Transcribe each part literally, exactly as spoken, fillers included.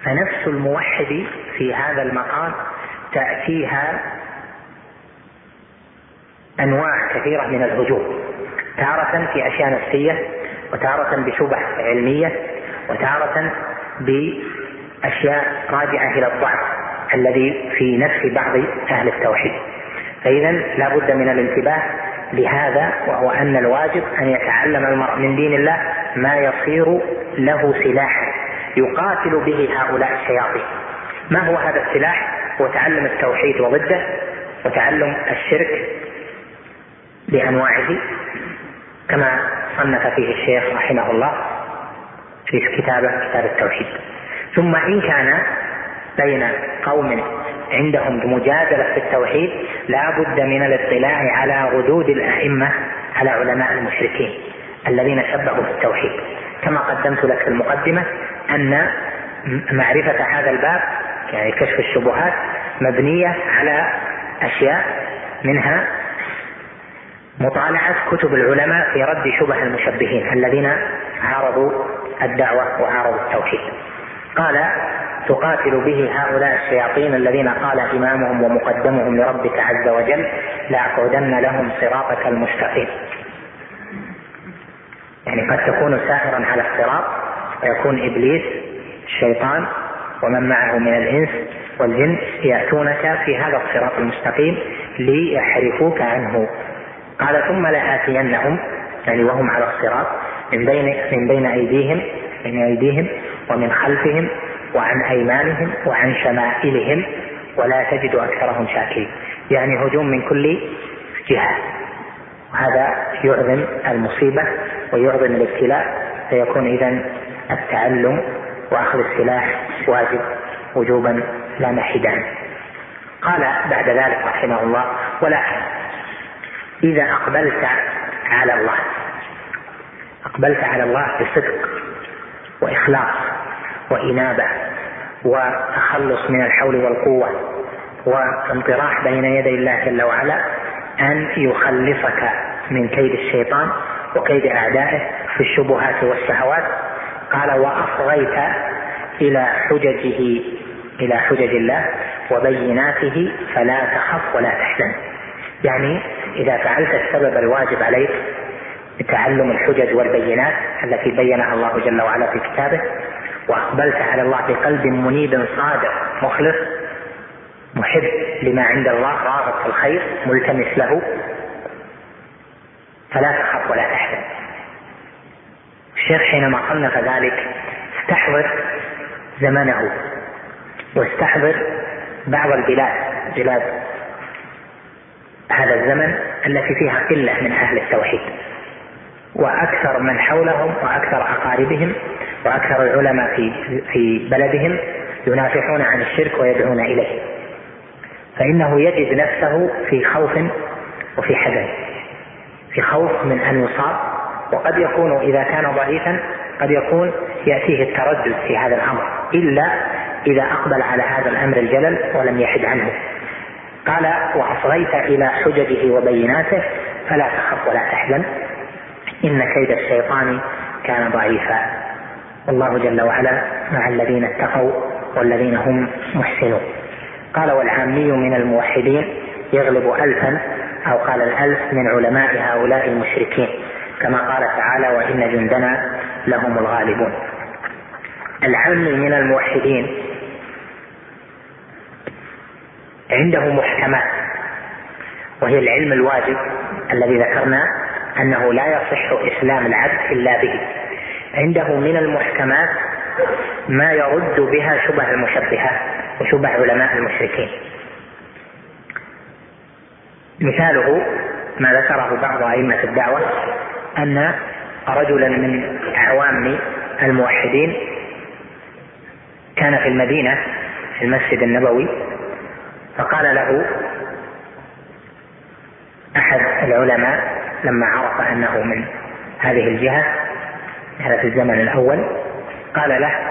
فنفس الموحد في هذا المقام تأتيها أنواع كثيرة من الهجوم، تارة في أشياء نفسية، وتارة بشبه علمية، وتارة بأشياء راجعة إلى الضعف الذي في نفس بعض أهل التوحيد. فإذا لا بد من الانتباه لهذا، وهو أن الواجب أن يتعلم المرء من دين الله ما يصير له سلاحا يقاتل به هؤلاء الشياطين. ما هو هذا السلاح؟ هو تعلم التوحيد وضده، وتعلم الشرك بأنواعه كما صنف فيه الشيخ رحمه الله في كتابه كتاب التوحيد. ثم إن كان بين قوم عندهم مجادلة في التوحيد لا بد من الاطلاع على ردود الأئمة على علماء المشركين الذين شبهوا في التوحيد، كما قدمت لك في المقدمة أن معرفة هذا الباب يعني كشف الشبهات مبنية على أشياء، منها مطالعة كتب العلماء في رد شبه المشبهين الذين عارضوا الدعوة وعارضوا التوحيد. قال: تقاتل به هؤلاء الشياطين الذين قال إمامهم ومقدمهم لربك عز وجل لأقعدن لهم صراطك المستقيم. يعني قد تكون سائرا على الصراط ويكون إبليس الشيطان ومن معه من الإنس والجن يأتونك في هذا الصراط المستقيم ليحرفوك عنه. قال: ثم لآتينهم، يعني وهم على الصراط، من بين من بين أيديهم من أيديهم ومن خلفهم وعن أيمانهم وعن شمائلهم ولا تجد أكثرهم شاكرين. يعني هجوم من كل جهة، وهذا يعظم المصيبة ويعظم الابتلاء، فيكون إذن التعلم وأخذ السلاح واجب وجوبا لا محيدان. قال بعد ذلك رحمه الله: ولكن إذا أقبلت على الله أقبلت على الله بصدق وإخلاص وإنابة وتخلص من الحول والقوة وانطراح بين يدي الله جل وعلا أن يخلصك من كيد الشيطان وكيد أعدائه في الشبهات والشهوات. قال: وأصغيت إلى حججه إلى حجج الله وبيناته فلا تخف ولا تحزن. يعني إذا فعلت السبب الواجب عليك بتعلم الحجج والبينات التي بينها الله جل وعلا في كتابه، وأقبلت على الله بقلب منيب صادق مخلص محب لما عند الله راغب في الخير ملتمس له، فلا تخف ولا تحزن. الشيخ حينما صنف ذلك استحضر زمنه واستحضر بعض البلاد بلاد هذا الزمن التي فيها قلة من أهل التوحيد، وأكثر من حولهم وأكثر أقاربهم وأكثر العلماء في في بلدهم ينافحون عن الشرك ويدعون إليه، فإنه يجد نفسه في خوف وفي حزن، في خوف من أن يصاب، وقد يكون إذا كان ضعيفا قد يكون يأتيه التردد في هذا الأمر إلا إذا أقبل على هذا الأمر الجلل ولم يحد عنه. قال: وأصغيت إلى حججه وبيناته فلا تخف ولا تحزن إن كيد الشيطان كان ضعيفا والله جل وعلا مع الذين اتقوا والذين هم محسنون. قال: والعامي من الموحدين يغلب ألفا، أو قال الألف من علماء هؤلاء المشركين، كما قال تعالى: وإن جندنا لهم الغالبون. العامي من الموحدين عنده محكمات، وهي العلم الواجب الذي ذكرنا أنه لا يصح إسلام العبد إلا به. عنده من المحكمات ما يرد بها شبه المشبهات وشبه علماء المشركين. مثاله ما ذكره بعض أئمة الدعوة أن رجلا من أعوام الموحدين كان في المدينة في المسجد النبوي، فقال له أحد العلماء لما عرف أنه من هذه الجهة، هذا في الزمن الأول، قال له: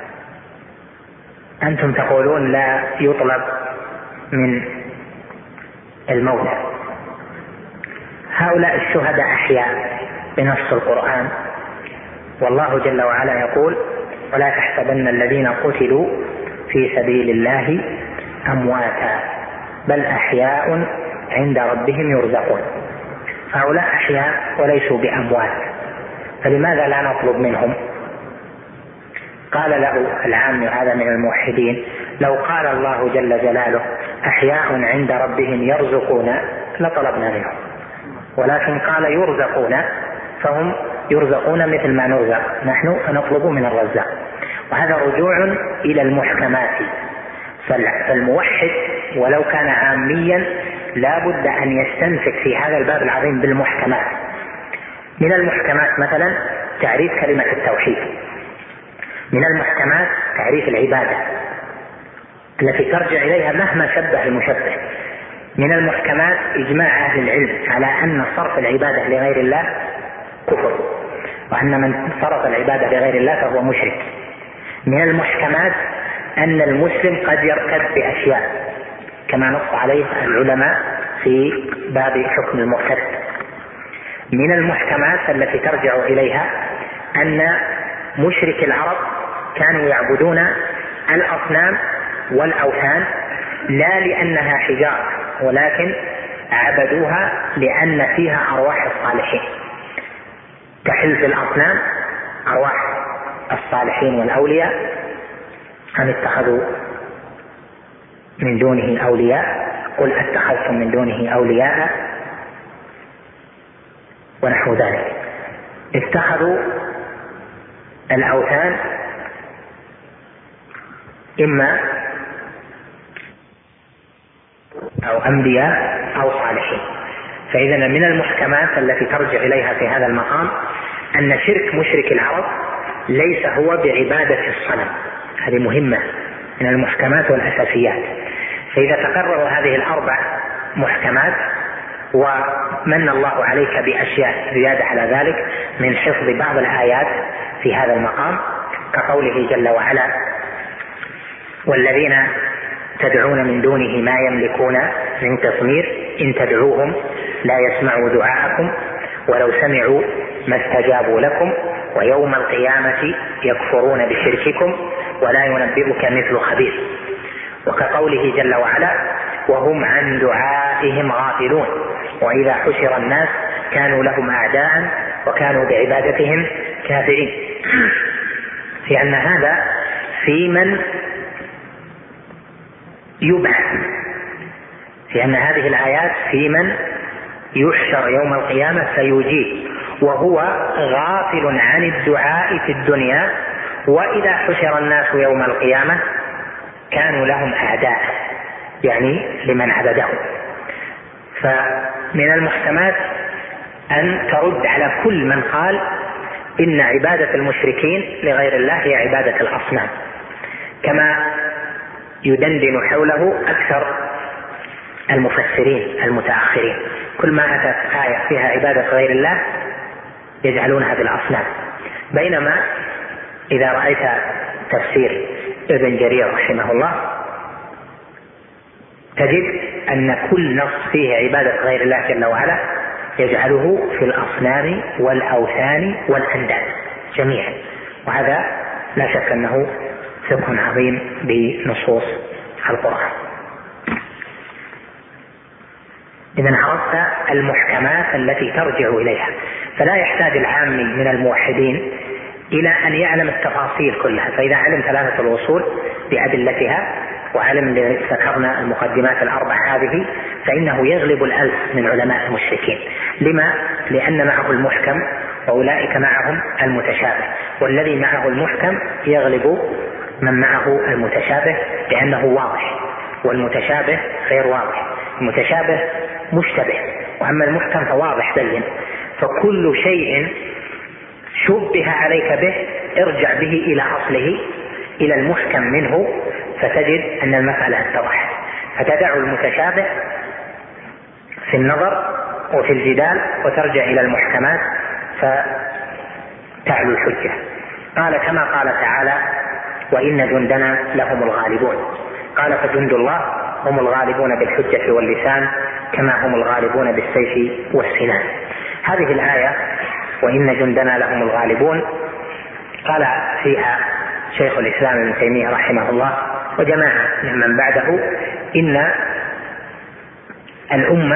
أنتم تقولون لا يطلب من الموتى، هؤلاء الشهداء أحياء بنص القرآن، والله جل وعلا يقول: ولا تحسبن الذين قتلوا في سبيل الله أمواتا بل أحياء عند ربهم يرزقون. هؤلاء أحياء وليسوا بأموات، فلماذا لا نطلب منهم؟ قال له العام هذا من الموحدين: لو قال الله جل جلاله أحياء عند ربهم يرزقون لطلبنا منهم، ولكن قال يرزقون، فهم يرزقون مثل ما نرزق نحن فنطلب من الرزاق. وهذا رجوع إلى المحكمات. فالموحد ولو كان عاميا لا بد أن يستمسك في هذا الباب العظيم بالمحكمات. من المحكمات مثلا تعريف كلمة التوحيد، من المحكمات تعريف العبادة التي ترجع إليها مهما شبه المشبه، من المحكمات إجماع أهل العلم على أن صرف العبادة لغير الله كفر، وأن من صرف العبادة لغير الله فهو مشرك. من المحكمات أن المسلم قد يرتد بأشياء كما نص عليه العلماء في باب حكم المرتد. من المحكمات التي ترجع إليها أن مشرك العرب كانوا يعبدون الأصنام والأوثان لا لأنها حجارة، ولكن عبدوها لأن فيها أرواح الصالحين، تحل في الأصنام أرواح الصالحين والأولياء، أم اتخذوا من دونه أولياء قل اتخذتم من دونه أولياء ونحو ذلك. اتخذوا الأوثان إما أو أنبياء أو صالحين. فإذا من المحكمات التي ترجع إليها في هذا المقام أن شرك مشرك العرب ليس هو بعبادة الصنم، هذه مهمة من المحكمات والأساسيات. فإذا تقرر هذه الأربع محكمات ومن الله عليك بأشياء زيادة على ذلك من حفظ بعض الآيات في هذا المقام كقوله جل وعلا: والذين تدعون من دونه ما يملكون من قطمير إن تدعوهم لا يسمعوا دعاءكم ولو سمعوا ما استجابوا لكم ويوم القيامة يكفرون بشرككم ولا ينبئك مثل خبير. وكقوله جل وعلا: وهم عن دعائهم غافلون وإذا حشر الناس كانوا لهم أعداء وكانوا بعبادتهم كافرين. لأن هذا في من يبعث، لأن هذه الآيات في من يحشر يوم القيامة فيجيب وهو غافل عن الدعاء في الدنيا، وإذا حشر الناس يوم القيامة كانوا لهم أعداء، يعني لمن عبدهم. فمن المحكمات أن ترد على كل من قال إن عبادة المشركين لغير الله هي عبادة الأصنام، كما يدندن حوله أكثر المفسرين المتأخرين. كل ما أتت آية فيها عبادة غير الله يجعلونها بالأصنام، بينما إذا رأيت تفسير ابن جرير رحمه الله تجد أن كل نص فيه عبادة غير الله جل وعلا يجعله في الأصنام والأوثان والأنداد جميعا، وهذا لا شك أنه فقه عظيم بنصوص القرآن. إذن عرفت المحكمات التي ترجع إليها، فلا يحتاج العامي من الموحدين إلى أن يعلم التفاصيل كلها. فإذا علم ثلاثة الأصول بأدلتها وعلم اللي ذكرنا المقدمات الأربع هذه فإنه يغلب الألف من علماء المشركين. لما؟ لأن معه المحكم وأولئك معهم المتشابه، والذي معه المحكم يغلب من معه المتشابه لأنه واضح، والمتشابه غير واضح. المتشابه مشتبه، وأما المحكم فواضح بين. فكل شيء شبه عليك به ارجع به إلى أصله إلى المحكم منه فتجد أن المسألة اتضحت، فتدع المتشابه في النظر وفي الجدال وترجع إلى المحكمات فتعلو الحجة. قال كما قال تعالى: وإن جندنا لهم الغالبون. قال فجند الله هم الغالبون بالحجة واللسان كما هم الغالبون بالسيف والسنان. هذه الآية وإن جندنا لهم الغالبون قال فيها شيخ الإسلام ابن تيمية رحمه الله وجماعة ممن بعده إن الأمة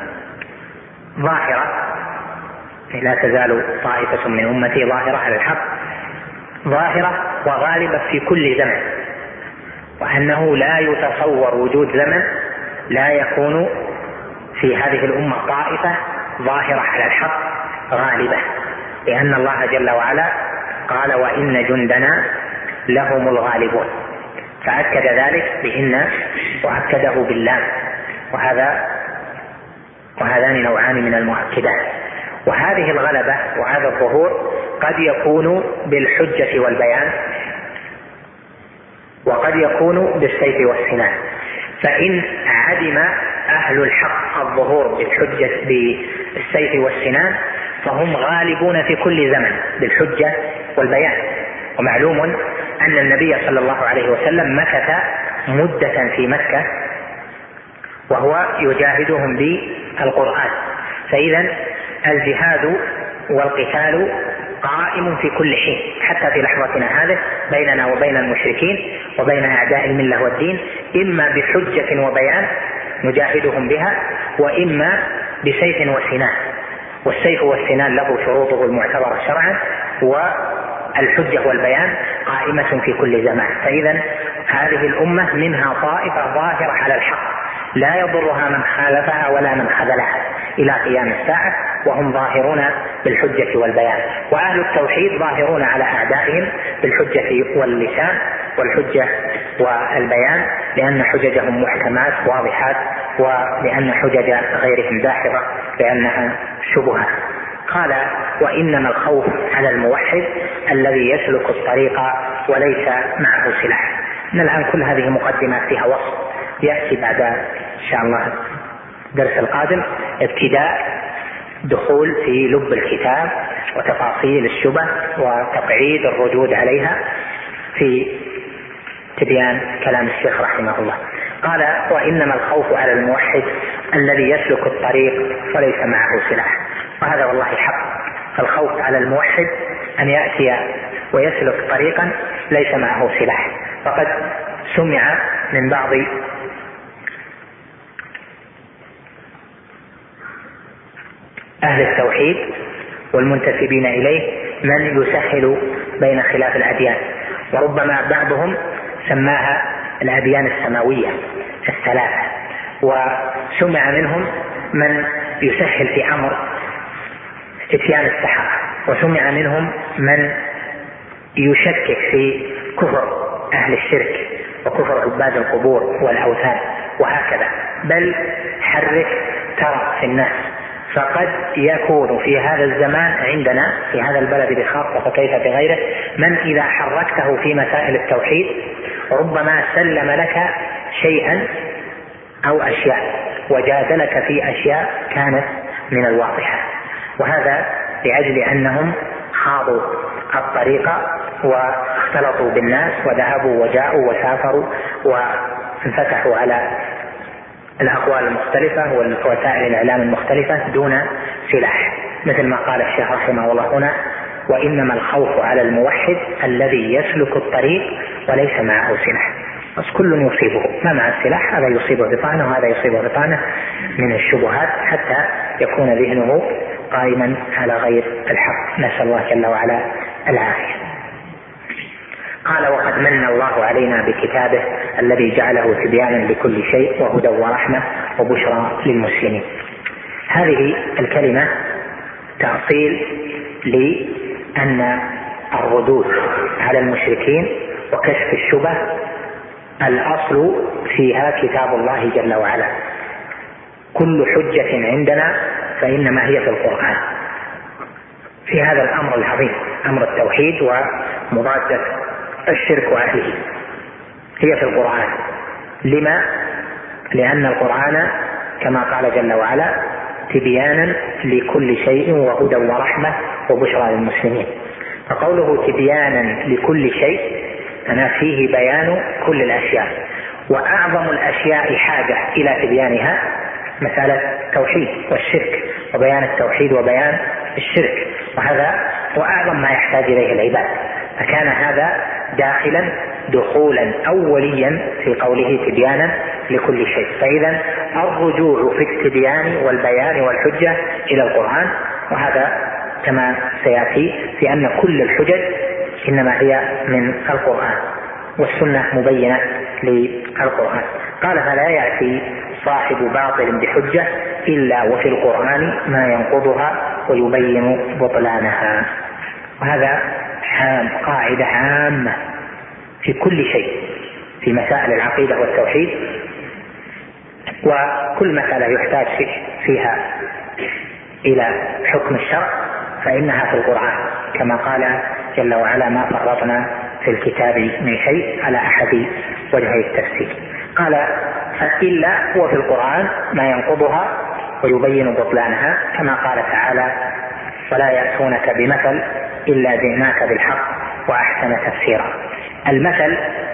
ظاهرة، لا تزال طائفة من أمتي ظاهرة على الحق، ظاهرة وغالبة في كل زمن، وأنه لا يتصور وجود زمن لا يكون في هذه الأمة طائفة ظاهرة على الحق غالبة، لأن الله جل وعلا قال وإن جندنا لهم الغالبون، فأكد ذلك بإن وأكده باللام، وهذا وهذان نوعان من المؤكدات. وهذه الغلبة وهذا الظهور قد يكون بالحجة والبيان، وقد يكون بالسيف والسنان. فإن عدم أهل الحق الظهور بالحجة بالسيف والسنان فهم غالبون في كل زمن بالحجة والبيان. ومعلوم أن النبي صلى الله عليه وسلم مكث مدة في مكة وهو يجاهدهم بالقرآن، فإذا الجهاد والقتال قائم في كل حين حتى في لحظتنا هذه بيننا وبين المشركين وبين أعداء الملة والدين، إما بحجة وبيان نجاهدهم بها، وإما بسيف وسنان. والسيف والسنان له شروطه المعتبرة شرعا، والحجة والبيان قائمة في كل زمان. فإذا هذه الأمة منها طائفة ظاهرة على الحق لا يضرها من خالفها ولا من خذلها إلى قيام الساعة، وهم ظاهرون بالحجة والبيان. وأهل التوحيد ظاهرون على أعدائهم بالحجة واللسان والحجة والبيان، لأن حججهم محكمات واضحات، ولأن حجج غيرهم داحضة لأنها شبهة. قال وإنما الخوف على الموحد الذي يسلك الطريق وليس معه سلاح. إن الآن كل هذه مقدمات فيها وصف، يأتي بعد إن شاء الله الدرس القادم ابتداء دخول في لب الكتاب وتفاصيل الشبه وتقعيد الردود عليها في تبيان كلام الشيخ رحمه الله. قال وإنما الخوف على الموحد الذي يسلك الطريق وليس معه سلاح. وهذا والله حق، الخوف على الموحد أن يأتي ويسلك طريقا ليس معه سلاح. فقد سمع من بعض أهل التوحيد والمنتسبين إليه من يسهل بين خلاف الأديان، وربما بعضهم سماها الأديان السماوية الثلاثة. وسمع منهم من يسهل في أمر اتيان السحرة، وسمع منهم من يشكك في كفر أهل الشرك وكفر عباد القبور والأوثان وهكذا. بل حرك ترى في الناس، فقد يكون في هذا الزمان عندنا في هذا البلد بخاصة فكيف بغيره من إذا حركته في مسائل التوحيد ربما سلم لك شيئا أو أشياء وجادلك في أشياء كانت من الواضحة، وهذا لأجل أنهم خاضوا الطريق واختلطوا بالناس وذهبوا وجاءوا وسافروا وانفتحوا على الأقوال المختلفة ووسائل الإعلام المختلفة دون سلاح، مثل ما قال الشيخ رحمه الله هنا وإنما الخوف على الموحد الذي يسلك الطريق وليس معه سلاح. بس كل يصيبه، ما مع السلاح هذا يصيبه بطانه وهذا يصيبه بطانه من الشبهات حتى يكون ذهنه قائما على غير الحق. نسأل الله جل وعلا العافية. قال وقد من الله علينا بكتابه الذي جعله تبيانا لكل شيء وهدى ورحمة وبشرى للمسلمين. هذه الكلمة تأصيل لأن الردود على المشركين وكشف الشبه الأصل فيها كتاب الله جل وعلا. كل حجة عندنا فإنما هي في القرآن في هذا الأمر العظيم، أمر التوحيد ومضادة الشرك وأهله، هي في القرآن. لما؟ لأن القرآن كما قال جل وعلا تبيانا لكل شيء وهدى ورحمة وبشرى للمسلمين. فقوله تبيانا لكل شيء أنا فيه بيان كل الأشياء، وأعظم الأشياء حاجة إلى تبيانها مسألة التوحيد والشرك وبيان التوحيد وبيان الشرك، وهذا هو أعظم ما يحتاج إليه العباد. فكان هذا داخلا دخولا أوليا في قوله تبيانا لكل شيء. فإذا الرجوع في التبيان والبيان والحجة إلى القرآن، وهذا كما سيأتي في أن كل الحجج إنما هي من القرآن والسنة مبينة للقرآن. قال فلا يأتي صاحب باطل بحجة إلا وفي القرآن ما ينقضها ويبين بطلانها. وهذا عام، قاعدة عامة في كل شيء في مسائل العقيدة والتوحيد، وكل مسألة يحتاج فيها إلى حكم الشرع فإنها في القرآن، كما قال جل وعلا ما فرطنا في الكتاب من شيء على أحد وجهي التفسير. قال إلا هو في القرآن ما ينقضها ويبين بطلانها، كما قال تعالى ولا يأتونك بمثل إلا جئناك بالحق وأحسن تفسيرا. المثل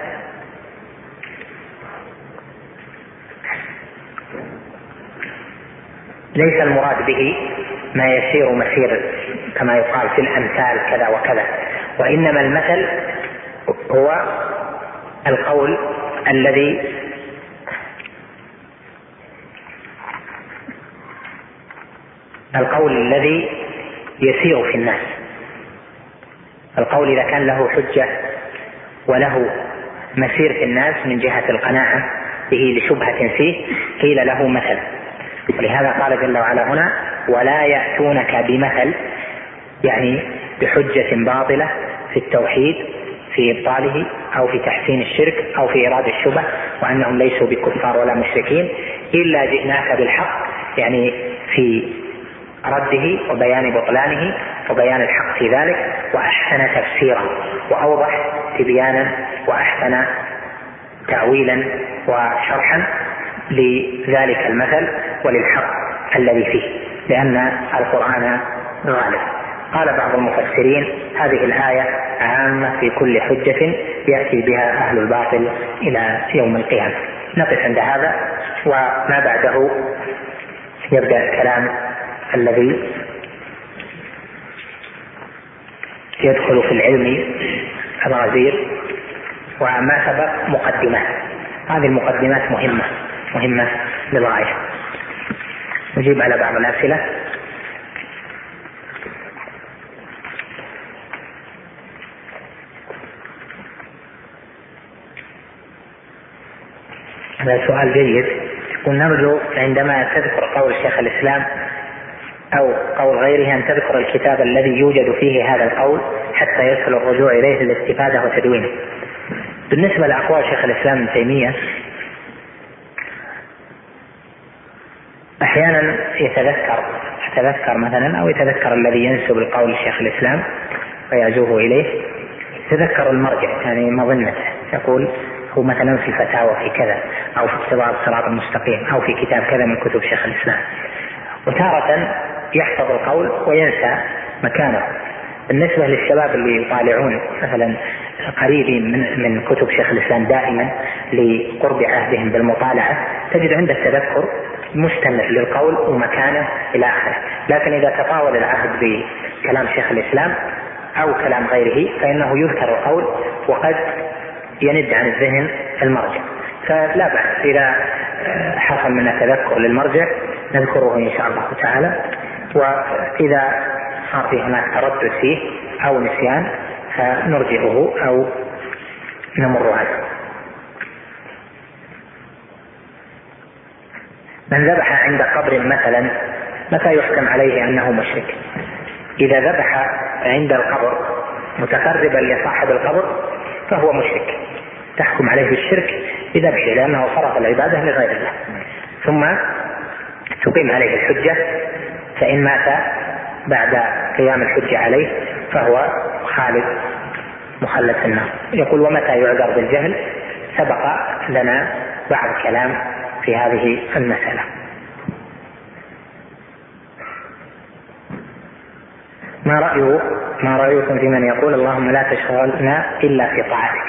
ليس المراد به ما يسير مسير كما يقال في الأمثال كذا وكذا، وإنما المثل هو القول الذي القول الذي يسير في الناس. القول إذا كان له حجة وله مسير في الناس من جهة القناعة به لشبهة فيه قيل له مثل. ولهذا قال جل وعلا هنا ولا يأتونك بمثل، يعني بحجة باطلة في التوحيد في إبطاله أو في تحسين الشرك أو في إرادة الشبه وأنهم ليسوا بكفار ولا مشركين إلا جئناك بالحق، يعني في رده وبيان بطلانه وبيان الحق في ذلك، وأحسن تفسيرا وأوضح تبيانا وأحسن تأويلا وشرحا لذلك المثل وللحق الذي فيه، لأن القرآن غالب. قال بعض المفسرين هذه الآية عامة في كل حجة يأتي بها أهل الباطل إلى يوم القيامة. نقف عند هذا، وما بعده يبدأ الكلام الذي يدخل في العلم الغزير. وما سبق مقدمات، هذه المقدمات مهمة مهمة للغاية. نجيب على بعض الأسئلة. هذا سؤال جيد. يقول نرجو عندما تذكر قول شيخ الإسلام أو قول غيره أن تذكر الكتاب الذي يوجد فيه هذا القول حتى يسهل الرجوع إليه للاستفادة وتدوينه. بالنسبة لأقوال شيخ الإسلام ابن تيمية أحيانا يتذكر يتذكر مثلا أو يتذكر الذي ينسب القول لشيخ الإسلام ويعزوه إليه، يتذكر المرجع يعني مظنته، يقول هو مثلا في الفتاوى في كذا أو في اقتضاء الصراط المستقيم أو في كتاب كذا من كتب شيخ الإسلام. وتارة يحفظ القول وينسى مكانه. بالنسبة للشباب اللي يطالعون مثلا قريبين من, من كتب شيخ الإسلام دائما لقرب عهدهم بالمطالعة، تجد عند التذكر مستمر للقول ومكانه إلى آخره. لكن إذا تطاول العهد بكلام شيخ الإسلام أو كلام غيره فإنه يذكر القول وقد يند عن الذهن المرجع. فلا بأس إذا حصل من التذكر للمرجع نذكره إن شاء الله تعالى، وإذا صار في هناك تردد فيه أو نسيان فنرجعه أو نمر عنه. من ذبح عند قبر مثلا متى يحكم عليه أنه مشرك؟ إذا ذبح عند القبر متقربا لصاحب القبر فهو مشرك، تحكم عليه بالشرك بذبحه لأنه فرض العبادة لغير الله، ثم تقيم عليه الحجة، فإن مات بعد قيام الحجة عليه فهو خالد مخلد في النار. يقول ومتى يعذر بالجهل؟ سبق لنا بعض كلام في هذه المسألة. ما رأيه ما رأيكم في من يقول اللهم لا تشغلنا إلا في طاعتك؟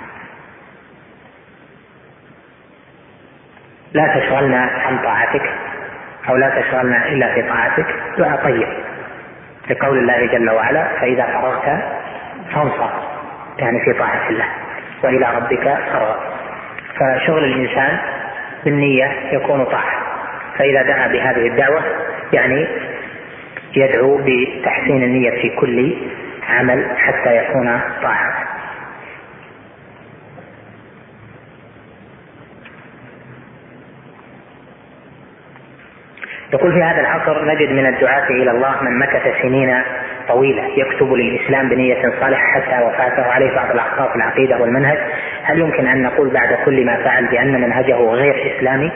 لا تشغلنا عن طاعتك أو لا تشغلنا إلا في طاعتك دعاء طيب، لقول الله جل وعلا فإذا فرغت فانصب يعني في طاعة الله، وإلى ربك فارغب. فشغل الإنسان بالنية يكون طاعة، فإذا دعا بهذه الدعوة يعني يدعو بتحسين النية في كل عمل حتى يكون طاعة. يقول في هذا العصر نجد من الدعاة إلى الله من مكث سنين طويلة يكتب للإسلام بنية صالحة حتى وفاته عليه بعض الأخطاء في العقيدة والمنهج، هل يمكن أن نقول بعد كل ما فعل بأن منهجه غير إسلامي؟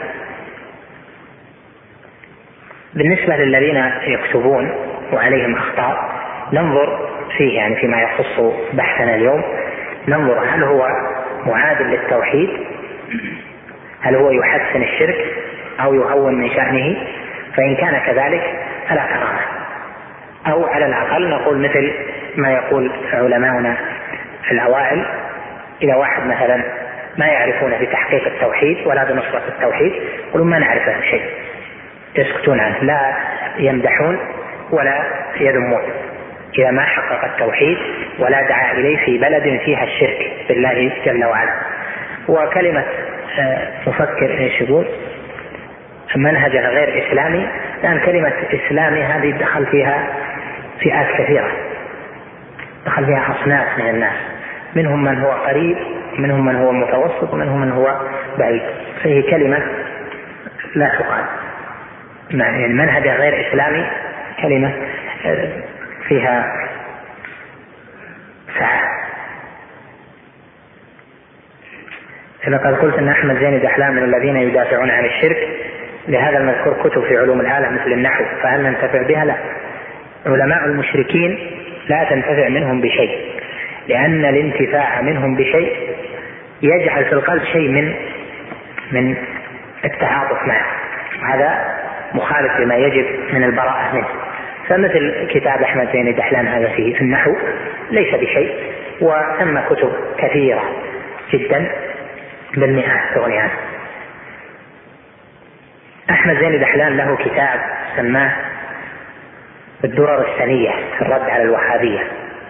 بالنسبة للذين يكتبون وعليهم أخطاء ننظر فيه، يعني فيما يخص بحثنا اليوم ننظر هل هو معادل للتوحيد، هل هو يحسن الشرك أو يهون من شأنه، فإن كان كذلك فلا كراهة، أو على الأقل نقول مثل ما يقول علماؤنا الأوائل: إذا واحد مثلا ما يعرفون بتحقيق التوحيد ولا بنصرة التوحيد يقولون ما نعرف شيء، يسكتون عنه، لا يمدحون ولا يذمون إذا ما حقق التوحيد ولا دعا إليه في بلد فيها الشرك بالله جل وعلا. وكلمة مفكر ايش يقول منهجه غير إسلامي، لأن كلمة إسلامي هذه دخل فيها فئات كثيرة، دخل فيها أصناف من الناس، منهم من هو قريب، منهم من هو متوسط، ومنهم من هو بعيد، فهي كلمة لا تقال. يعني منهجه غير إسلامي كلمة فيها سعة. إذا قد قلت أن أحمد زين دحلان من الذين يدافعون عن الشرك، لهذا المذكور كتب في علوم الآلة مثل النحو، فهل ننتفع بها؟ لا. علماء المشركين لا تنتفع منهم بشيء، لأن الانتفاع منهم بشيء يجعل في القلب شيء من من التعاطف معه، هذا مخالف لما يجب من البراءة منه. فمثل كتاب أحمد زين دحلان هذا فيه في النحو ليس بشيء، وثم كتب كثيرة جدا بالمئات تغني عنه. أحمد زين دحلان له كتاب سماه الدرر السنية في الرد على الوهابية،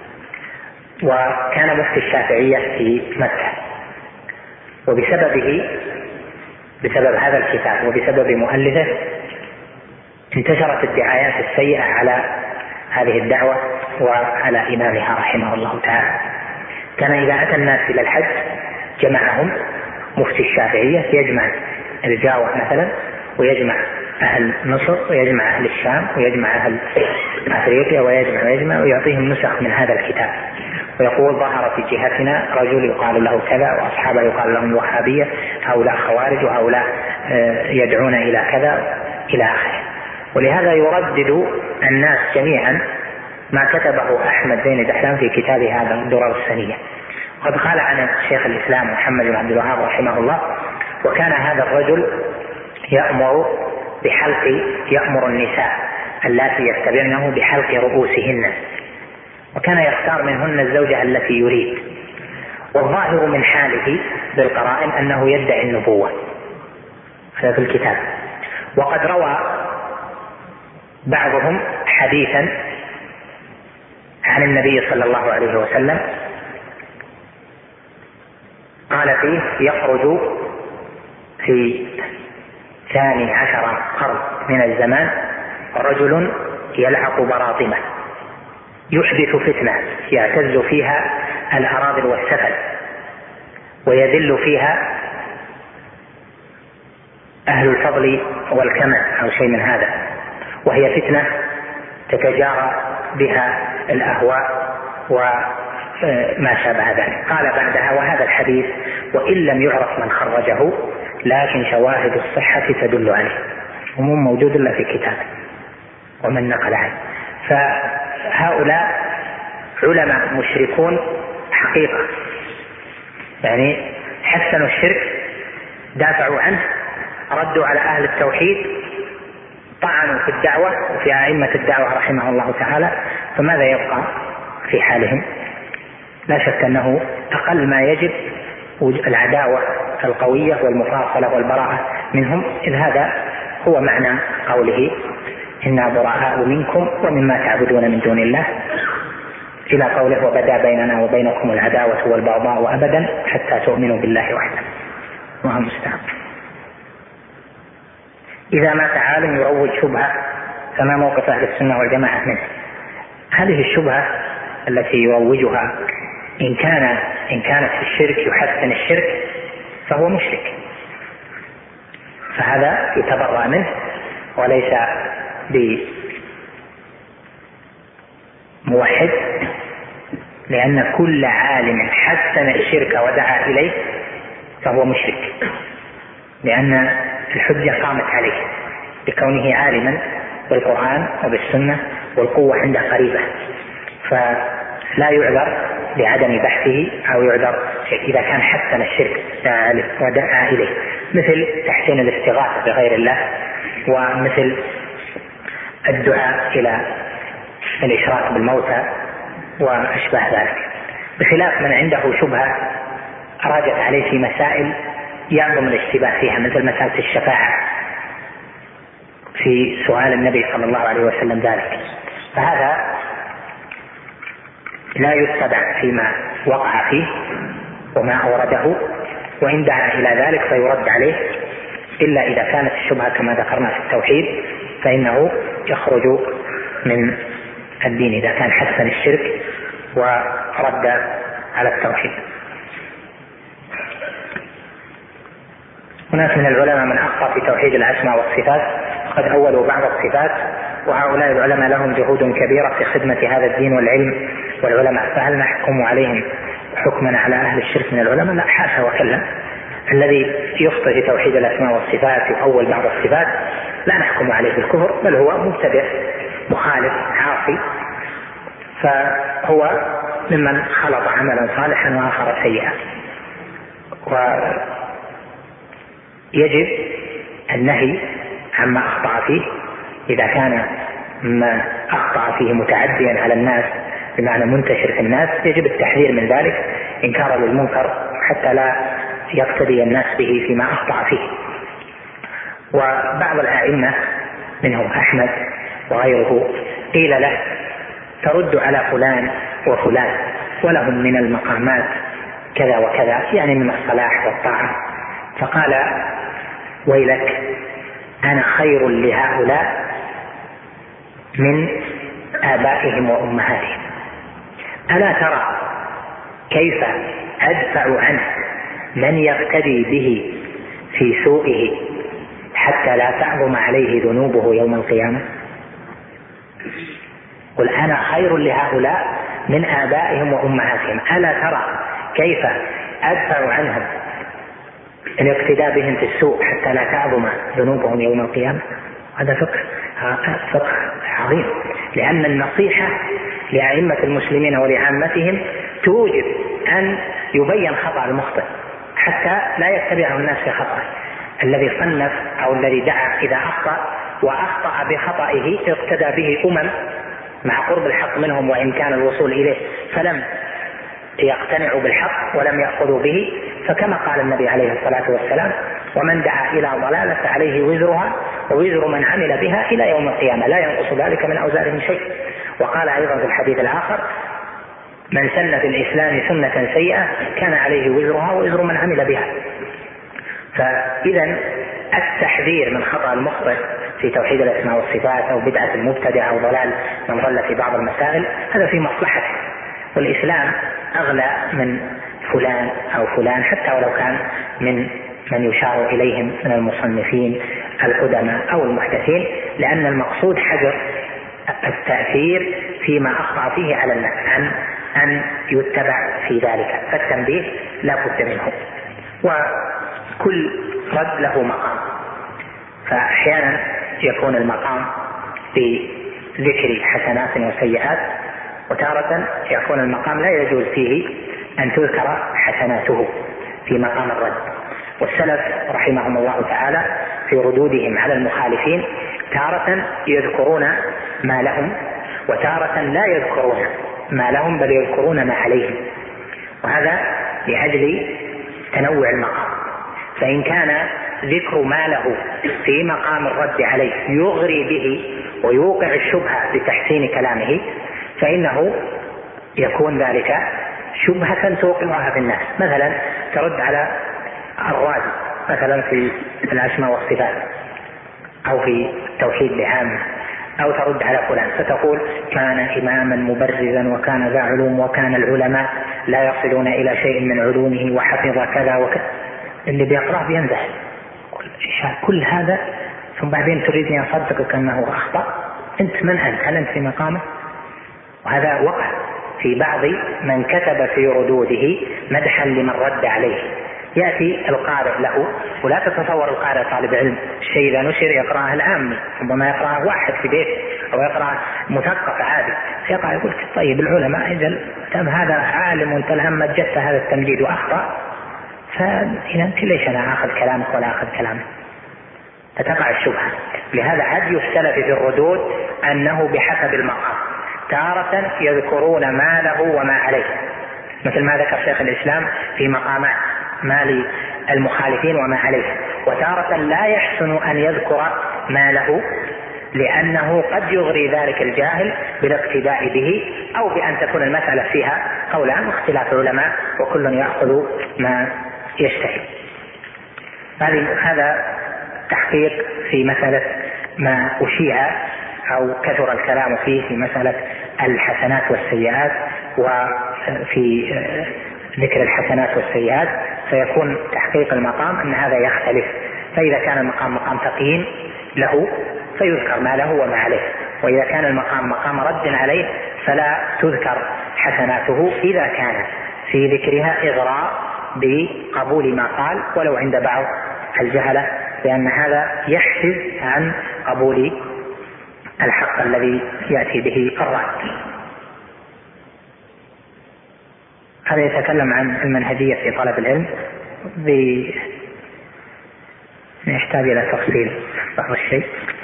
وكان مفتي الشافعية في مكة، وبسببه بسبب هذا الكتاب وبسبب مؤلفه انتشرت الدعايات السيئة على هذه الدعوة وعلى إمامها رحمه الله تعالى. كان إذا أتى الناس إلى الحج جمعهم مفتي الشافعية، يجمع الجاوة مثلا، ويجمع أهل مصر، ويجمع أهل الشام، ويجمع أهل أفريقيا، ويجمع ويجمع ويعطيهم نسخ من هذا الكتاب، ويقول: ظهر في جهتنا رجل يقال له كذا، وأصحابه يقال لهم الوهابية، هؤلاء خوارج، وهؤلاء يدعون إلى كذا إلى آخره. ولهذا يردد الناس جميعا ما كتبه أحمد زين دحلان في كتابه هذا الدرر السنية. وقد قال عن شيخ الإسلام محمد بن عبد الوهاب رحمه الله: وكان هذا الرجل يأمر بحلق يأمر النساء اللاتي يتبعنه بحلق رؤوسهن، وكان يختار منهن الزوجة التي يريد، والظاهر من حاله بالقرائن أنه يدعي النبوة، هذا في الكتاب. وقد روى بعضهم حديثا عن النبي صلى الله عليه وسلم قال فيه: يخرج في ثاني عشر قرن من الزمان رجل يلعق براطمة يحدث فتنة يعتز فيها الأراذل والسفل، ويذل فيها أهل الفضل والكمل أو شيء من هذا، وهي فتنة تتجارى بها الأهواء وما شابه ذلك. قال بعدها: وهذا الحديث وإن لم يعرف من خرجه لكن شواهد الصحة تدل عليه، ومو موجود إلا في كتاب ومن نقل عنه. فهؤلاء علماء مشركون حقيقة، يعني حسنوا الشرك، دافعوا عنه، ردوا على أهل التوحيد، طعنوا في الدعوة وفي أئمة الدعوة رحمه الله تعالى، فماذا يبقى في حالهم؟ لا شك أنه أقل ما يجب العداوة القوية والمفاصلة والبراءة منهم، إذ هذا هو معنى قوله: إنا براء منكم ومما تعبدون من دون الله إلى قوله وبدا بيننا وبينكم العداوة والبغضاء أبدا حتى تؤمنوا بالله وحده. الله المستعان. إذا مات عالم يروج شبهة فما موقف أهل السنة والجماعة منه؟ هذه الشبهة التي يروجها إن كان إن كانت في الشرك يحسن الشرك فهو مشرك، فهذا يتبرأ منه وليس بموحد، لأن كل عالم حسن الشرك ودعا إليه فهو مشرك، لأن الحجة قامت عليه بكونه عالما بالقرآن وبالسنة والقوة عنده قريبة، فلا يعذر بعدم بحثه أو يعذر إذا كان حسن الشرك ودعا إليه، مثل تحسين الاستغاثة بغير الله، ومثل الدعاء إلى الإشراك بالموتى وأشبه ذلك، بخلاف من عنده شبهة راجت عليه في مسائل يعظم الاشتباه فيها، مثل مسألة الشفاعة في سؤال النبي صلى الله عليه وسلم ذلك، فهذا لا يتبع فيما وقع فيه وما أورده، وإن دعا إلى ذلك فيرد عليه، إلا إذا كانت الشبهة كما ذكرنا في التوحيد فإنه يخرج من الدين إذا كان حسن الشرك ورد على التوحيد. هناك من العلماء من أخطأ في توحيد الأسماء والصفات، قد أولوا بعض الصفات، وهؤلاء العلماء لهم جهود كبيرة في خدمة هذا الدين والعلم والعلماء، فهل نحكم عليهم حكما على أهل الشرك من العلماء؟ لا، حاشا وكلا. الذي يخطئ في توحيد الأسماء والصفات يؤول بعض الصفات لا نحكم عليه بالكفر، بل هو مبتدع مخالف عاصي، فهو ممن خلط عملا صالحا وآخر سيئا. ويجب النهي عما أخطأ فيه، إذا كان ما أخطأ فيه متعديا على الناس بمعنى منتشر في الناس يجب التحذير من ذلك إنكارا للمنكر حتى لا يقتدي الناس به فيما أخطأ فيه. وبعض الأئمة منهم أحمد وغيره قيل له ترد على فلان وفلان ولهم من المقامات كذا وكذا، يعني من الصلاح والطاعة، فقال ويلك أنا خير لهؤلاء من آبائهم وأمهاتهم، ألا ترى كيف أدفع عنه من يقتدي به في سوءه حتى لا تعظم عليه ذنوبه يوم القيامة؟ قل أنا خير لهؤلاء من آبائهم وأمهاتهم، ألا ترى كيف أدفع عنهم الاقتداء بهم في السوء حتى لا تعظم ذنوبهم يوم القيامة؟ هذا فقه فقه عظيم، لأن النصيحة لأئمة المسلمين ولعامتهم توجب أن يبين خطأ المخطئ حتى لا يتبعه الناس في خطأه. الذي صنف أو الذي دعا إذا أخطأ وأخطأ بخطئه اقتدى به أمم مع قرب الحق منهم وإن كان الوصول إليه فلم يقتنعوا بالحق ولم يأخذوا به، فكما قال النبي عليه الصلاة والسلام ومن دعا إلى ضلالة عليه وزرها ووزر من عمل بها إلى يوم القيامة لا ينقص ذلك من أوزارهم شيء. وقال أيضا في الحديث الآخر من سن في الإسلام سنة سيئة كان عليه وزرها ووزر من عمل بها. فإذا التحذير من خطأ المخطئ في توحيد الأسماء والصفات أو بدعة المبتدع أو ضلال من ضل في بعض المسائل هذا في مصلحته، والإسلام أغلى من فلان أو فلان حتى ولو كان من من يشار إليهم من المصنفين القدماء أو المحدثين، لأن المقصود حجر التأثير فيما أخطأ فيه على الناس عن أن يتبع في ذلك، فالتنبيه لا بد منه. وكل رد له مقام، فأحيانا يكون المقام بذكر حسنات وسيئات، وتارة يكون المقام لا يجوز فيه أن تذكر حسناته في مقام الرد. والسلف رحمهم الله تعالى في ردودهم على المخالفين تارة يذكرون ما لهم وتارة لا يذكرون ما لهم بل يذكرون ما عليهم، وهذا لأجل تنوع المقام. فإن كان ذكر ما له في مقام الرد عليه يغري به ويوقع الشبهة بتحسين كلامه فإنه يكون ذلك شبهة توقعها في الناس. مثلا ترد على الرازي مثلا في الأسماء والصفات أو في التوحيد بعامة، أو ترد على فلان فتقول كان إماما مبرزا وكان ذا علوم وكان العلماء لا يصلون إلى شيء من علومه وحفظ كذا وكذا، اللي بيقرأ بينزح كل هذا، ثم بعدين تريدني أصدقك أنه أخطأ. أنت من أنت؟ هل أنت في مقامه؟ وهذا وقع في بعض من كتب في ردوده مدحا لمن رد عليه. يأتي القارئ له، ولا تتصور القارئ طالب علم الشيء إذا نشر يقرأه العامي، ربما يقرأه واحد في بيته أو يقرأ مثقف عادي، يقرأ يقول طيب العلماء إذا تم هذا عالم وانت الآن مجدت هذا التمجيد وأخطأ، فإذا أنت ليش أنا أخذ كلامك ولا أخذ كلامك؟ فتقع الشبهة. لهذا هدي السلف في الردود أنه بحسب المقام، تارة يذكرون ما له وما عليه مثل ما ذكر شيخ الإسلام في مقامات ما للمخالفين وما عليه، وتارة لا يحسن أن يذكر ما له لأنه قد يغري ذلك الجاهل بالاقتداء به، أو بأن تكون المسألة فيها قولان واختلاف علماء وكل يأخذ ما يشتهي. هذا تحقيق في مسألة ما أشيع أو كثر الكلام فيه في مسألة الحسنات والسيئات، وفي ذكر الحسنات والسيئات فيكون تحقيق المقام أن هذا يختلف. فإذا كان المقام مقام تقييم له فيذكر ما له وما عليه، وإذا كان المقام مقام رد عليه فلا تذكر حسناته إذا كان في ذكرها إغراء بقبول ما قال ولو عند بعض الجهلة، لأن هذا يحجز عن قبول الحق الذي يأتي به الرد. هذا يتكلم عن المنهجية في طلب العلم، يحتاج إلى تفصيل بعض الشيء.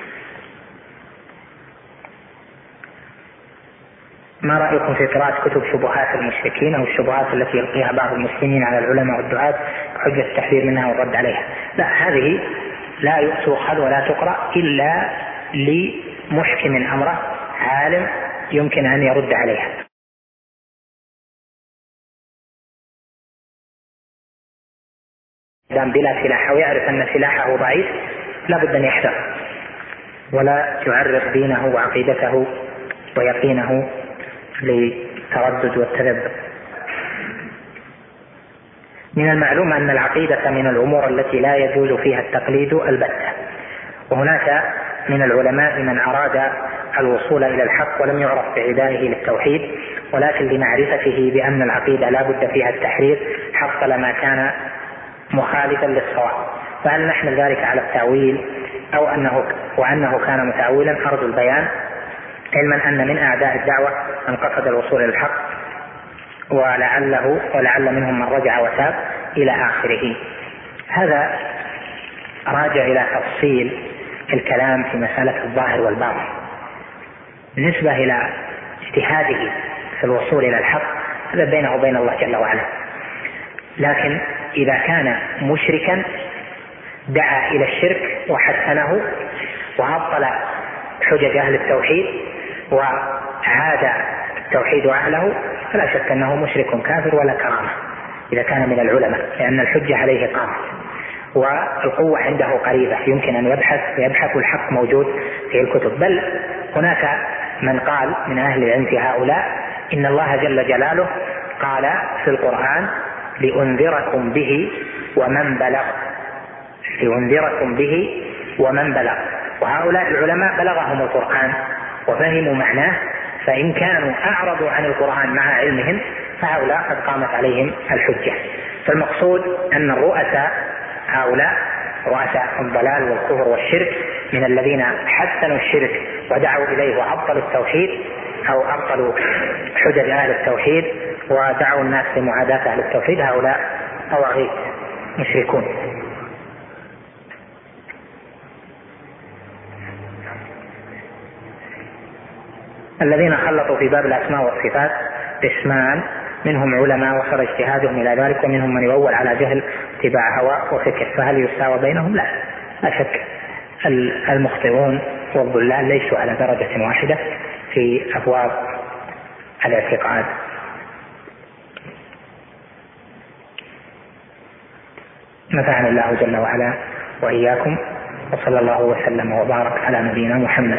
ما رأيكم في قراءة كتب شبهات المشركين أو الشبهات التي يلقيها بعض المسلمين على العلماء والدعاة بحجة التحذير منها والرد عليها؟ لا، هذه لا تؤخذ ولا تقرأ إلا لمحكم أمره عالم يمكن أن يرد عليها. إذا بلا سلاح أو يعرف أن سلاحه ضعيف لا بد أن يحذر ولا يعرض دينه وعقيدته ويقينه للتردد والتذبذب. من المعلوم أن العقيدة من الأمور التي لا يجوز فيها التقليد البتة، وهناك من العلماء من أراد الوصول إلى الحق ولم يعرف بعدائه للتوحيد، ولكن لمعرفته بأن العقيدة لا بد فيها التحرير حصل ما كان مخالفا للصواب. فهل نحمل ذلك على التأويل أو أنه وأنه كان متأولا؟ أرجو البيان، علما أن من أعداء الدعوة من قصد الوصول إلى الحق ولعله ولعل منهم من رجع وتاب إلى آخره. هذا راجع إلى تفصيل الكلام في مسألة الظاهر والباطن. بالنسبة إلى اجتهاده في الوصول إلى الحق هذا بينه وبين الله جل وعلا، لكن إذا كان مشركا دعا إلى الشرك وحسنه وعطل حجج أهل التوحيد وعاد التوحيد أهله فلا شك أنه مشرك كافر ولا كرامة إذا كان من العلماء، لأن الحجة عليه قامت والقوة عنده قريبة، يمكن أن يبحث ويبحث الحق موجود في الكتب. بل هناك من قال من أهل العلم في هؤلاء إن الله جل جلاله قال في القرآن لأنذركم به ومن بلغ، لأنذركم به ومن بلغ. وهؤلاء العلماء بلغهم القرآن وفهموا معناه، فإن كانوا أعرضوا عن القرآن مع علمهم فهؤلاء قد قامت عليهم الحجة. فالمقصود أن الرؤساء هؤلاء رؤساء الضلال والكفر والشرك من الذين حسنوا الشرك ودعوا إليه وعطلوا التوحيد أو أبطلوا حجج أهل التوحيد ودعوا الناس لمعاداة أهل التوحيد، هؤلاء طواغيت مشركون. الذين خلطوا في باب الأسماء والصفات قسمان، منهم علماء وصل اجتهادهم إلى ذلك، ومنهم من يؤول على جهل اتباع هوى وفكر، فهل يساوى بينهم؟ لا، لا شك المخطئون والضلال ليسوا على درجة واحدة في أبواب الاعتقاد نفعني الله جل وعلا وإياكم، وصلى الله وسلم وبارك على نبينا محمد.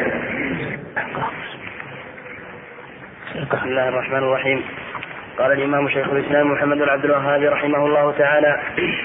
بسم الله الرحمن الرحيم. قال الإمام شيخ الإسلام محمد بن عبد الوهاب رحمه الله تعالى: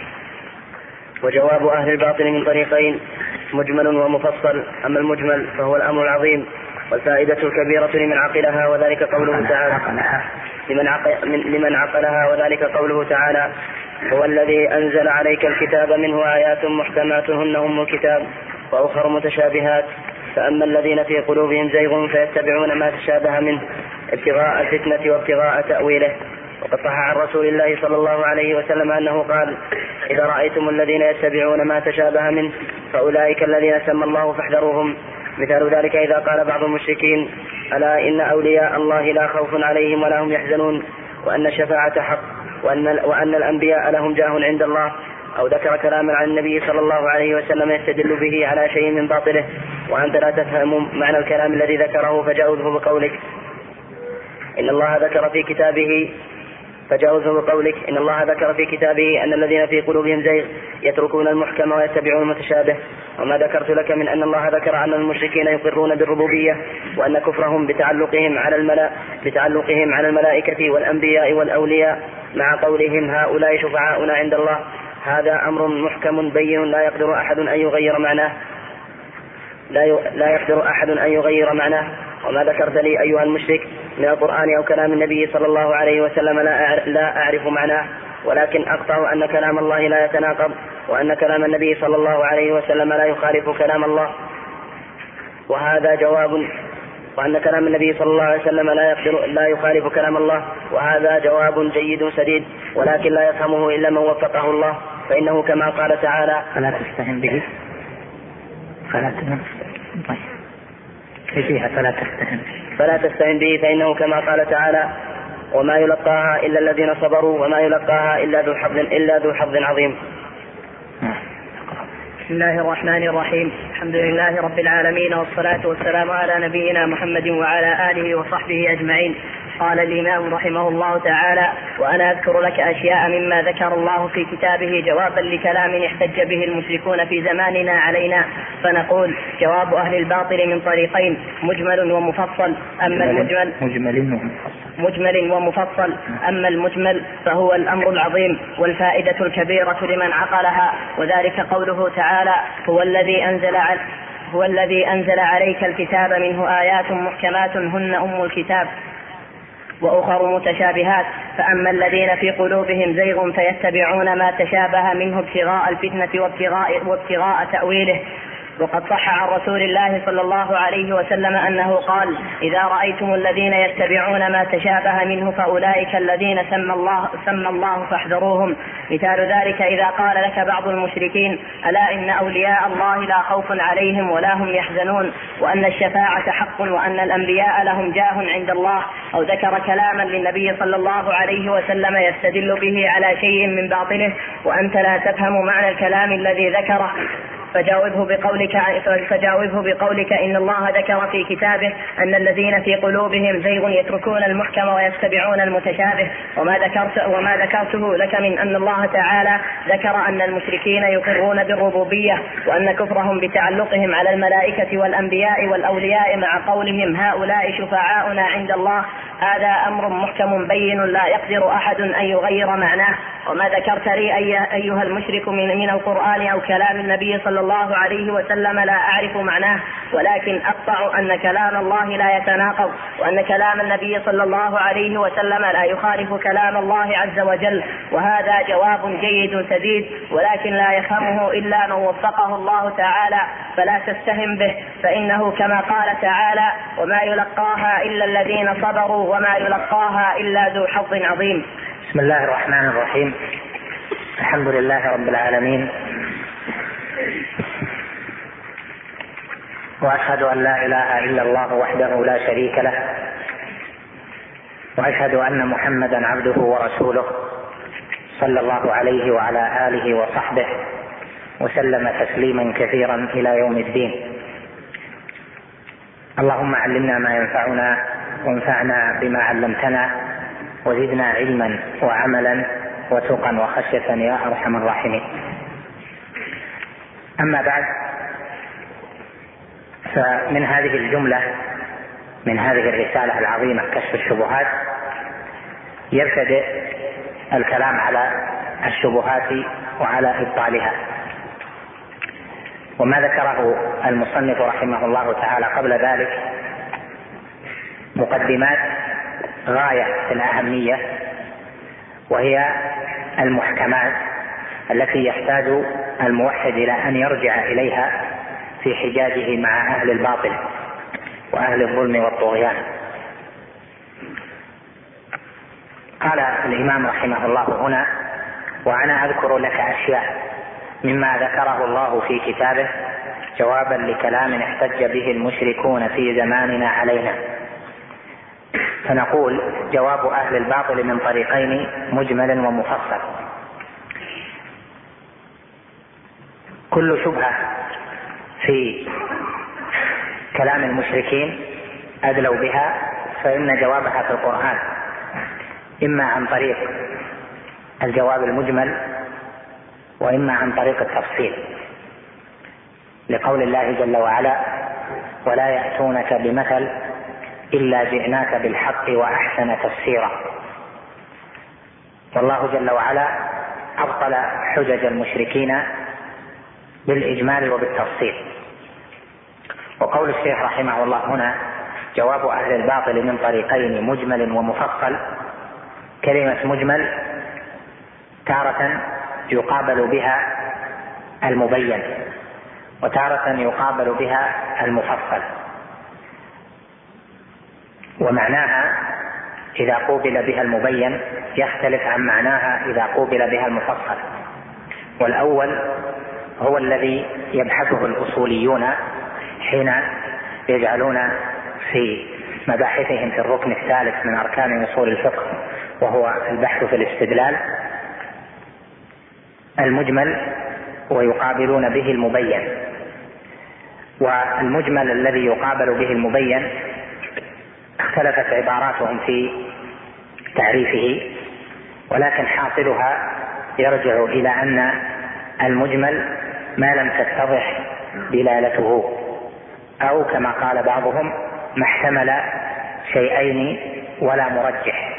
وجواب أهل الباطل من طريقين: مجمل ومفصل. أما المجمل فهو الأمر العظيم والفائدة الكبيرة لمن عقلها، وذلك قوله تعالى لمن, عقل لمن عقلها وذلك قوله تعالى: هو الذي أنزل عليك الكتاب منه آيات محكمات هن أم الكتاب وأخر متشابهات، فأما الذين في قلوبهم زيغ فيتبعون ما تشابه منه ابتغاء الفتنة وابتغاء تأويله. وقد صح عن رسول الله صلى الله عليه وسلم أنه قال: إذا رأيتم الذين يتبعون ما تشابه منه فأولئك الذين سمى الله فاحذروهم. مثال ذلك إذا قال بعض المشركين: ألا إن أولياء الله لا خوف عليهم ولا هم يحزنون، وأن الشفاعة حق، وأن, وأن الأنبياء لهم جاه عند الله، أو ذكر كلاما عن النبي صلى الله عليه وسلم يستدل به على شيء من باطله، وأنت لا تفهم معنى الكلام الذي ذكره فجاوزه بقولك إن الله ذكر في كتابه فجاوزه بقولك إن الله ذكر في كتابه أن الذين في قلوبهم زيغ يتركون المحكم ويتبعون المتشابه. وما ذكرت لك من أن الله ذكر أن المشركين يقرون بالربوبية، وأن كفرهم بتعلقهم على الملا بتعلقهم على الملائكة والأنبياء والأولياء مع قولهم هؤلاء شفعاؤنا عند الله، هذا أمر محكم بين لا يقدر أحد أن يغير معناه لا لا يقدر أحد أن يغير معناه. وما ذكرت لي أيها المشرك من القرآن أو كلام النبي صلى الله عليه وسلم لا أعرف معناه، ولكن أقطع أن كلام الله لا يتناقض، وأن كلام النبي صلى الله عليه وسلم لا يخالف كلام الله، وهذا جواب وأن كلام النبي صلى الله عليه وسلم لا يقدر لا يخالف كلام الله، وهذا جواب جيد سديد، ولكن لا يفهمه إلا من وفقه الله، فإنه كما قال تعالى: فلا تستهن به فلا تستهن طيب فيها فلا تستهن فلا تستهن به فإنه كما قال تعالى: وما يلقاها إلا الذين صبروا وما يلقاها إلا ذو حظ إلا ذو حظ عظيم. بسم الله الرحمن الرحيم. الحمد لله رب العالمين، والصلاة والسلام على نبينا محمد وعلى آله وصحبه أجمعين. قال الإمام رحمه الله تعالى: وأنا أذكر لك أشياء مما ذكر الله في كتابه جوابا لكلام احتج به المشركون في زماننا علينا، فنقول: جواب أهل الباطل من طريقين: مجمل ومفصل. أما المجمل مجمل مجمل ومفصل أما المجمل فهو الأمر العظيم والفائدة الكبيرة لمن عقلها، وذلك قوله تعالى: هو الذي أنزل على هو الذي أنزل عليك الكتاب منه آيات محكمات هن أم الكتاب وأخر متشابهات، فأما الذين في قلوبهم زيغ فيتبعون ما تشابه منه ابتغاء الفتنة وابتغاء, وابتغاء تأويله. وقد صح عن رسول الله صلى الله عليه وسلم أنه قال: إذا رأيتم الذين يتبعون ما تشابه منه فأولئك الذين سمى الله, سمى الله فاحذروهم. مثال ذلك إذا قال لك بعض المشركين: ألا إن أولياء الله لا خوف عليهم ولا هم يحزنون، وأن الشفاعة حق، وأن الأنبياء لهم جاه عند الله، أو ذكر كلاما للنبي صلى الله عليه وسلم يستدل به على شيء من باطله، وأنت لا تفهم معنى الكلام الذي ذكره، فجاوبه بقولك فجاوبه بقولك إن الله ذكر في كتابه أن الذين في قلوبهم زيغ يتركون المحكم ويتبعون المتشابه. وما ذكرت وما ذكرته لك من أن الله تعالى ذكر أن المشركين يقرون بالربوبية، وأن كفرهم بتعلقهم على الملائكة والأنبياء والأولياء مع قولهم هؤلاء شفعاؤنا عند الله، هذا أمر محكم بين لا يقدر أحد أن يغير معناه. وما ذكرت لي أيها المشرك من, من القرآن أو كلام النبي صلى الله عليه وسلم لا أعرف معناه، ولكن أقطع أن كلام الله لا يتناقض، وأن كلام النبي صلى الله عليه وسلم لا يخالف كلام الله عز وجل، وهذا جواب جيد سديد، ولكن لا يفهمه إلا من وفقه الله تعالى، فلا تستهم به، فإنه كما قال تعالى: وما يلقاها إلا الذين صبروا وما يلقاها إلا ذو حظ عظيم. بسم الله الرحمن الرحيم. الحمد لله رب العالمين، وأشهد أن لا إله إلا الله وحده لا شريك له، وأشهد أن محمدا عبده ورسوله صلى الله عليه وعلى آله وصحبه وسلم تسليما كثيرا إلى يوم الدين. اللهم علمنا ما ينفعنا وانفعنا بما علمتنا وزدنا علما وعملا وتقا وخشية يا أرحم الراحمين. أما بعد، فمن هذه الجملة من هذه الرسالة العظيمة كشف الشبهات يبتدئ الكلام على الشبهات وعلى إبطالها. وما ذكره المصنف رحمه الله تعالى قبل ذلك مقدمات غاية في الأهمية، وهي المحكمات التي يحتاج الموحد إلى أن يرجع إليها في حجاجه مع أهل الباطل وأهل الظلم والطغيان. قال الإمام رحمه الله هنا: وأنا أذكر لك أشياء مما ذكره الله في كتابه جوابا لكلام احتج به المشركون في زماننا علينا. فنقول: جواب أهل الباطل من طريقين مجمل ومفصل. كل شبهة في كلام المشركين أدلوا بها فإن جوابها في القرآن، إما عن طريق الجواب المجمل وإما عن طريق التفصيل، لقول الله جل وعلا: ولا يأتونك بمثل إلا جئناك بالحق وأحسن تفسيرا. والله جل وعلا أبطل حجج المشركين بالإجمال وبالتفصيل. وقول الشيخ رحمه الله هنا: جواب أهل الباطل من طريقين مجمل ومفصل، كلمة مجمل تارة يقابل بها المبين وتارة يقابل بها المفصل، ومعناها إذا قوبل بها المبين يختلف عن معناها إذا قوبل بها المفصل. والأول هو الذي يبحثه الأصوليون حين يجعلون في مباحثهم في الركن الثالث من أركان أصول الفقه، وهو البحث في الاستدلال، المجمل ويقابلون به المبين. والمجمل الذي يقابل به المبين اختلفت عباراتهم في تعريفه، ولكن حاصلها يرجع إلى أن المجمل ما لم تتضح دلالته، أو كما قال بعضهم: ما احتمل شيئين ولا مرجح،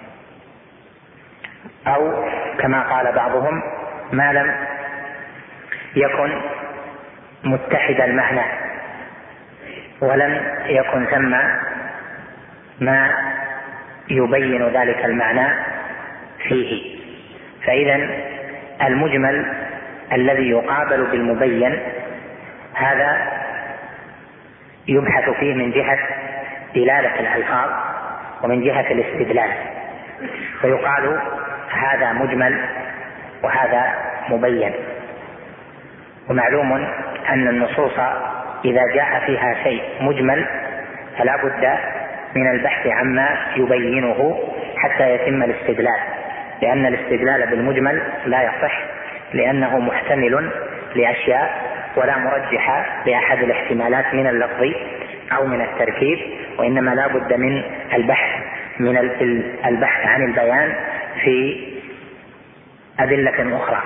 أو كما قال بعضهم: ما لم يكن متحد المعنى ولم يكن ثم ما يبين ذلك المعنى فيه. فإذا المجمل الذي يقابل بالمبين هذا يبحث فيه من جهة دلالة الألفاظ ومن جهة الاستدلال، فيقال هذا مجمل وهذا مبين. ومعلوم أن النصوص إذا جاء فيها شيء مجمل فلا بد من البحث عما يبينه حتى يتم الاستدلال، لأن الاستدلال بالمجمل لا يصح، لأنه محتمل لأشياء ولا مرجح لأحد الاحتمالات من اللفظ أو من التركيب، وإنما لا بد من البحث من البحث عن البيان في أدلة أخرى.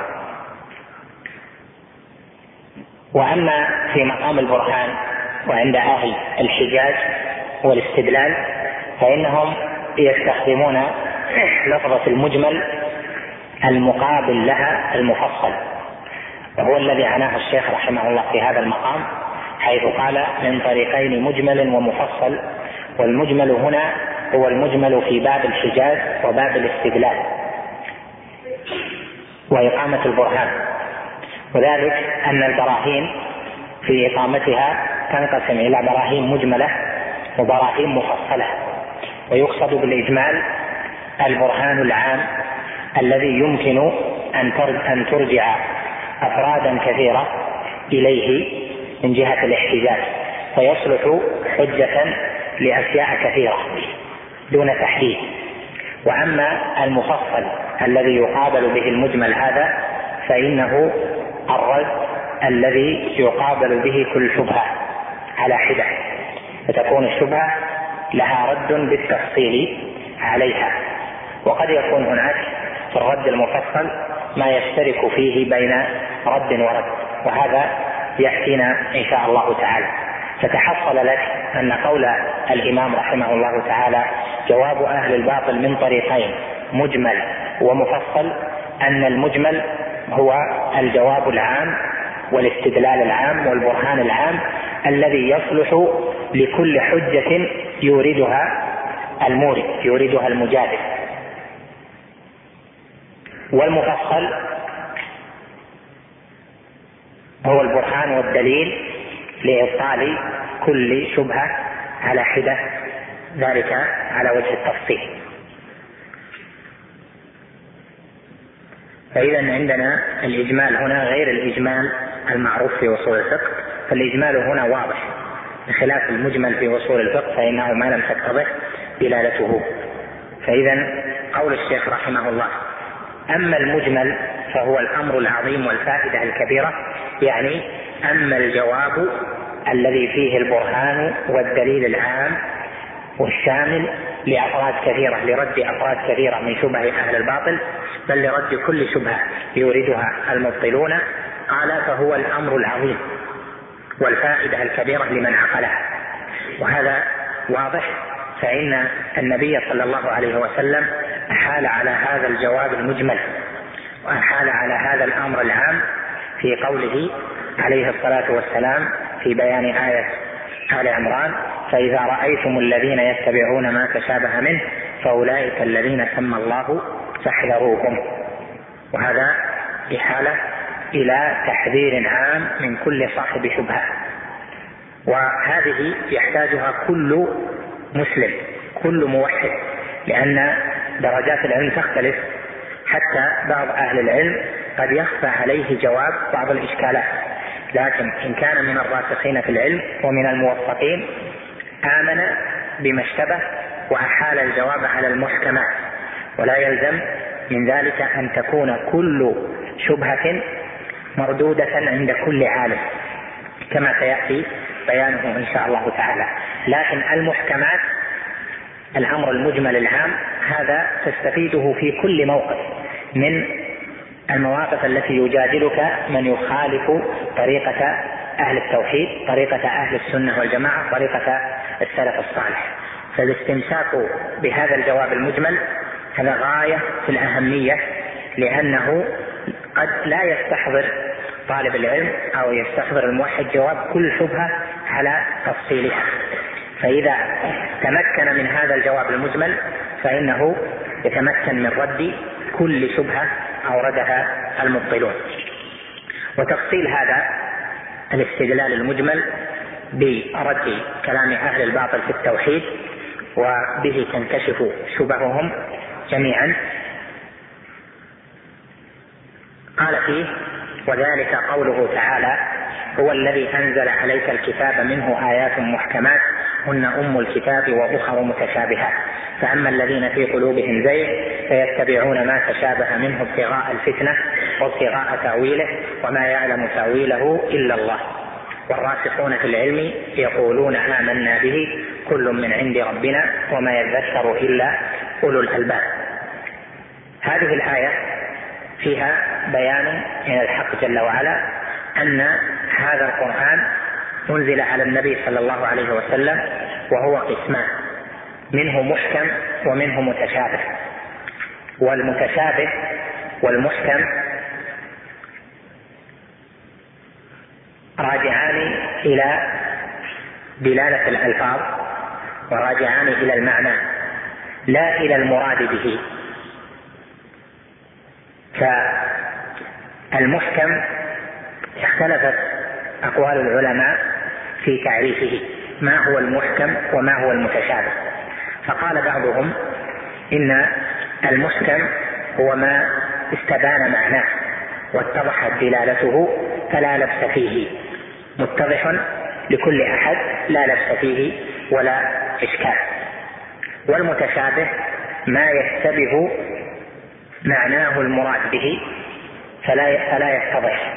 وأما في مقام البرهان وعند أهل الحجاج والاستدلال فإنهم يستخدمون لفظة المجمل المقابل لها المفصل، وهو الذي عناه الشيخ رحمه الله في هذا المقام، حيث قال: من طريقين مجمل ومفصل. والمجمل هنا هو المجمل في باب الحجاج وباب الاستدلال وإقامة البرهان، وذلك أن البراهين في إقامتها تنقسم إلى براهين مجملة وبراهين مفصلة. ويقصد بالإجمال البرهان العام الذي يمكن أن ترجع أفرادا كثيرة إليه من جهة الاحتجاج، فيصلح حجة لأشياء كثيرة دون تحديد. وأما المفصل الذي يقابل به المجمل هذا فإنه الرد الذي يقابل به كل شبهة على حدة، فتكون الشبهة لها رد بالتفصيل عليها. وقد يكون هناك في الرد المفصل ما يشترك فيه بين رد ورد، وهذا يأتينا إن شاء الله تعالى. فتحصل لك أن قول الإمام رحمه الله تعالى جواب أهل الباطل من طريقين مجمل ومفصل، أن المجمل هو الجواب العام والاستدلال العام والبرهان العام الذي يصلح لكل حجة يوردها المورد يوردها المجادل، والمفصل هو البرهان والدليل لإبطال كل شبهة على حدة، ذلك على وجه التفصيل. فإذا عندنا الإجمال هنا غير الإجمال المعروف في أصول الفقه، فالإجمال هنا واضح بخلاف المجمل في أصول الفقه فإنه ما لم تتضح دلالته. فإذا قول الشيخ رحمه الله أما المجمل فهو الأمر العظيم والفائدة الكبيرة، يعني أما الجواب الذي فيه البرهان والدليل العام والشامل لأفراد كثيرة، لرد أفراد كثيرة من شبه أهل الباطل، بل لرد كل شبهة يوردها المبطلون، قال فهو الأمر العظيم والفائدة الكبيرة لمن عقلها. وهذا واضح، فإن النبي صلى الله عليه وسلم أحال على هذا الجواب المجمل وأحال على هذا الأمر العام في قوله عليه الصلاة والسلام في بيان آية آل عمران: فإذا رأيتم الذين يتبعون ما تشابه منه فأولئك الذين سمى الله فاحذروهم. وهذا إحالة إلى تحذير عام من كل صاحب شبهة، وهذه يحتاجها كل مسلم كل موحد، لأن درجات العلم تختلف، حتى بعض أهل العلم قد يخفى عليه جواب بعض الإشكالات، لكن إن كان من الراسخين في العلم ومن الموفقين آمن بما اشتبه وأحال الجواب على المحكمات. ولا يلزم من ذلك أن تكون كل شبهة مردودة عند كل عالم كما سيأتي بيانه إن شاء الله تعالى، لكن المحكمات الأمر المجمل العام هذا تستفيده في كل موقف من المواقف التي يجادلك من يخالف طريقة أهل التوحيد، طريقة أهل السنة والجماعة، طريقة السلف الصالح. فالاستمساك بهذا الجواب المجمل هذا غاية في الأهمية، لأنه قد لا يستحضر طالب العلم أو يستحضر الموحد جواب كل شبهة على تفصيلها، فإذا تمكن من هذا الجواب المجمل فإنه يتمكن من رد كل شبهة أوردها المبطلون. وتفصيل هذا الاستدلال المجمل برد كلام أهل الباطل في التوحيد وبه تنكشف شبههم جميعا. قال فيه: وذلك قوله تعالى: هو الذي أنزل عليك الكتاب منه آيات محكمات هن أم الكتاب وأخر متشابهات فأما الذين في قلوبهم زيغ فيتبعون ما تشابه منه ابتغاء الفتنة وابتغاء تأويله وما يعلم تأويله إلا الله والراسخون في العلم يقولون آمنا به كل من عند ربنا وما يذكر إلا أولو الألباب. هذه الآية فيها بيان من الحق جل وعلا أن هذا القرآن أنزل على النبي صلى الله عليه وسلم وهو قسمان، منه محكم ومنه متشابه. والمتشابه والمحكم راجعان إلى دلالة الألفاظ وراجعان إلى المعنى لا إلى المراد به. فالمحكم اختلفت أقوال العلماء في تعريفه، ما هو المحكم وما هو المتشابه. فقال بعضهم إن المحكم هو ما استبان معناه واتضحت دلالته فلا لبس فيه، متضح لكل أحد لا لبس فيه ولا إشكال. والمتشابه ما يشتبه معناه المراد به فلا فلا يتضح.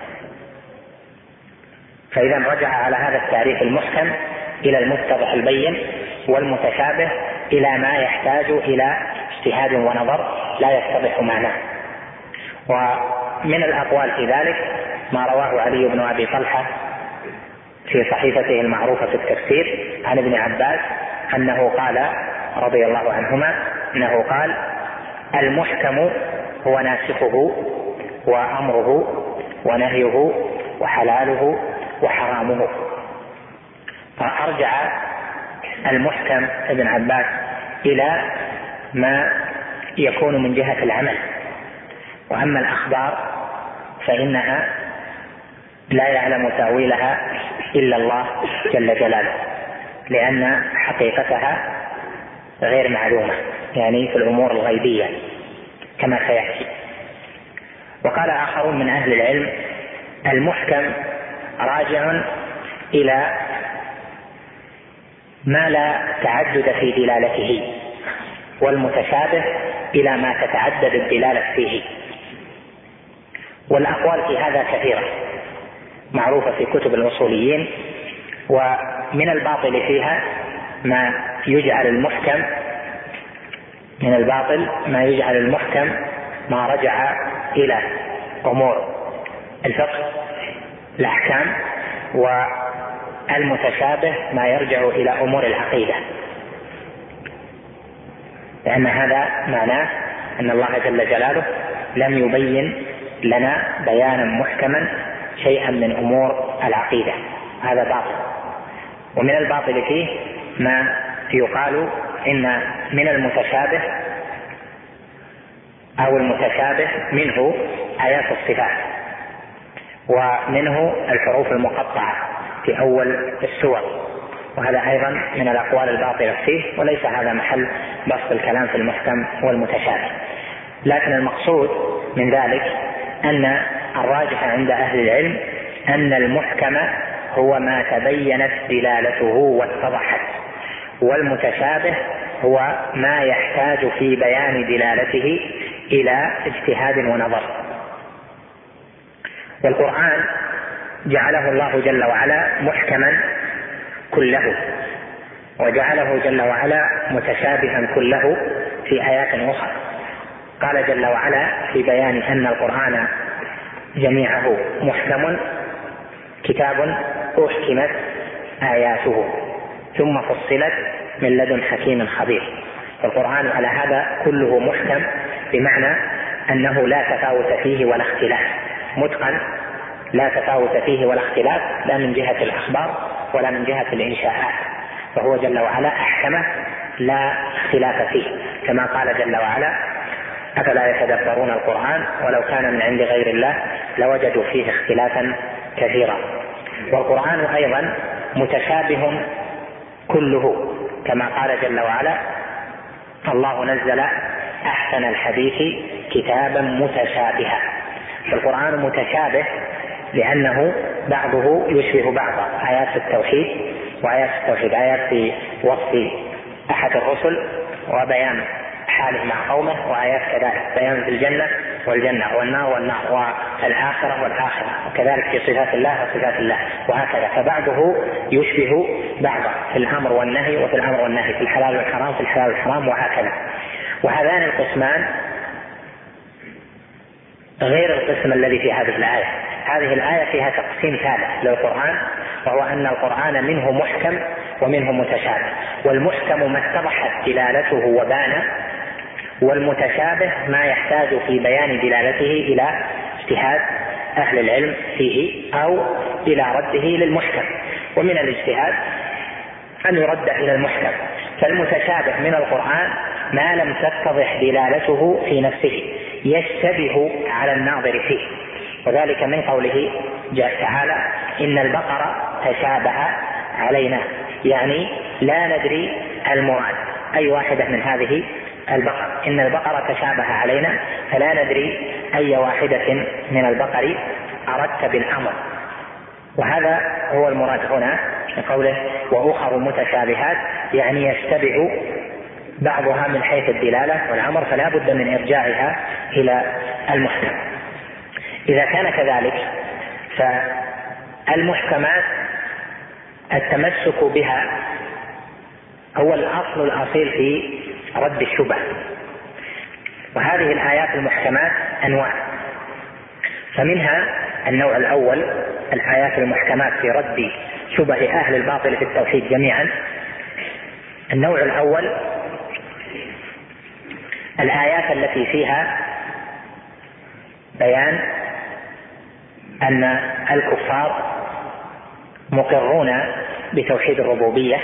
فإذا رجع على هذا التعريف المحكم إلى المتضح البين، والمتشابه إلى ما يحتاج إلى اجتهاد ونظر لا يتضح معناه. ومن الأقوال في ذلك ما رواه علي بن أبي طلحة في صحيفته المعروفة في التفسير عن ابن عباس أنه قال رضي الله عنهما أنه قال: المحكم هو ناسخه وأمره ونهيه وحلاله وحرامه. فأرجع المحكم ابن عباس إلى ما يكون من جهة العمل، وأما الأخبار فإنها لا يعلم تأويلها إلا الله جل جلاله، لأن حقيقتها غير معلومة، يعني في الأمور الغيبية كما سيأتي. وقال آخرون من أهل العلم: المحكم راجع إلى ما لا تعدد في دلالته، والمتشابه إلى ما تتعدد الدلالة فيه. والأقوال في هذا كثيرة معروفة في كتب الأصوليين، ومن الباطل فيها ما يجعل المحكم من الباطل ما يجعل المحكم ما رجع إلى أمور الفقه الأحكام، والمتشابه ما يرجع إلى أمور العقيدة، لأن هذا معناه أن الله جل جلاله لم يبين لنا بيانا محكما شيئا من أمور العقيدة، هذا باطل. ومن الباطل فيه ما يقال إن من المتشابه أو المتشابه منه آيات الصفات، ومنه الحروف المقطعة في أول السور، وهذا أيضا من الأقوال الباطلة فيه، وليس هذا محل بسط الكلام في المحكم والمتشابه. لكن المقصود من ذلك أن الراجح عند أهل العلم أن المحكم هو ما تبينت دلالته واتضحت، والمتشابه هو ما يحتاج في بيان دلالته إلى اجتهاد ونظر. والقرآن جعله الله جل وعلا محكما كله، وجعله جل وعلا متشابها كله في آيات أخرى. قال جل وعلا في بيان أن القرآن جميعه محكم: كتاب أحكمت آياته ثم فصلت من لدن حكيم خبير. القرآن على هذا كله محكم، بمعنى أنه لا تفاوت فيه ولا اختلاف، متقن لا تفاوت فيه ولا اختلاف، لا من جهة الأخبار ولا من جهة الإنشاءات، فهو جل وعلا أحكمه لا اختلاف فيه، كما قال جل وعلا: أفلا يتدبرون القرآن ولو كان من عند غير الله لوجدوا فيه اختلافا كثيرا. والقرآن أيضا متشابه كله، كما قال جل وعلا: الله نزل أحسن الحديث كتابا متشابها. فالقرآن متشابه لأنه بعضه يشبه بعضا، آيات التوحيد وآيات التوحيد آيات في وصف أحد الرسل وبيان حاله مع قومه، وآيات كذلك بيان في الجنة والجنة والنار والنار والآخرة والآخرة، وكذلك في صفات الله وصفات الله، وهكذا. فبعضه يشبه بعضا في الأمر والنهي، وفي الأمر والنهي في الحلال والحرام في الحلال والحرام، وهكذا. وهذان القسمان غير القسم الذي في هذه الآية. هذه الآية فيها تقسيم ثالث للقرآن، وهو أن القرآن منه محكم ومنه متشابه، والمحكم ما اتضحت دلالته وبان، والمتشابه ما يحتاج في بيان دلالته إلى اجتهاد أهل العلم فيه أو إلى رده للمحكم. ومن الاجتهاد أن يرد إلى المحكم. فالمتشابه من القرآن ما لم تتضح دلالته في نفسه، يشتبه على الناظر فيه، وذلك من قوله جاء تعالى: إن البقرة تشابه علينا، يعني لا ندري المراد أي واحدة من هذه البقر. إن البقرة تشابه علينا، فلا ندري أي واحدة من البقر أردت بالأمر. وهذا هو المراد هنا من قوله وأخر متشابهات، يعني يشتبه بعضها من حيث الدلالة والأمر، فلا بد من إرجاعها إلى المحكم. إذا كان كذلك فالمحكمات التمسك بها هو الأصل الأصيل في رد الشبه. وهذه الآيات المحكمات أنواع، فمنها النوع الأول الآيات المحكمات في رد شبه أهل الباطل في التوحيد جميعا. النوع الأول الآيات التي فيها بيان أن الكفار مقرون بتوحيد الربوبية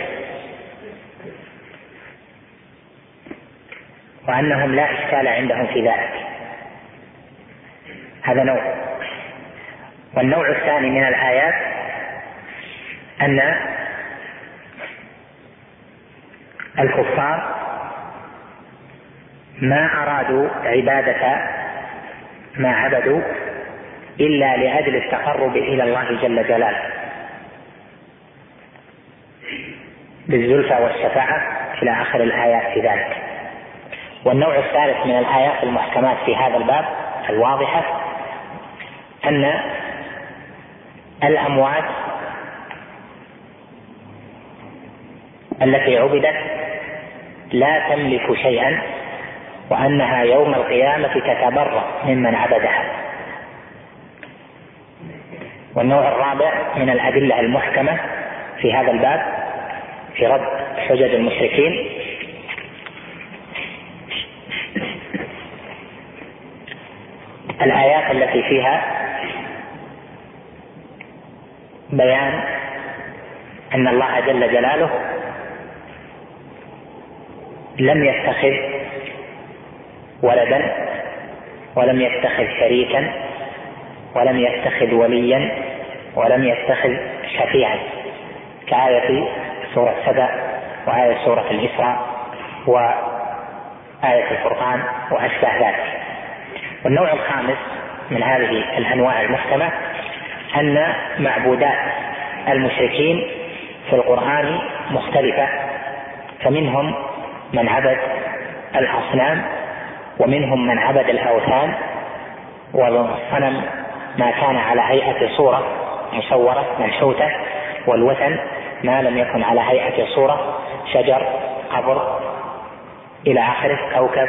وأنهم لا إشكال عندهم في ذلك، هذا نوع. والنوع الثاني من الآيات أن الكفار ما أرادوا عبادة ما عبدوا إلا لأجل التقرب إلى الله جل جلاله بالزلفى والشفاعة إلى آخر الآيات في ذلك. والنوع الثالث من الآيات المحكمات في هذا الباب الواضحة أن الأموات التي عبدت لا تملك شيئا وأنها يوم القيامة تتبرأ ممن عبدها. والنوع الرابع من الأدلة المحكمة في هذا الباب في رد حجج المشركين الآيات التي فيها بيان أن الله جل جلاله لم يتخذ ولدا ولم يتخذ شريكا ولم يتخذ وليا ولم يتخذ شفيعا كآية سورة سبأ وآية سورة الإسراء وآية الفرقان وأشبه ذلك. والنوع الخامس من هذه الأنواع المحكمة أن معبودات المشركين في القرآن مختلفة، فمنهم من عبد الأصنام ومنهم من عبد الأوثان والصنم ما كان على هيئة صورة مصورة منحوتة، والوثن ما لم يكن على هيئة صورة شجر قبر إلى آخره كوكب.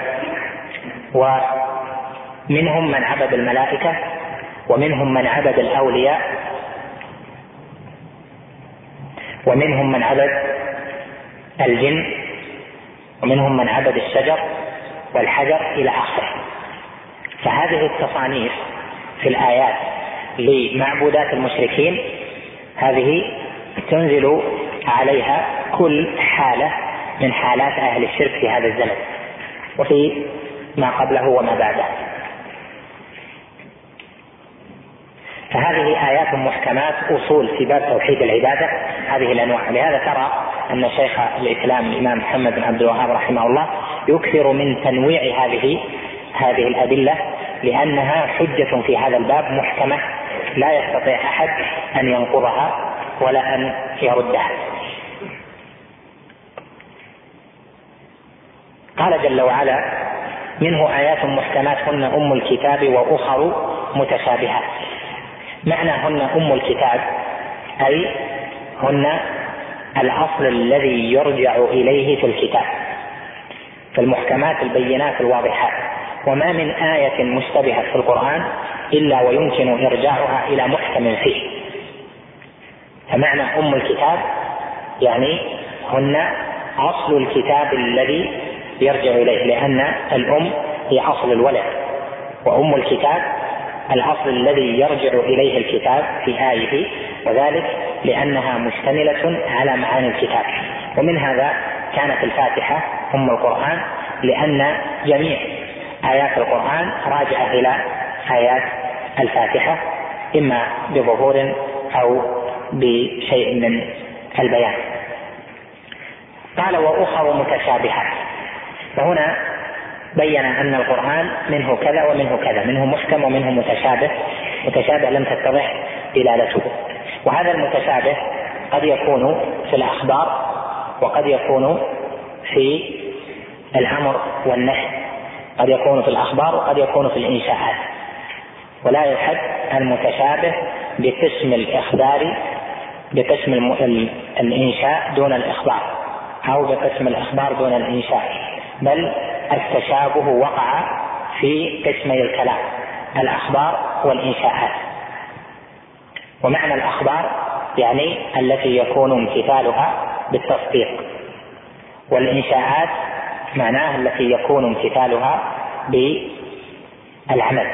ومنهم من عبد الملائكة ومنهم من عبد الأولياء ومنهم من عبد الجن ومنهم من عبد الشجر والحجر إلى آخره. فهذه التصانيف في الآيات لمعبودات المشركين هذه تنزل عليها كل حالة من حالات أهل الشرك في هذا الزمن وفي ما قبله وما بعده. فهذه آيات محكمات أصول في باب توحيد العبادة هذه الأنواع. لهذا ترى أن شيخ الإسلام الإمام محمد بن عبد الوهاب رحمه الله يكثر من تنويع هذه هذه الأدلة لأنها حجة في هذا الباب محكمة لا يستطيع أحد أن ينقضها ولا أن يردها. قال جل وعلا: منه آيات محكمات هن أم الكتاب وأخر متشابهات. معنى هن أم الكتاب أي هن الأصل الذي يرجع إليه في الكتاب، فالمحكمات البينات الواضحات، وما من آية مشتبهة في القرآن إلا ويمكن إرجاعها إلى محكم فيه. فمعنى أم الكتاب يعني هن أصل الكتاب الذي يرجع إليه، لأن الأم هي أصل الولد، وأم الكتاب الأصل الذي يرجع إليه الكتاب في آيه، وذلك لأنها مشتملة على معاني الكتاب. ومن هذا كانت الفاتحة أم القرآن، لأن جميع آيات القرآن راجعة إلى آيات الفاتحة إما بظهور أو بشيء من البيان. قال: وأخر متشابهات. فهنا بين أن القرآن منه كذا ومنه كذا، منه محكم ومنه متشابه، متشابه لم تتضح دلالته. وهذا المتشابه قد يكون في الأخبار وقد يكون في الأمر والنهي، قد يكون في الأخبار وقد يكون في الإنشاءات. ولا يحد المتشابه بقسم الإخبار بقسم الإنشاء دون الإخبار، أو بقسم الإخبار دون الإنشاء، بل التشابه وقع في قسمي الكلام، الأخبار والإنشاءات. ومعنى الأخبار يعني التي يكون امتثالها بالتصديق، والإنشاءات معناها التي يكون امتثالها بالعمل.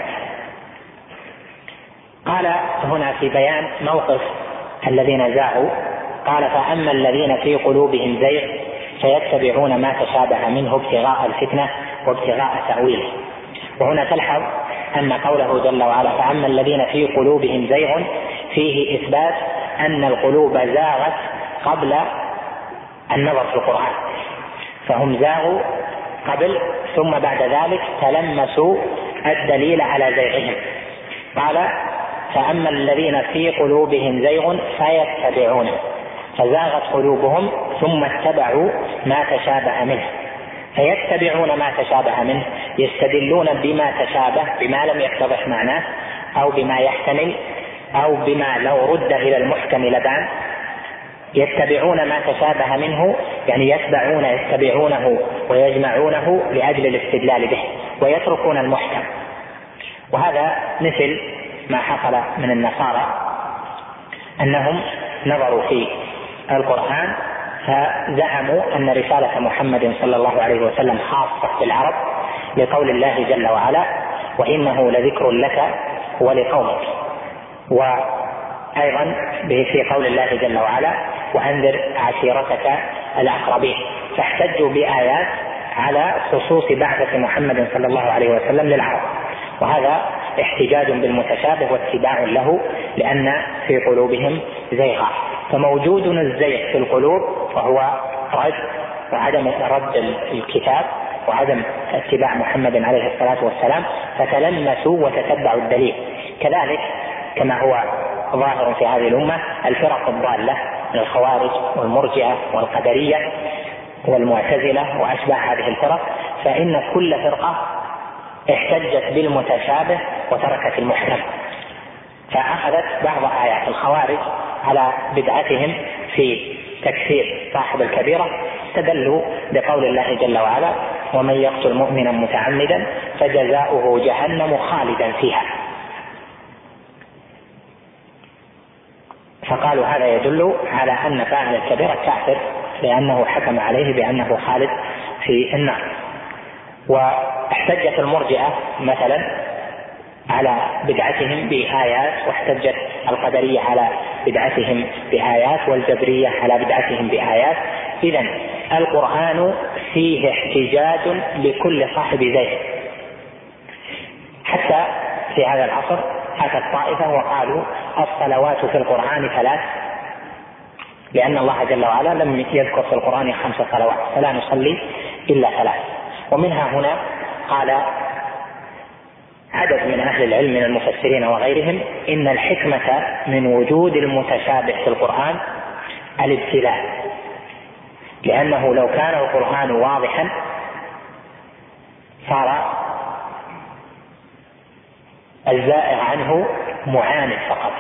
قال هنا في بيان موقف الذين زاغوا، قال: فأما الذين في قلوبهم زيغ فيتبعون ما تشابه منه ابتغاء الفتنة وابتغاء تأويله. وهنا تلحظ أن قوله جل وعلا فأما الذين في قلوبهم زيغ فيه إثبات أن القلوب زاغت قبل النظر في القرآن، فهم زاغوا قبل ثم بعد ذلك تلمسوا الدليل على زيغهم. قال: فأما الذين في قلوبهم زيغ فيتبعون، فزاغت قلوبهم ثم اتبعوا ما تشابه منه. فيتبعون ما تشابه منه يستدلون بما تشابه بما لم يتضح معناه، أو بما يحتمل، أو بما لو رد إلى المحكم لبان. يتبعون ما تشابه منه يعني يتبعون يتبعونه ويجمعونه لأجل الاستدلال به، ويتركون المحكم. وهذا مثل ما حصل من النصارى أنهم نظروا في القرآن فزعموا أن رسالة محمد صلى الله عليه وسلم خاصة بالعرب، لقول الله جل وعلا: وإنه لذكر لك ولقومك. وأيضا في قول الله جل وعلا: وأنذر عشيرتك الأقربين. فاحتجوا بآيات على خصوص بعثة محمد صلى الله عليه وسلم للعرب، وهذا احتجاج بالمتشابه واتباع له، لأن في قلوبهم زيغا. فموجود الزيغ في القلوب وهو رد وعدم رد الكتاب وعدم اتباع محمد عليه الصلاة والسلام، فتلمسوا وتتبعوا الدليل. كذلك كما هو ظاهر في هذه الأمة الفرق الضالة من الخوارج والمرجئة والقدرية والمعتزلة وأشباه هذه الفرق، فإن كل فرقة احتجت بالمتشابه وتركت المحكم، فأخذت بعض آيات الخوارج على بدعتهم في تكفير صاحب الكبيرة، استدلوا بقول الله جل وعلا: ومن يقتل مؤمنا متعمدا فجزاؤه جهنم خالدا فيها. فقالوا هذا يدل على أن فاعل الكبيرة كافر، لأنه حكم عليه بأنه خالد في النار. واحتجت المرجئة مثلا على بدعتهم بآيات، واحتجت القدرية على بدعتهم بآيات، والجبرية على بدعتهم بآيات. إذن القرآن فيه احتجاج لكل صاحب زيغ. حتى في هذا العصر أتت طائفة وقالوا الصلوات في القرآن ثلاث، لأن الله جل وعلا لم يذكر في القرآن خمس صلوات، فلا نصلي إلا ثلاث. ومنها هنا قال عدد من أهل العلم من المفسرين وغيرهم إن الحكمة من وجود المتشابه في القرآن الابتلاء، لأنه لو كان القرآن واضحا صار الزائغ عنه معاند فقط،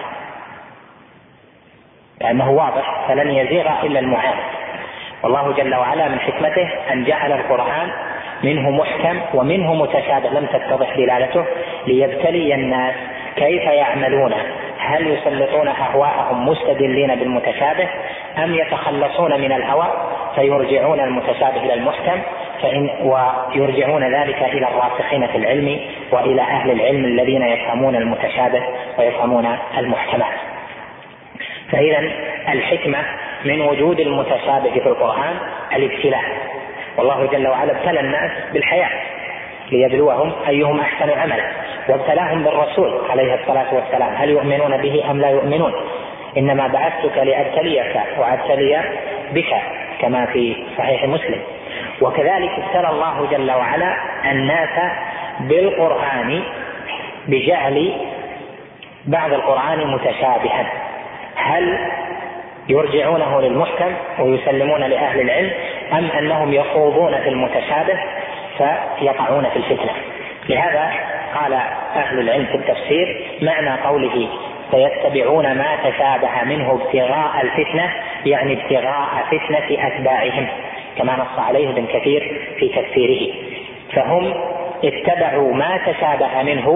لأنه واضح فلن يزيغ إلا المعاند. والله جل وعلا من حكمته أن جعل القرآن منه محكم ومنه متشابه لم تتضح دلالته، ليبتلي الناس كيف يعملون، هل يسلطون أهواءهم مستدلين بالمتشابه أم يتخلصون من الهوى فيرجعون المتشابه إلى المحكم، فإن ويرجعون ذلك إلى الراسخين في العلم وإلى أهل العلم الذين يفهمون المتشابه ويفهمون المحكمات. فإذا الحكمة من وجود المتشابه في القرآن الابتلاء، والله جل وعلا ابتلى الناس بالحياة ليبلوهم أيهم أحسن عملا، وابتلاهم بالرسول عليه الصلاة والسلام هل يؤمنون به أم لا يؤمنون، إنما بعثتك لأبتليك وأبتلي بك كما في صحيح مسلم. وكذلك ابتلى الله جل وعلا الناس بالقرآن بجعل بعض القرآن متشابها، هل يرجعونه للمحكم ويسلمون لأهل العلم أم أنهم يخوضون في المتشابه فيقعون في الفتنة. لهذا قال أهل العلم في التفسير معنى قوله فيتبعون ما تشابه منه ابتغاء الفتنة يعني ابتغاء فتنة أتباعهم، كما نص عليه ابن كثير في تفسيره. فهم اتبعوا ما تشابه منه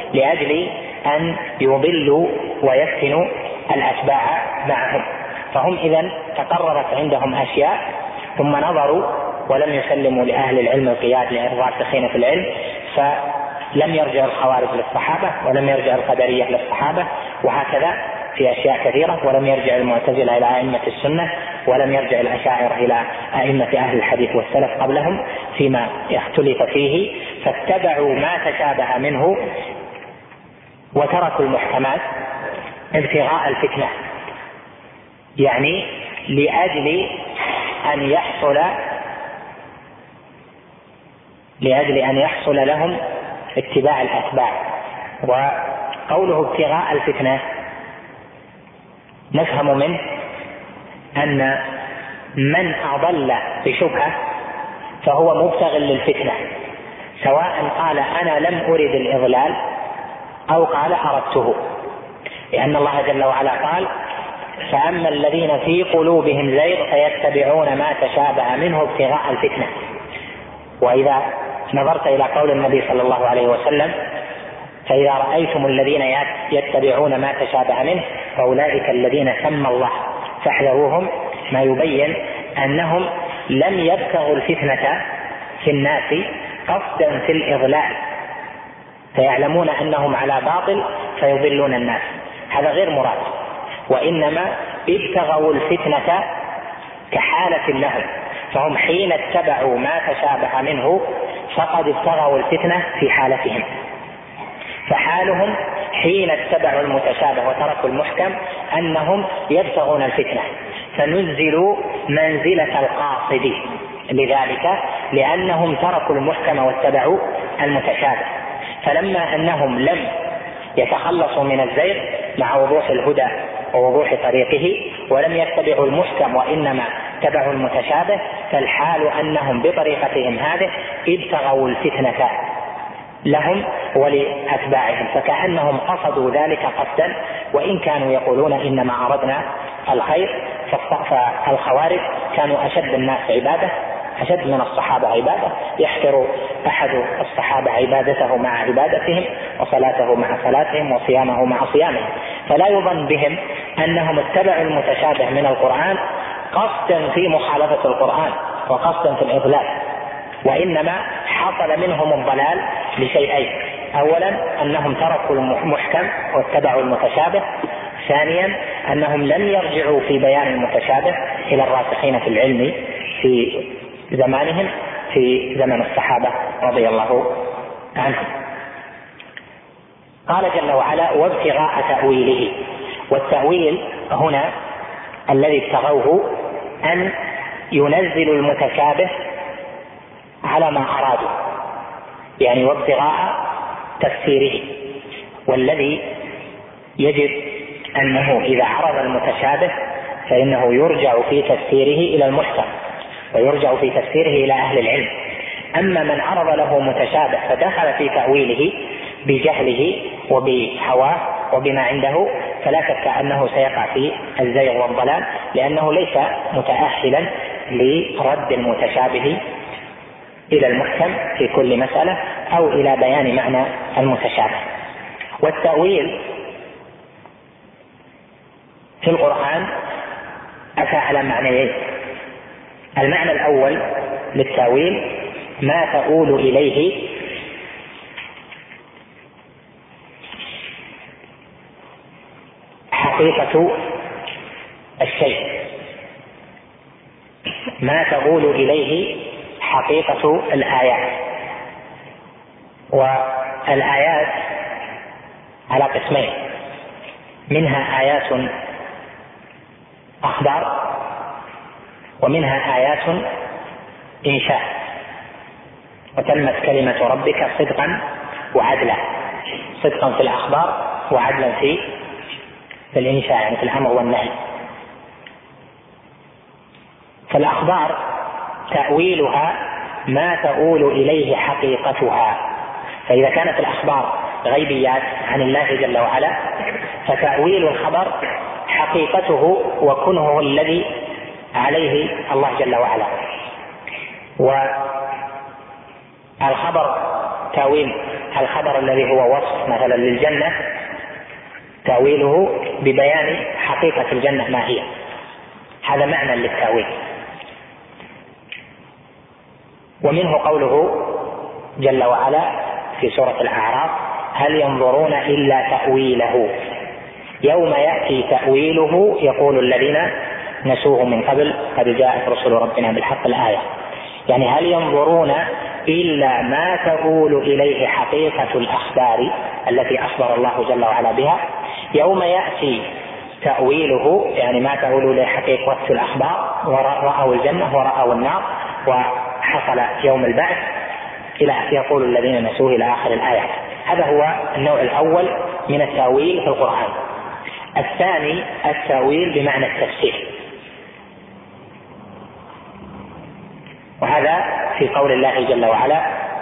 لأجل أن يضلوا ويفتنوا الأتباع معهم. فهم إذن تقررت عندهم أشياء ثم نظروا ولم يسلموا لأهل العلم القياد للراسخين في العلم، فلم يرجع الخوارج للصحابة ولم يرجع القدرية للصحابة، وهكذا في أشياء كثيرة. ولم يرجع المعتزلة إلى أئمة السنة، ولم يرجع الأشاعرة إلى أئمة أهل الحديث والسلف قبلهم فيما اختلف فيه، فاتبعوا ما تشابه منه وتركوا المحكمات ابتغاء الفتنة، يعني لأجل أن يحصل لأجل أن يحصل لهم اتباع الأتباع. وقوله ابتغاء الفتنة نفهم منه أن من أضل بشبهة فهو مبتغ للفتنة، سواء قال أنا لم أرد الإضلال أو قال أردته، لأن الله جل وعلا قال فأما الذين في قلوبهم زيغ فيتبعون ما تشابه منه ابتغاء الفتنة. وإذا نظرت إلى قول النبي صلى الله عليه وسلم فإذا رأيتم الذين يتبعون ما تشابه منه فأولئك الذين سمى الله فاحذروهم، ما يبين أنهم لم يبتغوا الفتنة في الناس قصدا في الإضلال، فيعلمون أنهم على باطل فيضلون الناس، هذا غير مراد، وإنما ابتغوا الفتنة كحالة لهم، فهم حين اتبعوا ما تشابه منه فقد ابتغوا الفتنة في حالتهم. فحالهم حين اتبعوا المتشابه وتركوا المحكم أنهم يبتغون الفتنة، فنزلوا منزلة القاصد لذلك، لأنهم تركوا المحكم واتبعوا المتشابه. فلما أنهم لم يتخلصوا من الزيغ مع وضوح الهدى ووضوح طريقه ولم يتبعوا المحكم وإنما تبعوا المتشابه، فالحال أنهم بطريقتهم هذه ابتغوا الفتنة لهم ولأتباعهم، فكأنهم قصدوا ذلك قصدا، وإن كانوا يقولون إنما أردنا الخير. فالخوارج كانوا أشد الناس عبادة، أشد من الصحابة عبادة، يحقر أحد الصحابة عبادته مع عبادتهم وصلاته مع صلاتهم وصيامه مع صيامهم، فلا يظن بهم أنهم اتبعوا المتشابه من القرآن قصدا في مخالفة القرآن وقصدا في الإضلال، وإنما حصل منهم الضلال لشيئين: أولا أنهم تركوا المحكم واتبعوا المتشابه، ثانيا أنهم لم يرجعوا في بيان المتشابه إلى الراسخين في العلم في زمانهم في زمن الصحابة رضي الله عنهم. قال جل وعلا: وابتغاء تأويله. والتأويل هنا الذي ابتغوه أن ينزلوا المتشابه على ما أرادوا، يعني وابتغاء تفسيره. والذي يجب أنه إذا عرض المتشابه فإنه يرجع في تفسيره إلى المحكم ويرجع في تفسيره إلى أهل العلم. أما من عرض له متشابه فدخل في تأويله بجهله وبهواه وبما عنده، فلا شك أنه سيقع في الزيغ والضلال، لأنه ليس متأهلا لرد المتشابه إلى المحكم في كل مسألة أو إلى بيان معنى المتشابه. والتأويل في القرآن أتى على معنيين: المعنى الأول للتأويل ما تؤول إليه حقيقة الشيء، ما تؤول إليه حقيقة الآيات. والآيات على قسمين: منها آيات أخبار، ومنها آيات إنشاء. وتمت كلمة ربك صدقا وعدلا، صدقا في الأخبار وعدلا في في الإنشاء، يعني في الأمر والنهي. فالأخبار تأويلها ما تؤول إليه حقيقتها، فإذا كانت الأخبار غيبيات عن الله جل وعلا فتأويل الخبر حقيقته وكنه الذي عليه الله جل وعلا. والخبر تأويل الخبر الذي هو وصف مثلا للجنة تأويله ببيان حقيقة الجنة ما هي، هذا معنى للتأويل. ومنه قوله جل وعلا في سورة الأعراف: هل ينظرون إلا تأويله يوم يأتي تأويله يقول الذين نسوه من قبل قد جاءت رسل ربنا بالحق. الآية يعني هل ينظرون إلا ما تؤول إليه حقيقة الأخبار التي أخبر الله جل وعلا بها يوم يأتي تأويله، يعني ما تؤول إليه حقيقة الأخبار، ورأوا الجنة ورأوا النار وحصل يوم البعث إلى يقول الذين نسوه إلى آخر الآية. هذا هو النوع الأول من التأويل في القرآن. الثاني التأويل بمعنى التفسير، وهذا في قول الله جل وعلا: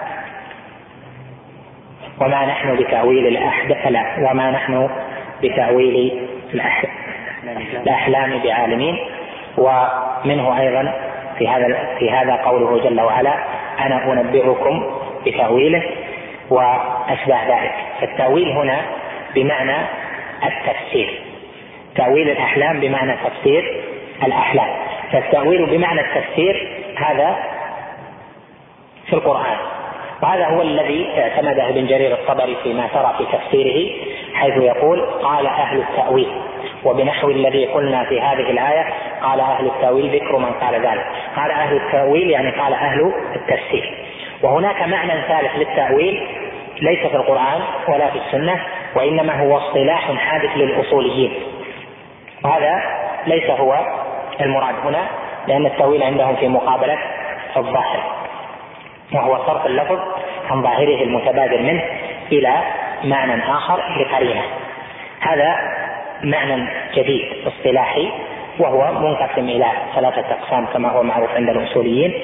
وما نحن بتأويل الأحداث لا وما نحن بتأويل الأحلام بعالمين. ومنه أيضا في هذا في هذا قوله جل وعلا: أنا أنبئكم بتأويله وأشباه ذلك. فالتأويل هنا بمعنى التفسير، تأويل الأحلام بمعنى تفسير الأحلام. فالتأويل بمعنى التفسير هذا في القرآن، وهذا هو الذي اعتمده ابن جرير الطبري فيما ترى في تفسيره، حيث يقول: قال أهل التأويل، وبنحو الذي قلنا في هذه الآية قال أهل التأويل ذكر من قال ذلك. قال أهل التأويل يعني قال أهل التفسير. وهناك معنى ثالث للتأويل ليس في القرآن ولا في السنة، وإنما هو اصطلاح حادث للأصوليين، وهذا ليس هو المراد هنا، لأن التأويل عندهم في مقابلة الظاهر، وهو صرف اللفظ عن ظاهره المتبادر منه إلى معنى آخر بقرينة. هذا معنى جديد اصطلاحي، وهو منقسم إلى ثلاثة أقسام كما هو معروف عند الأصوليين: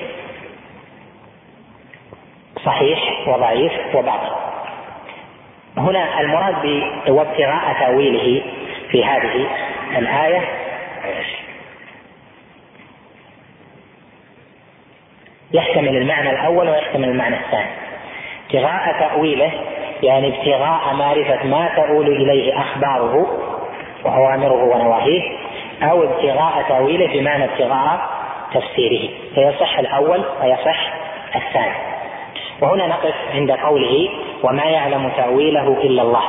صحيح وضعيف وباطل. هنا المراد بابتغاء تأويله في هذه الآية يحتمل المعنى الأول ويحتمل المعنى الثاني. ابتغاء تأويله يعني ابتغاء معرفة ما تؤول إليه أخباره وأوامره ونواهيه، أو ابتغاء تأويله بمعنى ابتغاء تفسيره، فيصح الأول ويصح الثاني. وهنا نقف عند قوله: وما يعلم تأويله إلا الله.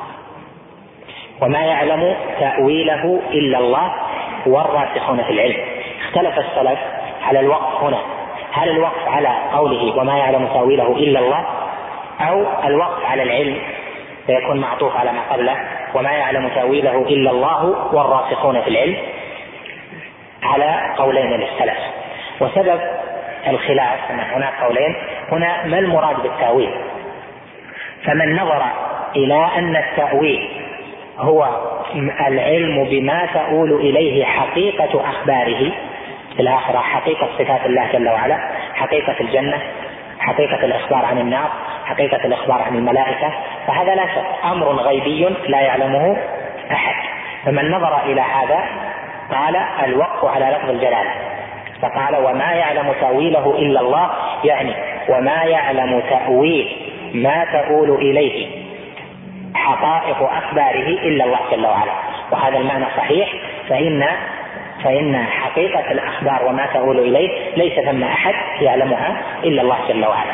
وما يعلم تأويله إلا الله والراسخون في العلم. اختلف السلف على الوقف هنا، هل الوقف على قوله وما يعلم تأويله إلا الله، أو الوقف على العلم فيكون معطوف على ما قبله وما يعلم تأويله إلا الله والراسخون في العلم، على قولين للسلف. وسبب الخلاف أن هناك قولين هنا ما المراد بالتأويل. فمن نظر إلى أن التأويل هو العلم بما تؤول إليه حقيقة أخباره في الآخرة، حقيقة صفات الله جل وعلا، حقيقة الجنة، حقيقة الإخبار عن النار، حقيقة الإخبار عن الملائكة، فهذا لا شك أمر غيبي لا يعلمه أحد. فمن نظر إلى هذا قال الوقف على لفظ الجلالة، فقال وما يعلم تأويله إلا الله، يعني وما يعلم تأويل ما تؤول إليه حقائق أخباره إلا الله جل وعلا. وهذا المعنى صحيح، فإن فإن حقيقة الأخبار وما تؤول إليه ليس ثم أحد يعلمها إلا الله جل وعلا.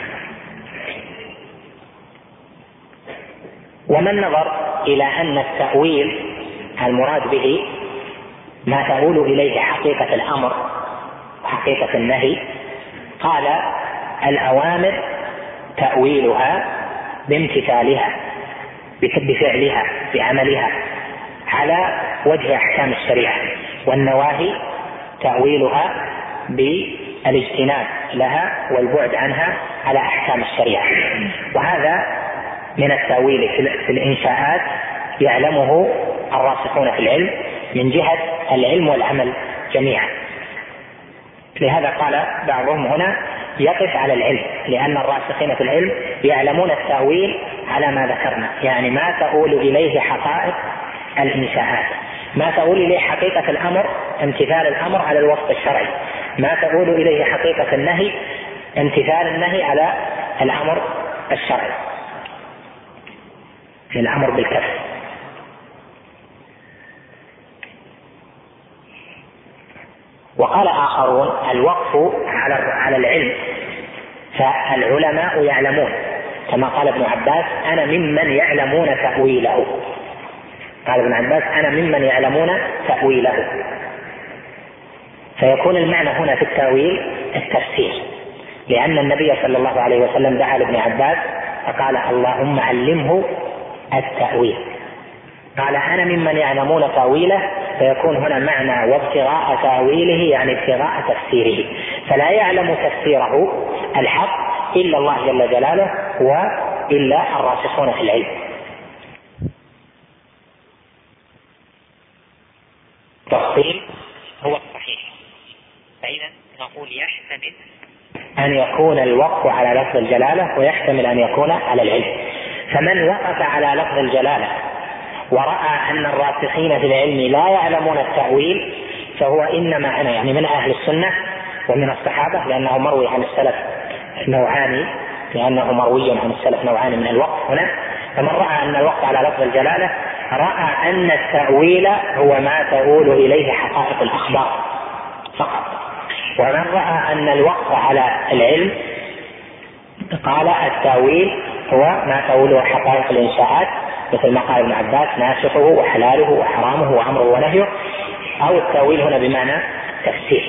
ومن نظر إلى أن التأويل المراد به ما تؤول إليه حقيقة الأمر وحقيقة النهي، قال الأوامر تأويلها بامتثالها بفعلها بعملها على وجه أحكام الشريعة، والنواهي تأويلها بالاجتناب لها والبعد عنها على أحكام الشريعة. وهذا من التأويل في الإنشاءات يعلمه الراسخون في العلم من جهة العلم والعمل جميعا. لهذا قال بعضهم هنا يقف على العلم، لأن الراسخين في العلم يعلمون التأويل على ما ذكرنا، يعني ما تؤول إليه حقائق الإنشاءات، ما تؤول إليه حقيقة الأمر امتثال الأمر على الوصف الشرعي، ما تؤول إليه حقيقة النهي امتثال النهي على الأمر الشرعي، الأمر بالكف. وقال آخرون الوقف على على العلم، فالعلماء يعلمون كما قال ابن عباس أنا ممن يعلمون تأويله، قال ابن عباس أنا ممن يعلمون تأويله، فيكون المعنى هنا في التأويل التفسير، لأن النبي صلى الله عليه وسلم دعا لابن عباس فقال اللهم علمه التأويل، قال أنا ممن يعلمون تأويله، فيكون هنا معنى وابتغاء تأويله يعني ابتغاء تفسيره، فلا يعلم تفسيره الحق إلا الله جل جلاله وإلا الراسخون في العلم. التفصيل هو الصحيح، فإذا نقول يحتمل أن يكون الوقف على لفظ الجلالة ويحتمل أن يكون على العلم. فمن وقف على لفظ الجلالة ورأى أن الراسخين في العلم لا يعلمون التأويل فهو إنما أنا يعني من أهل السنة ومن الصحابة، لأنه مروي عن السلف نوعان، لأنه مروي عن السلف نوعان من الوقف هنا. فمن رأى أن الوقف على لفظ الجلالة رأى أن التأويل هو ما تؤول إليه حقائق الأخبار فقط، ومن رأى أن الوقف على العلم قال التأويل هو ما تؤوله حقائق الإنشاءات، مثل ما قال ابن عباس ناسخه وحلاله وحرامه وأمره ونهيه، أو التأويل هنا بمعنى تفسير.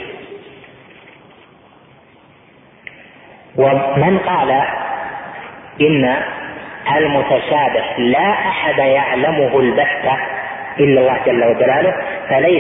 ومن قال إن المتشابه لا أحد يعلمه البتة إلا الله جل جلاله، فليس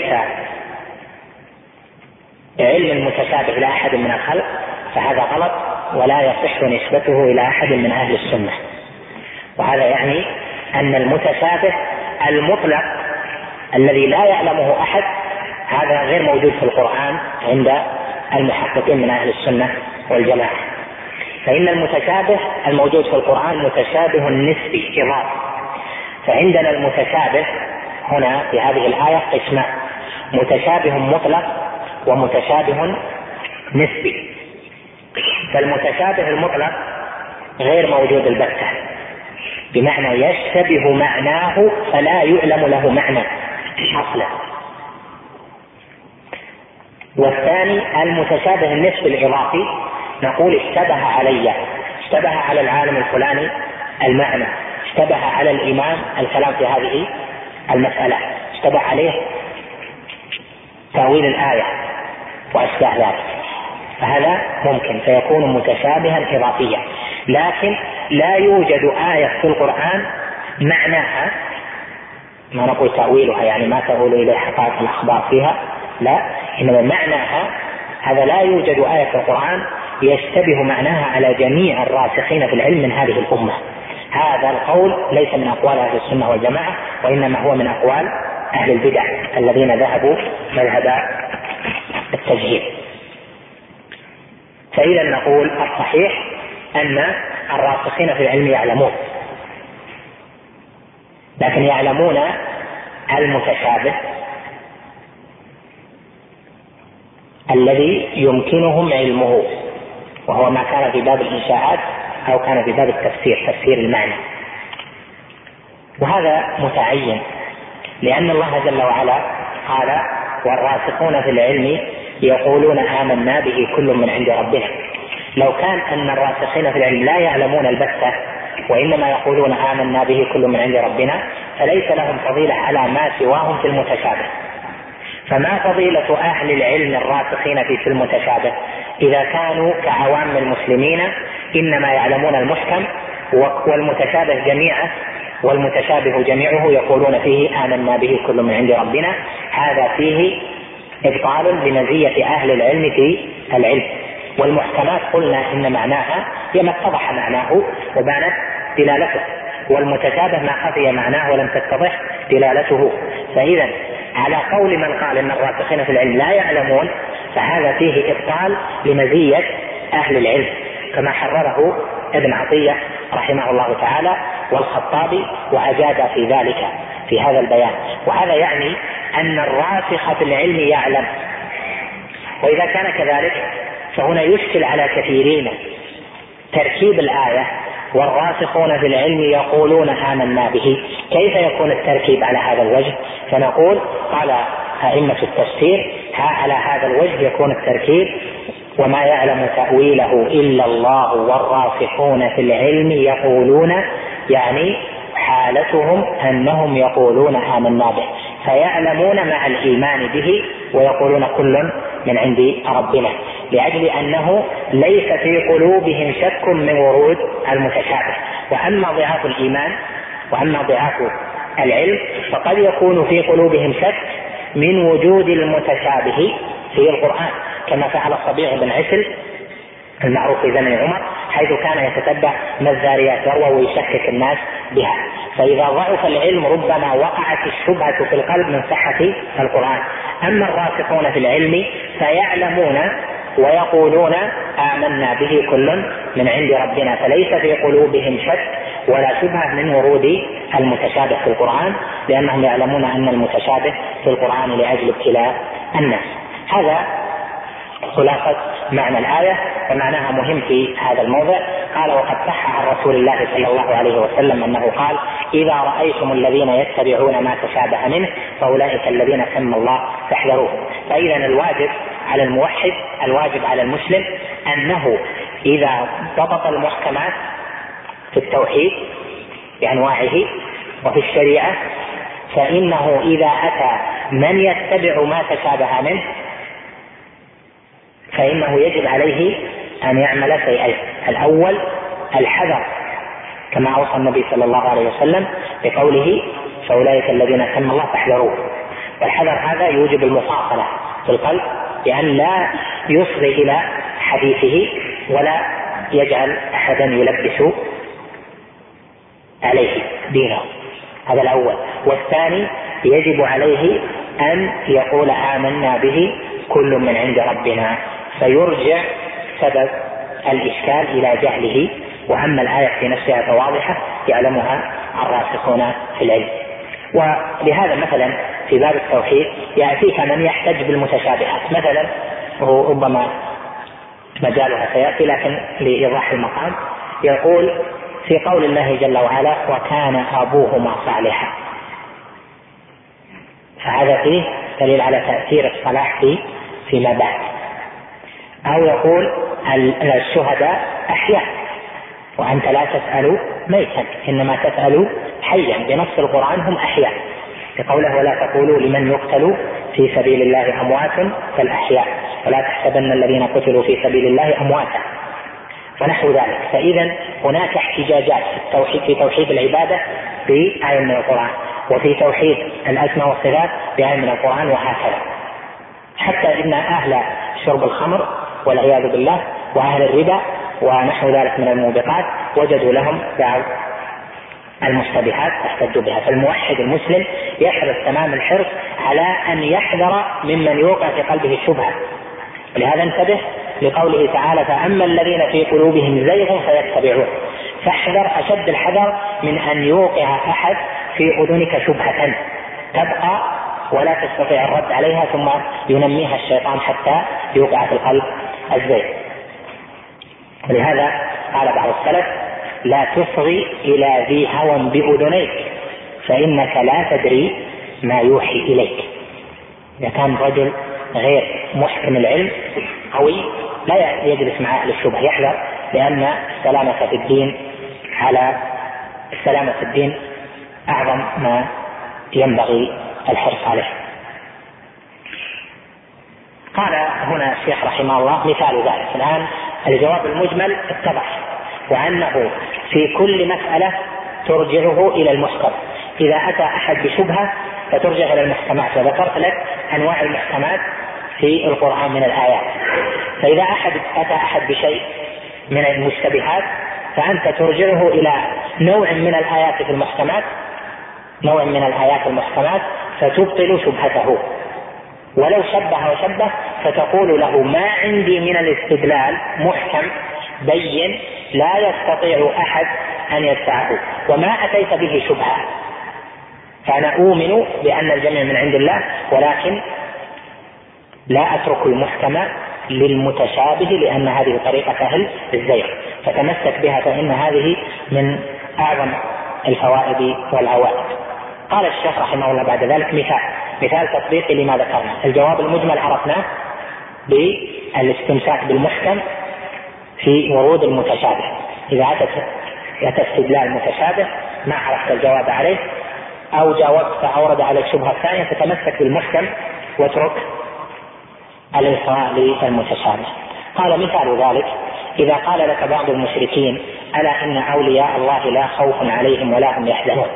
علم المتشابه إلى أحد من الخلق، فهذا غلط ولا يصح نسبته إلى أحد من أهل السنة. وهذا يعني أن المتشابه المطلق الذي لا يعلمه أحد هذا غير موجود في القرآن عند المحققين من أهل السنة والجماعة، فإن المتشابه الموجود في القرآن متشابه نسبي إضافي. فعندنا المتشابه هنا في هذه الآية قسمان: متشابه مطلق ومتشابه نسبي. فالمتشابه المطلق غير موجود البتة، بمعنى يشتبه معناه فلا يعلم له معنى أصلا. والثاني المتشابه النسبي الإضافي، نقول اشتبه علي، اشتبه على العالم الفلاني المعنى، اشتبه على الإمام الكلام في هذه المسألة، اشتبه عليه تأويل الآية وأشباه ذلك، فهذا ممكن فيكون متشابها إضافيا. لكن لا يوجد آية في القرآن معناها، ما نقول تأويلها يعني ما تؤول إليه حقائق الأخبار فيها، لا، إنما معناها هذا لا يوجد آية في القرآن يشتبه معناها على جميع الراسخين في العلم من هذه الأمة. هذا القول ليس من أقوال أهل السنة والجماعة، وإنما هو من أقوال أهل البدع الذين ذهبوا مذهب التجهيل. فإذا نقول الصحيح أن الراسخين في العلم يعلمون، لكن يعلمون المتشابه الذي يمكنهم علمه، وهو ما كان في باب الإنشاءات أو كان في باب التفسير، تفسير المعنى. وهذا متعين، لأن الله جل وعلا قال والراسخون في العلم يقولون آمنا به كل من عند ربنا. لو كان أن الراسخين في العلم لا يعلمون البتة وإنما يقولون آمنا به كل من عند ربنا، فليس لهم فضيلة على ما سواهم في المتشابه. فما فضيلة أهل العلم الراسخين في المتشابه إذا كانوا كعوام المسلمين إنما يعلمون المحكم والمتشابه جميعه، والمتشابه جميعه يقولون فيه آمنا به كل من عند ربنا؟ هذا فيه إبطال لمزية أهل العلم في العلم. والمحكمات قلنا إن معناها هي ما اتضح معناه وبانت دلالته، والمتشابه ما خفي معناه ولم تتضح دلالته. فإذا على قول من قال إن الراسخين في العلم لا يعلمون، فهذا فيه إبطال لمزية أهل العلم، كما حرره ابن عطية رحمه الله تعالى والخطابي، وأجاد في ذلك في هذا البيان. وهذا يعني أن الراسخ في العلم يعلم. وإذا كان كذلك فهنا يشكل على كثيرين تركيب الآية والراسخون في العلم يقولون آمنا به. كيف يكون التركيب على هذا الوجه؟ فنقول قال أئمة التفسير على هذا الوجه يكون التركيب: وما يعلم تأويله إلا الله والراسخون في العلم يقولون، يعني حالتهم أنهم يقولون آمنا به، فيعلمون مع الإيمان به ويقولون كل من عند ربنا، لأجل أنه ليس في قلوبهم شك من ورود المتشابه. وأما ضعاف الإيمان وأما ضعاف العلم فقد يكون في قلوبهم شك من وجود المتشابه في القرآن، كما فعل الصبيغ بن عسل المعروف في زمن عمر، حيث كان يتتبع ما الذاريات ذروة ويشكك الناس بها. فإذا ضعف العلم ربما وقعت الشبهة في القلب من صحة القرآن. أما الراسخون في العلم فيعلمون ويقولون آمنا به كل من عند ربنا، فليس في قلوبهم شك ولا شبهة من ورود المتشابه في القرآن، لأنهم يعلمون أن المتشابه في القرآن لأجل ابتلاء الناس. هذا خلاصة معنى الآية، ومعناها مهم في هذا الموضع. قال: وقد صح عن رسول الله صلى الله عليه وسلم أنه قال: إذا رأيتم الذين يتبعون ما تشابه منه فأولئك الذين سمى الله فاحذروه. فإذا الواجب على الموحد، الواجب على المسلم، أنه إذا ضبط المحكمات في التوحيد بأنواعه وفي الشريعة، فإنه إذا أتى من يتبع ما تشابه منه فإنه يجب عليه أن يعمل شيئين: الأول الحذر، كما أوصى النبي صلى الله عليه وسلم بقوله: فأولئك الذين سمى الله فاحذروه. والحذر هذا يوجب المفاصلة في القلب، بأن لا يصغي إلى حديثه ولا يجعل أحدا يلبس عليه دينه. هذا الأول. والثاني يجب عليه أن يقول آمنا به كل من عند ربنا، فيرجع سبب الإشكال إلى جهله. وأما الآية في نفسها فواضحة يعلمها الراسخون في العلم. ولهذا مثلا في باب التوحيد يأتيك من يحتج بالمتشابهات، مثلا وهو ربما مجالها سيأتي لكن لإيضاح المقام، يقول في قول الله جل وعلا: وكان أبوهما صالحا، فهذا فيه دليل على تأثير الصلاح في فيما بعد. أو يقول الشهداء أحياء وأنت لا تسأل ميتا إنما تسأل حيا، بنص القرآن هم أحياء، لقوله: ولا تقولوا لمن يقتل في سبيل الله أموات بل أحياء ولا تحسبن الذين قتلوا في سبيل الله أمواتا، ونحو ذلك. فإذا هناك احتجاجات في التوحيد، في توحيد العبادة بآية من القرآن، وفي توحيد الأسماء والصفات بآية من القرآن، وهكذا. حتى إن أهل شرب الخمر والعياذ بالله وأهل الربا ونحو ذلك من الموبقات وجدوا لهم بعض المشتبهات احتجوا بها. فالموحد المسلم يحرص تمام الحرص على أن يحذر ممن يوقع في قلبه الشبهة. ولهذا انتبه لقوله تعالى: فأما الذين في قلوبهم زيغ فيتبعون. فاحذر أشد الحذر من أن يوقع أحد في أذنك شبهة تبقى ولا تستطيع الرد عليها ثم ينميها الشيطان حتى يوقع في القلب الزيغ. ولهذا قال بعض السلف: لا تصغي إلى ذي هوى بأذنيك فإنك لا تدري ما يوحي إليك. إذا كان رجل غير محكم العلم قوي لا يجلس مع أهل الشبه، يحذر، لأن السلامة في الدين على السلامة في الدين أعظم ما ينبغي الحرص عليه. قال هنا الشيخ رحمه الله مثال ذلك. الآن الجواب المجمل اتضح، وأنه في كل مسألة ترجعه إلى المحكم. إذا أتى أحد بشبهة فترجع إلى المحكمات، وذكرت لك أنواع المحكمات في القرآن من الآيات. فإذا أحد أتى أحد بشيء من المشتبهات فأنت ترجعه إلى نوع من الآيات في المحكمات، نوع من الآيات المحكمات، فتبطل شبهته. ولو شبه وشبه فتقول له: ما عندي من الاستدلال محكم بين لا يستطيع أحد أن يدفعه، وما أتيت به شبهة، فأنا أؤمن بأن الجميع من عند الله، ولكن لا أترك المحكم للمتشابه، لأن هذه طريقة أهل الزيغ، فتمسك بها، فإن هذه من أعظم الفوائد والعوائد. قال الشيخ رحمه الله بعد ذلك مثال مثال تطبيقي لما ذكرنا. الجواب المجمل عرفناه بالاستمساك بالمحكم في ورود المتشابه. إذا أتت استدلال متشابه ما عرفت الجواب عليه أو جاوبت فأورد عليك شبهة ثانية تتمسك بالمحكم واترك الإلقاء للمتشابه. قال مثال ذلك إذا قال لك بعض المشركين ألا إن أولياء الله لا خوف عليهم ولا هم يحزنون.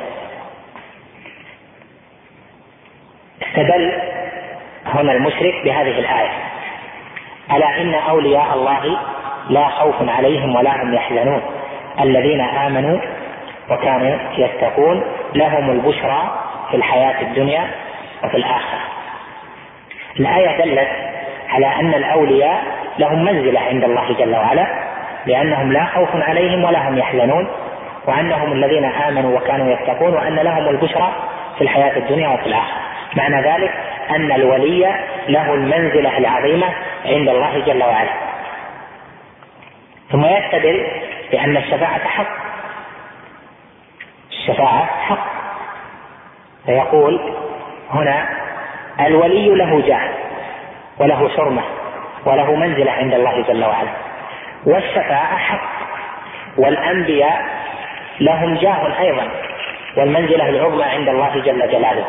استدل هنا المشرك بهذه الآية ألا إن أولياء الله لا خوف عليهم ولا هم يحزنون الذين آمنوا وكانوا يتقون لهم البشرى في الحياة الدنيا وفي الآخرة. الآية دلت على أن الأولياء لهم منزلة عند الله جل وعلا لأنهم لا خوف عليهم ولا هم يحزنون وأنهم الذين آمنوا وكانوا يتقون وأن لهم البشرى في الحياة الدنيا وفي الآخرة. معنى ذلك أن الولي له المنزلة العظيمة عند الله جل وعلا. ثم يستدل بأن الشفاعة حق الشفاعة حق فيقول هنا الولي له جاه وله شرمة وله منزلة عند الله جل وعلا والشفاعة حق والأنبياء لهم جاه أيضا والمنزلة العظمى عند الله جل جلاله.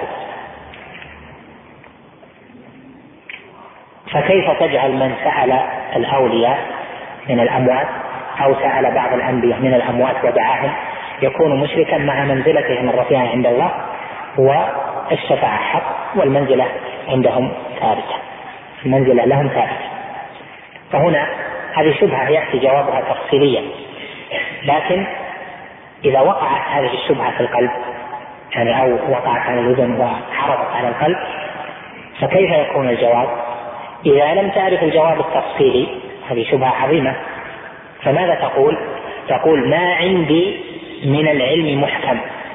فكيف تجعل من سأل الأولياء من الأموات أو سأل بعض الأنبياء من الأموات ودعاهم يكون مشركا مع منزلتهم الرفيعة عند الله والشفاعة حق والمنزلة عندهم ثابتة المنزلة لهم ثابتة. فهنا هذه شبهة يأتي جوابها تفصيليا لكن إذا وقعت هذه الشبهة في القلب يعني أو وقعت على الأذن وحرضت على القلب فكيف يكون الجواب؟ إذا لم تعرف الجواب التفصيلي هذه شبهة عظيمة فماذا تقول؟ تقول ما عندي من العلم محكم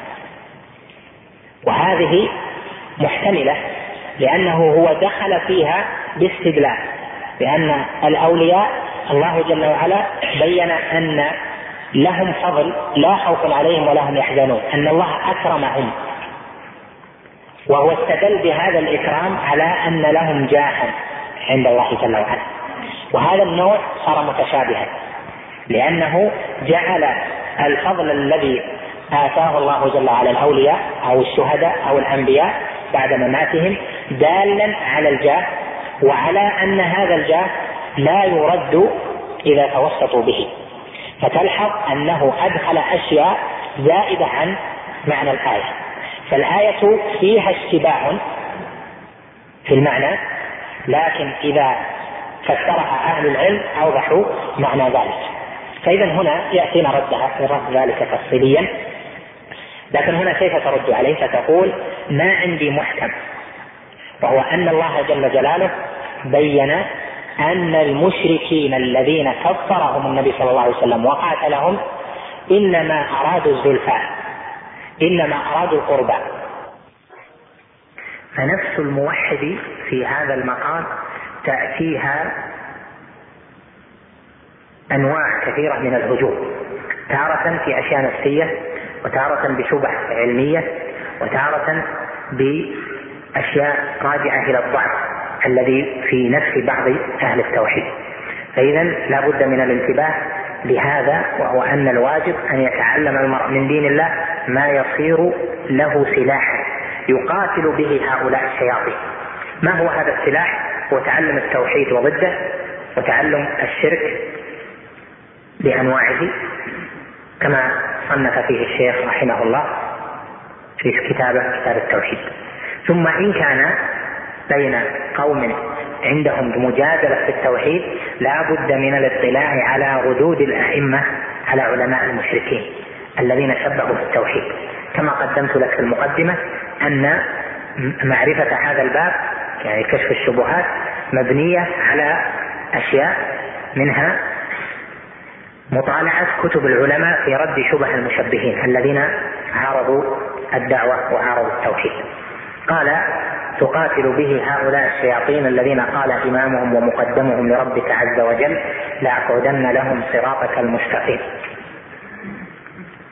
وهذه محتملة لأنه هو دخل فيها باستدلال لأن الأولياء الله جل وعلا بين أن لهم فضل لا خوف عليهم ولا هم يحزنون أن الله أكرمهم وهو استدل بهذا الإكرام على أن لهم جاها عند الله جل وعلا وهذا النوع صار متشابها لأنه جعل الفضل الذي آتاه الله جل وعلا الأولياء أو الشهداء أو الأنبياء بعد مماتهم دالا على الجاه وعلى أن هذا الجاه لا يرد إذا توسطوا به. فتلحظ أنه أدخل أشياء زائدة عن معنى الآية فالآية فيها اشتباه في المعنى لكن إذا فسرها أهل العلم أوضحوا معنى ذلك. فإذا هنا يأتينا ردها رد ذلك تفصيليا لكن هنا كيف ترد عليه؟ فتقول ما عندي محكم وهو أن الله جل جلاله بين أن المشركين الذين كفرهم النبي صلى الله عليه وسلم وقاتلهم إنما أرادوا الزلفى إنما أرادوا القربى. فنفس الموحد في هذا المقام تأتيها أنواع كثيرة من الهجوم تارة في أشياء نفسية وتارة بشبه علمية وتارة بأشياء راجعة إلى الضعف الذي في نفس بعض أهل التوحيد. فإذا لا بد من الانتباه لهذا وهو أن الواجب أن يتعلم المرء من دين الله ما يصير له سلاحا يقاتل به هؤلاء الشياطين. ما هو هذا السلاح؟ هو تعلم التوحيد وضده وتعلم الشرك بأنواعه كما صنف فيه الشيخ رحمه الله في كتابه كتاب التوحيد. ثم إن كان بين قوم عندهم مجادلة في التوحيد لا بد من الاطلاع على ردود الأئمة على علماء المشركين الذين شبهوا في التوحيد كما قدمت لك في المقدمة أن معرفة هذا الباب يعني كشف الشبهات مبنية على أشياء منها مطالعة كتب العلماء في رد شبه المشبهين الذين عارضوا الدعوة وعارضوا التوحيد. قال تقاتل به هؤلاء الشياطين الذين قال إمامهم ومقدمهم لربك عز وجل لأقعدن لهم صراطك المستقيم.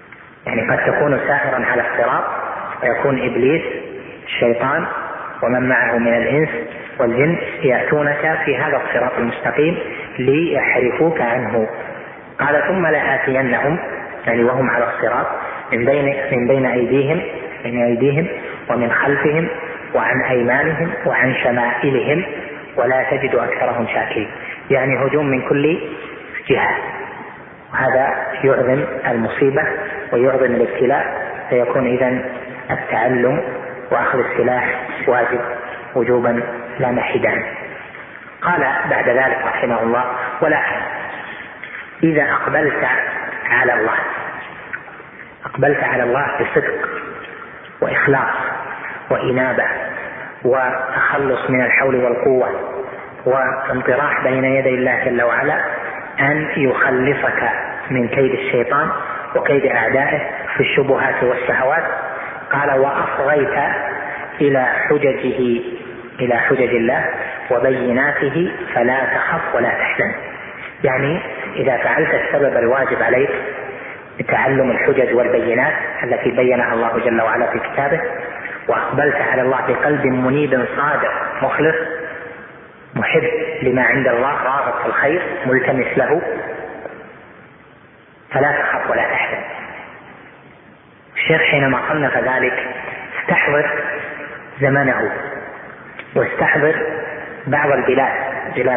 يعني قد تكون ساهرا على الصراط ويكون إبليس الشيطان ومن معه من الإنس والجن يأتونك في هذا الصراط المستقيم ليحرفوك عنه. قال ثم لآتينهم، يعني وهم على الصراط، من بين من بين أيديهم من أيديهم ومن خلفهم وعن أيمانهم وعن شمائلهم ولا تجد أكثرهم شاكرين. يعني هجوم من كل جهة، وهذا يعظم المصيبة ويعظم الابتلاء، فيكون إذن التعلم وأخذ السلاح واجب وجوبا لا محيد عنه. قال بعد ذلك رحمه الله: ولكن إذا أقبلت على الله أقبلت على الله بصدق وإخلاص وإنابة وتخلص من الحول والقوة وانطراح بين يدي الله جل وعلا أن يخلصك من كيد الشيطان وكيد أعدائه في الشبهات والشهوات. قال: وأصغيت إلى حججه إلى حجج الله وبيناته فلا تخف ولا تحزن. يعني إذا فعلت السبب الواجب عليك بتعلم الحجج والبينات التي بينها الله جل وعلا في كتابه، وأقبلت على الله بقلب منيب صادق مخلص محب لما عند الله راغب في الخير ملتمس له، فلا تخف ولا تحزن. الشيخ حينما صنف ذلك استحضر زمنه واستحضر بعض البلاد بلاد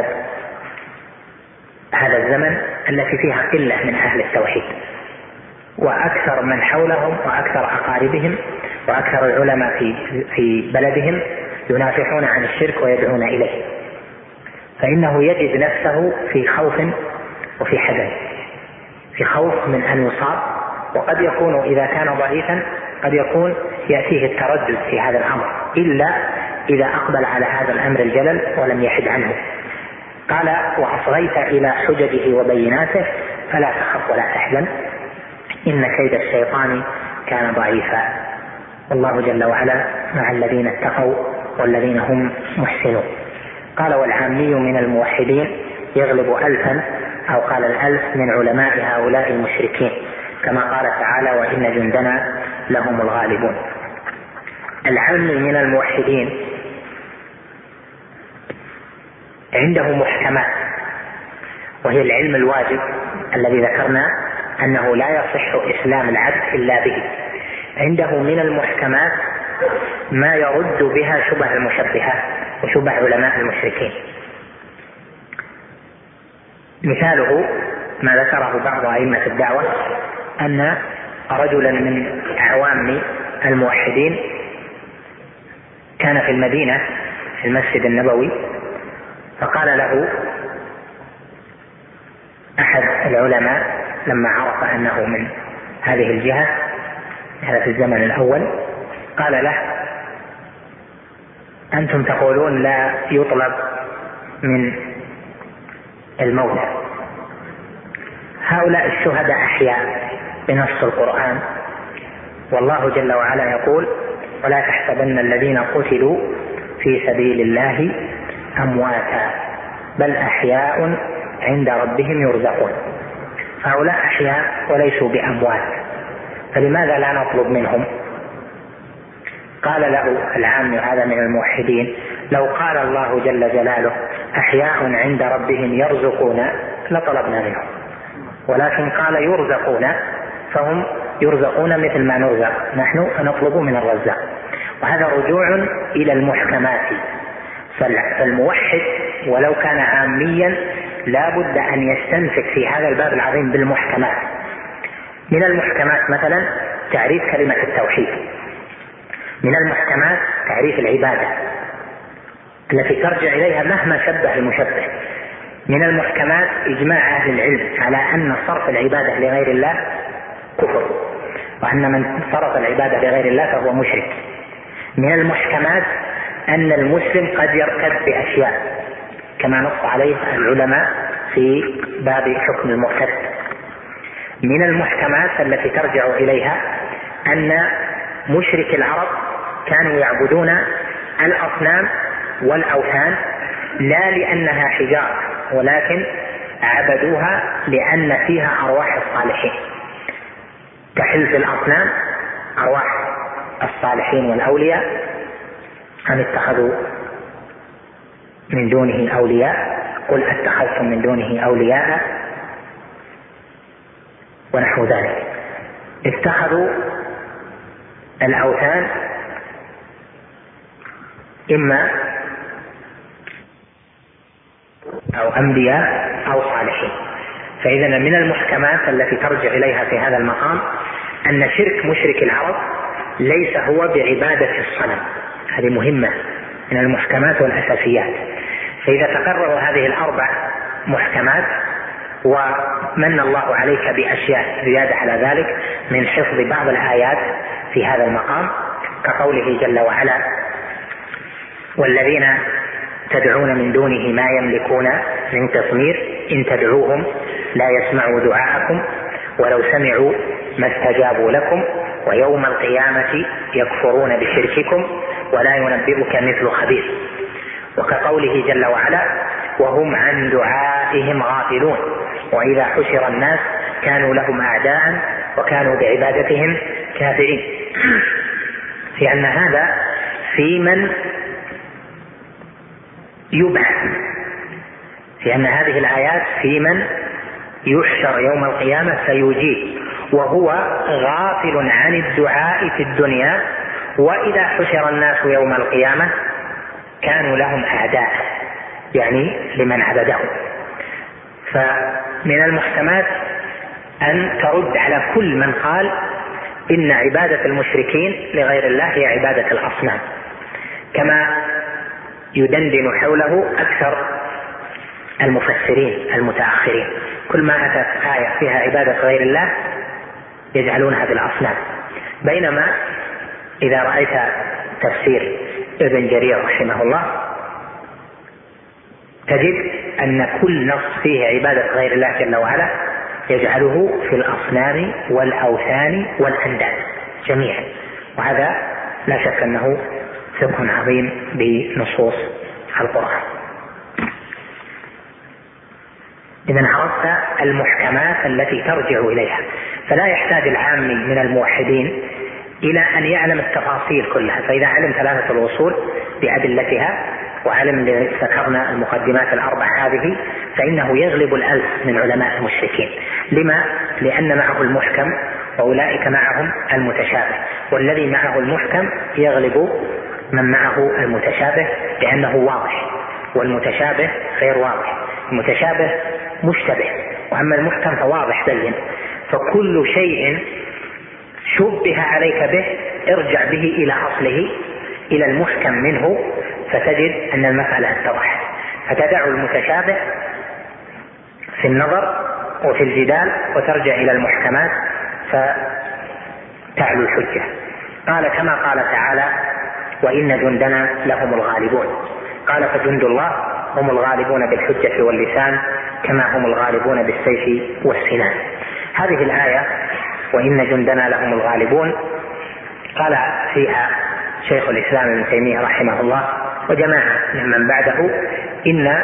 هذا الزمن التي فيها قلة من أهل التوحيد، وأكثر من حولهم وأكثر أقاربهم وأكثر العلماء في في بلدهم ينافحون عن الشرك ويدعون إليه، فإنه يجد نفسه في خوف وفي حزن، في خوف من أن يصاب، وقد يكون إذا كان ضعيفا قد يكون يأتيه التردد في هذا الأمر إلا إذا أقبل على هذا الأمر الجلل ولم يحد عنه. قال: وأصغيت إلى حججه وبيناته فلا تخف ولا تحزن إن كيد الشيطان كان ضعيفا، والله جل وعلا مع الذين اتقوا والذين هم محسنون. قال: والعامي من الموحدين يغلب ألفا، أو قال الألف من علماء هؤلاء المشركين، كما قال تعالى: وإن جندنا لهم الغالبون. العامي من الموحدين عنده محكمات، وهي العلم الواجب الذي ذكرنا أنه لا يصح إسلام العبد إلا به. عنده من المحكمات ما يرد بها شبه المشبهات وشبه علماء المشركين. مثاله ما ذكره بعض أئمة الدعوة أن رجلا من أعوام الموحدين كان في المدينة في المسجد النبوي، فقال له أحد العلماء لما عرف أنه من هذه الجهة، هذا في الزمن الأول، قال له: أنتم تقولون لا يطلب من الموتى، هؤلاء الشهداء أحياء بنص القرآن، والله جل وعلا يقول: ولا تحسبن الذين قتلوا في سبيل الله أمواتا بل أحياء عند ربهم يرزقون. هؤلاء أحياء وليسوا بأموات، فلماذا لا نطلب منهم؟ قال له العام هذا من الموحدين: لو قال الله جل جلاله أحياء عند ربهم يرزقون لطلبنا منهم، ولكن قال يرزقون، فهم يرزقون مثل ما نرزق نحن فنطلب من الرزاق. وهذا رجوع إلى المحكمات. فالموحد ولو كان عاميا لا بد أن يستنفك في هذا الباب العظيم بالمحكمات. من المحكمات مثلا تعريف كلمة التوحيد، من المحكمات تعريف العبادة التي ترجع إليها مهما شبه المشبه، من المحكمات إجماع أهل العلم على أن صرف العبادة لغير الله كفر، وأن من صرف العبادة لغير الله فهو مشرك. من المحكمات أن المسلم قد يرتد بأشياء كما نص عليه العلماء في باب حكم المرتد. من المحكمات التي ترجع إليها أن مشرك العرب كانوا يعبدون الأصنام والأوثان لا لأنها حجارة، ولكن عبدوها لأن فيها أرواح الصالحين. تحل في الأصنام أرواح الصالحين والأولياء أم اتخذوا من دونه أولياء قل اتخذتم من دونه أولياء ونحو ذلك. اتخذوا الأوثان إما أو أنبياء أو صالحين. فإذا من المحكمات التي ترجع إليها في هذا المقام أن شرك مشرك العرب ليس هو بعبادة الصنم. هذه مهمة من المحكمات والأساسيات. فإذا تقرر هذه الأربع محكمات ومن الله عليك بأشياء زيادة على ذلك من حفظ بعض الآيات في هذا المقام كقوله جل وعلا والذين تدعون من دونه ما يملكون من تثمير إن تدعوهم لا يسمعوا دعاءكم ولو سمعوا ما استجابوا لكم ويوم القيامة يكفرون بشرككم ولا ينبئك مثل خبير. وكقوله جل وعلا وهم عن دعائهم غافلون وإذا حشر الناس كانوا لهم أعداء وكانوا بعبادتهم كافرين. في أن هذا في من يبعث، في أن هذه الآيات في من يحشر يوم القيامة فيجيب وهو غافل عن الدعاء في الدنيا وإذا حشر الناس يوم القيامة كانوا لهم أعداء، يعني لمن عبدهم. فمن المحكمات أن ترد على كل من قال إن عبادة المشركين لغير الله هي عبادة الأصنام، كما يدندن حوله أكثر المفسرين المتأخرين. كل ما أتت آية فيها عبادة غير الله يجعلونها بالأصنام، بينما إذا رأيت تفسير ابن جرير رحمه الله تجد أن كل نص فيه عبادة غير الله جل وعلا يجعله في الأصنام والأوثان والأنداد جميعا، وهذا لا شك أنه فقه عظيم بنصوص القرآن. إذن عرفت المحكمات التي ترجع إليها، فلا يحتاج العامي من الموحدين إلى أن يعلم التفاصيل كلها. فإذا علم ثلاثة الأصول بأدلتها وعلم ذكرنا المقدمات الأربع هذه فإنه يغلب الألف من علماء المشركين. لما؟ لأن معه المحكم وأولئك معهم المتشابه، والذي معه المحكم يغلب من معه المتشابه لأنه واضح، والمتشابه غير واضح. المتشابه مشتبه، وأما المحكم فواضح بين. فكل شيء شبه عليك به ارجع به إلى أصله إلى المحكم منه فتجد أن المسألة اتضحت، فتدع المتشابه في النظر وفي الجدال وترجع إلى المحكمات فتعلو الحجة. قال كما قال تعالى وإن جندنا لهم الغالبون. قال فجند الله هم الغالبون بالحجة واللسان كما هم الغالبون بالسيف والسنان. هذه الآية وإن جندنا لهم الغالبون قال فيها شيخ الإسلام ابن تيمية رحمه الله وجماعة ممن بعده إن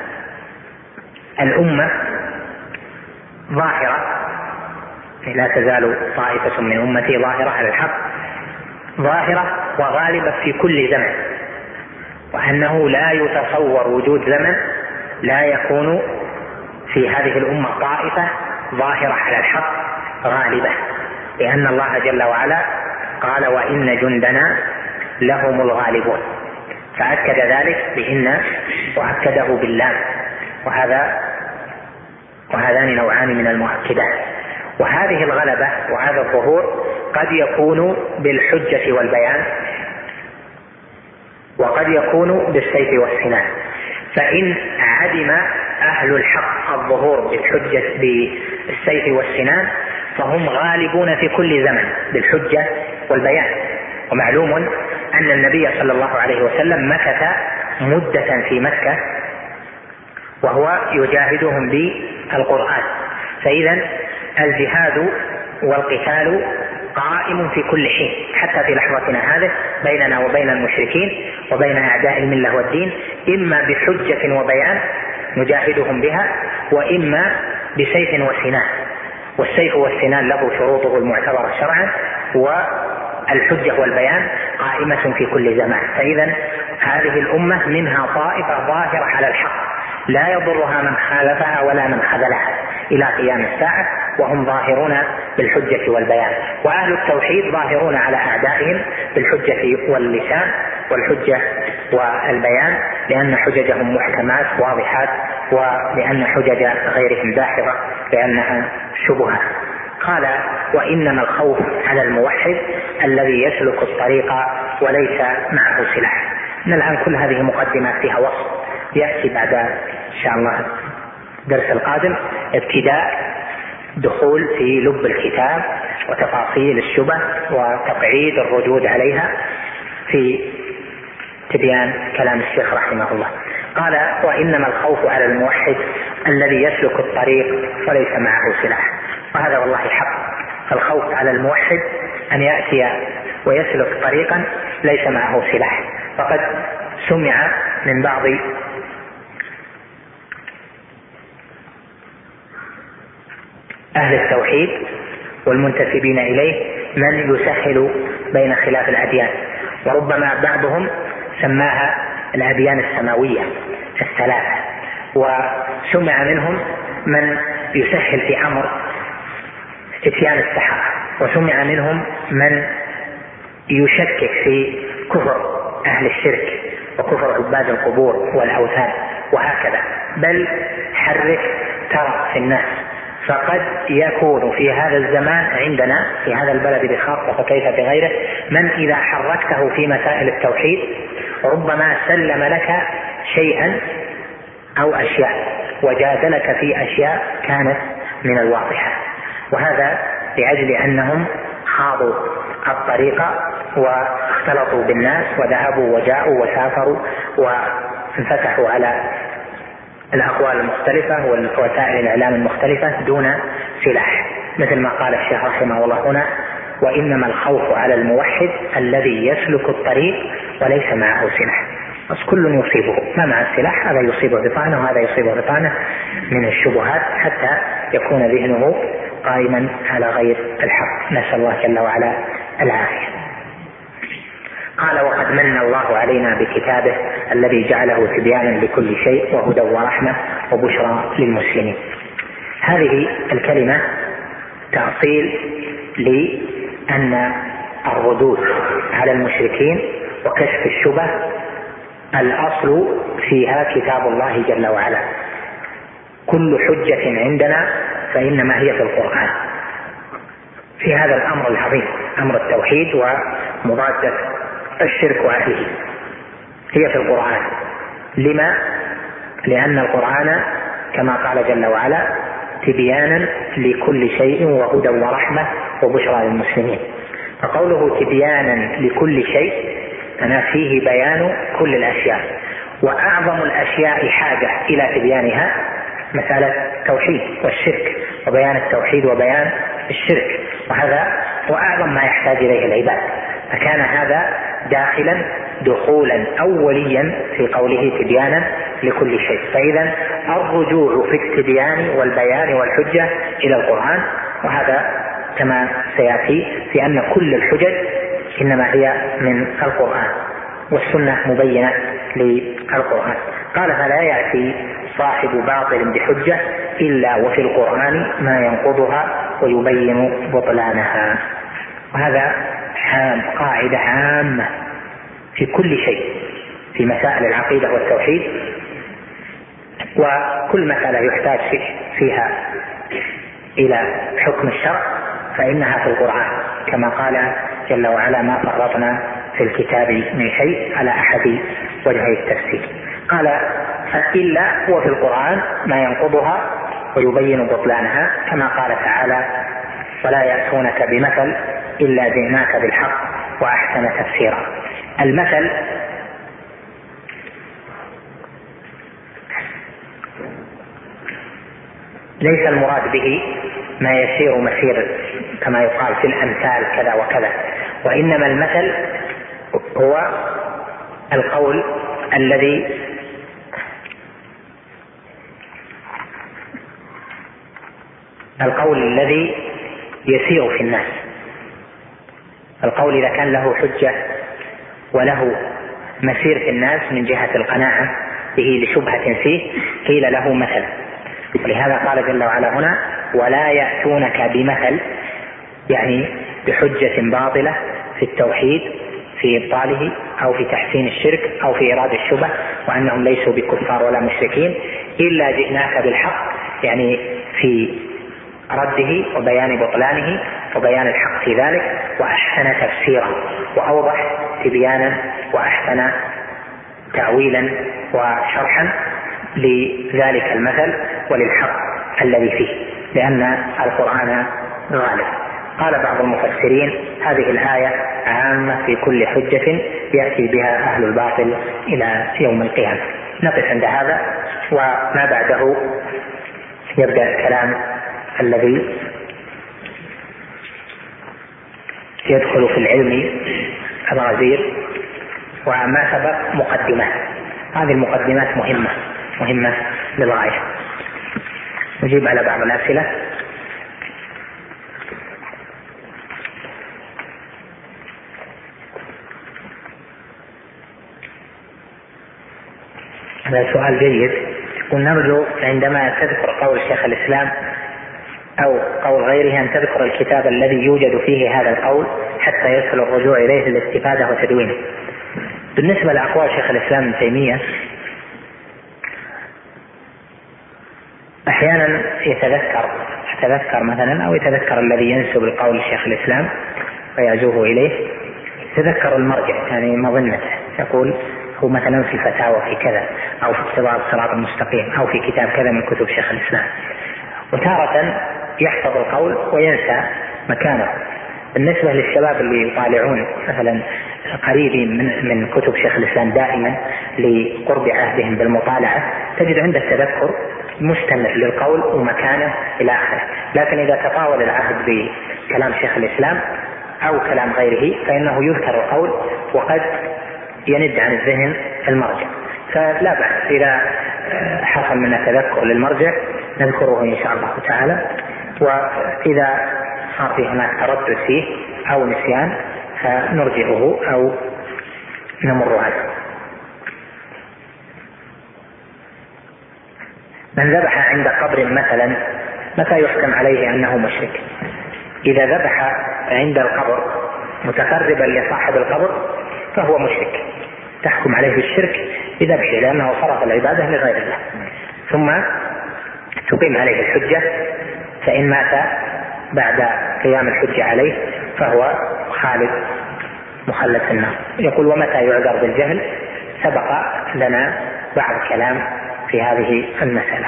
الأمة ظاهرة، لا تزال طائفة من أمتي ظاهرة على الحق، ظاهرة وغالبة في كل زمن، وأنه لا يتصور وجود زمن لا يكون في هذه الأمة طائفة ظاهرة على الحق غالبة، لأن الله جل وعلا قال وإن جندنا لهم الغالبون، فأكد ذلك بإن وأكده باللام، وهذا وهذان نوعان من المؤكدات. وهذه الغلبة وهذا الظهور قد يكون بالحجة والبيان وقد يكون بالسيف والسنان. فإن عدم أهل الحق الظهور بالحجة بالسيف والسنان فهم غالبون في كل زمن بالحجة والبيان. ومعلوم أن النبي صلى الله عليه وسلم مكث مدة في مكة وهو يجاهدهم بالقرآن، فإذا الجهاد والقتال قائم في كل حين حتى في لحظتنا هذه بيننا وبين المشركين وبين أعداء الملة والدين، إما بحجة وبيان نجاهدهم بها وإما بسيف وسنان. والسيف والسنان له شروطه المعتبرة شرعا، والحجة والبيان قائمة في كل زمان. فإذا هذه الأمة منها طائفة ظاهرة على الحق لا يضرها من خالفها ولا من خذلها إلى قيام الساعة، وهم ظاهرون بالحجة والبيان. وأهل التوحيد ظاهرون على أعدائهم بالحجة واللسان والحجة والبيان، لأن حججهم محكمات واضحات، ولأن حجج غيرهم داحضة لأنها شبهة. قال: وإنما الخوف على الموحد الذي يسلك الطريق وليس معه سلاح. إن الآن كل هذه مقدمات فيها وصف، يأتي بعد إن شاء الله الدرس القادم ابتداء دخول في لب الكتاب وتفاصيل الشبه وتقعيد الردود عليها في تبيان كلام الشيخ رحمه الله. قال: وإنما الخوف على الموحد الذي يسلك الطريق وليس معه سلاح. وهذا والله حق. فالخوف على الموحد أن يأتي ويسلك طريقا ليس معه سلاح. فقد سمع من بعض أهل التوحيد والمنتسبين إليه من يسهل بين خلاف الأديان، وربما بعضهم سماها الأديان السماوية الثلاثة. وسمع منهم من يسهل في أمر اتيان السحرة، وسمع منهم من يشكك في كفر أهل الشرك وكفر عباد القبور والأوثان وهكذا. بل حرك ترى في الناس، فقد يكون في هذا الزمان عندنا في هذا البلد بخاصة فكيف بغيره من إذا حركته في مسائل التوحيد ربما سلم لك شيئا أو أشياء وجادلك في أشياء كانت من الواضحة، وهذا لأجل أنهم خاضوا الطريقة واختلطوا بالناس وذهبوا وجاءوا وسافروا وانفتحوا على الأقوال المختلفة ووسائل الإعلام المختلفة دون سلاح، مثل ما قال الشيخ رحمه الله هنا: وإنما الخوف على الموحد الذي يسلك الطريق وليس معه سلاح. بس كل يصيبه، ما مع السلاح هذا يصيبه بطانه وهذا يصيبه بطانه من الشبهات حتى يكون ذهنه قائما على غير الحق. نسأل الله جل وعلا العافية. قال: وقد من الله علينا بكتابه الذي جعله تبيانا لكل شيء وهدى ورحمة وبشرى للمسلمين. هذه الكلمة تأصيل لأن الردود على المشركين وكشف الشبه الأصل فيها كتاب الله جل وعلا. كل حجة عندنا فإنما هي في القرآن في هذا الأمر العظيم، أمر التوحيد ومضادة الشرك وأهله، هي في القرآن. لما؟ لأن القرآن كما قال جل وعلا تبيانا لكل شيء وهدى ورحمة وبشرى للمسلمين. فقوله تبيانا لكل شيء أنا فيه بيان كل الأشياء، وأعظم الأشياء حاجة إلى تبيانها مسألة التوحيد والشرك، وبيان التوحيد وبيان الشرك، وهذا هو أعظم ما يحتاج إليه العباد. فكان هذا داخلا دخولا أوليا في قوله تبيانا لكل شيء. فإذا الرجوع في التبيان والبيان والحجة إلى القرآن، وهذا كما سيأتي في أن كل الحجج إنما هي من القرآن والسنة مبينة للقرآن. قال: فلا يأتي صاحب باطل بحجة إلا وفي القرآن ما ينقضها ويبين بطلانها. وهذا قاعدة عامة في كل شيء في مسائل العقيدة والتوحيد، وكل مسألة يحتاج فيها إلى حكم الشرع فإنها في القرآن، كما قال جل وعلا: ما فرطنا في الكتاب من شيء على أحد وجهي التفسير. قال: إلا هو في القرآن ما ينقضها ويبين بطلانها، كما قال تعالى: ولا يأتونك بمثل إلا جئناك بالحق وأحسن تفسيرا. المثل ليس المراد به ما يسير مسير كما يقال في الأمثال كذا وكذا، وإنما المثل هو القول الذي القول الذي يسير في الناس. القول إذا كان له حجة وله مسير في الناس من جهة القناعة به لشبهة فيه قيل له مثل. ولهذا قال جل وعلا هنا: ولا يأتونك بمثل، يعني بحجة باطلة في التوحيد في إبطاله أو في تحسين الشرك أو في إرادة الشبه وأنهم ليسوا بكفار ولا مشركين، إلا جئناك بالحق، يعني في رده وبيان بطلانه وبيان الحق في ذلك، وأحسن تفسيرا وأوضح تبيانا وأحسن تأويلا وشرحا لذلك المثل وللحق الذي فيه، لأن القرآن غالب. قال بعض المفسرين: هذه الآية عامة في كل حجة يأتي بها أهل الباطل إلى يوم القيامة. نقف عند هذا، وما بعده يبدأ الكلام الذي يدخل في العلم الغزير، وما سبق مقدمات. هذه المقدمات مهمة مهمة للغاية. نجيب على بعض الأسئلة. هذا سؤال جيد. ونرجو عندما تذكر قول شيخ الإسلام أو قول غيره أن تذكر الكتاب الذي يوجد فيه هذا القول حتى يسهل الرجوع إليه للاستفادة وتدوينه. بالنسبة لأقوال شيخ الإسلام ابن تيمية، أحيانا يتذكر يتذكر مثلا أو يتذكر الذي ينسب القول لشيخ الإسلام ويعزوه إليه، يتذكر المرجع، يعني مظنته، يقول هو مثلا في الفتاوى في كذا أو في اقتضاء الصراط المستقيم أو في كتاب كذا من كتب شيخ الإسلام. وتارة يحفظ القول وينسى مكانه. بالنسبة للشباب اللي يطالعون مثلا قريبين من, من كتب شيخ الإسلام دائما لقرب عهدهم بالمطالعة، تجد عند التذكر مستمر للقول ومكانه إلى آخره. لكن إذا تطاول العهد بكلام شيخ الإسلام أو كلام غيره فإنه يذكر القول وقد يند عن الذهن المرجع. فلا بأس إذا حصل من التذكر للمرجع نذكره إن شاء الله تعالى، وإذا صار في هناك تردد فيه أو نسيان فنرجعه أو نمر عنه. من ذبح عند قبر مثلا متى يحكم عليه أنه مشرك؟ إذا ذبح عند القبر متقربا لصاحب القبر فهو مشرك، تحكم عليه بالشرك بذبحه لأنه صرف العبادة لغير الله، ثم تقيم عليه الحجة، فإن مات بعد قيام الحجة عليه فهو خالد مخلد في النار. يقول: ومتى يعذر بالجهل؟ سبق لنا بعض كلام في هذه المسألة.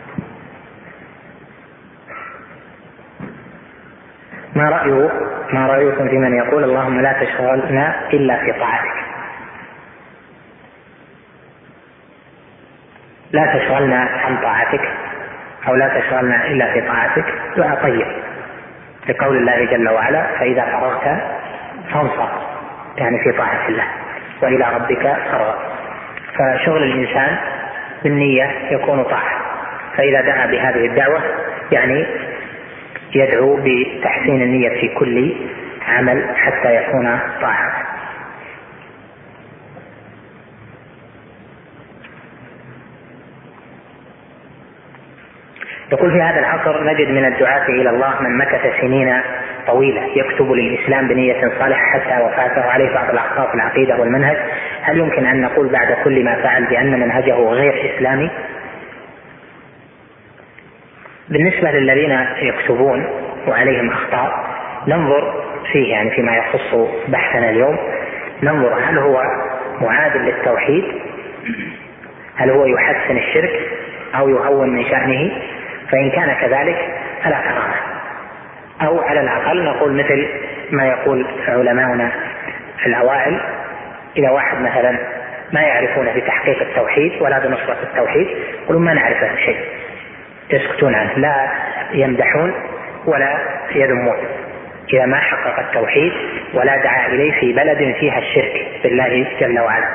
ما رأيه ما رأيكم في من يقول: اللهم لا تشغلنا إلا في طاعتك؟ لا تشغلنا عن طاعتك أو لا تشغلنا إلا في طاعتك دعاء طيب، لقول الله جل وعلا: فإذا فرغت فانصب، يعني في طاعة الله، وإلى ربك فرغ. فشغل الإنسان بالنية يكون طاعة، فإذا دعا بهذه الدعوة يعني يدعو بتحسين النية في كل عمل حتى يكون طاعة. يقول: في هذا العصر نجد من الدعاة إلى الله من مكث سنين طويلة يكتب للإسلام بنية صالحة حتى وفاته عليه بعض الأخطاء في العقيدة والمنهج، هل يمكن أن نقول بعد كل ما فعل بأن منهجه غير إسلامي؟ بالنسبة للذين يكتبون وعليهم أخطاء ننظر فيه، يعني فيما يخص بحثنا اليوم ننظر هل هو معادل للتوحيد، هل هو يحسن الشرك أو يهون من شأنه، فإن كان كذلك فلا كرامة، أو على الأقل نقول مثل ما يقول علماؤنا الأوائل: إذا واحد مثلا ما يعرفون بتحقيق التوحيد ولا بنصرة التوحيد يقولون ما نعرف شيء، يسكتون عنه، لا يمدحون ولا يذمون إذا ما حقق التوحيد ولا دعا إليه في بلد فيها الشرك بالله جل وعلا.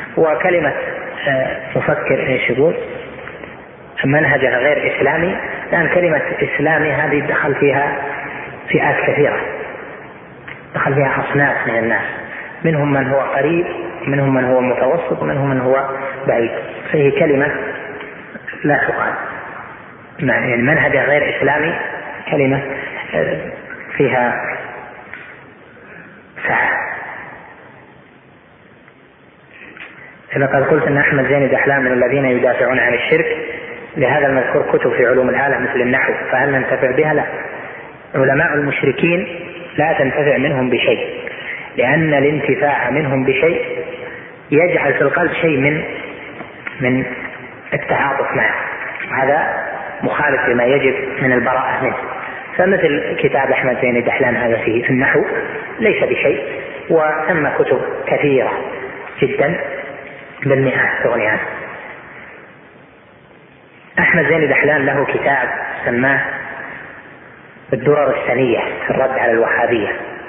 وكلمة مفكر ايش يقول؟ منهجه غير إسلامي، لأن كلمة إسلامي هذه دخل فيها فئات كثيرة، دخل فيها أصناف من الناس، منهم من هو قريب، منهم من هو متوسط، ومنهم من هو بعيد، فهي كلمة لا تقال. يعني المنهج غير إسلامي كلمة فيها سعة. إذا قد قلت أن أحمد زين دحلان من الذين يدافعون عن الشرك، لهذا المذكور كتب في علوم الآلة مثل النحو، فهل ننتفع بها؟ لا. علماء المشركين لا تنتفع منهم بشيء، لأن الانتفاع منهم بشيء يجعل في القلب شيء من من التعاطف معه، هذا مخالف لما يجب من البراءة منه. فمثل كتاب أحمد زين دحلان هذا في النحو ليس بشيء، وثم كتب كثيرة جدا بالمئات تغني عنه. أحمد زين دحلان له كتاب سماه الدرر السنية في الرد على الوهابية،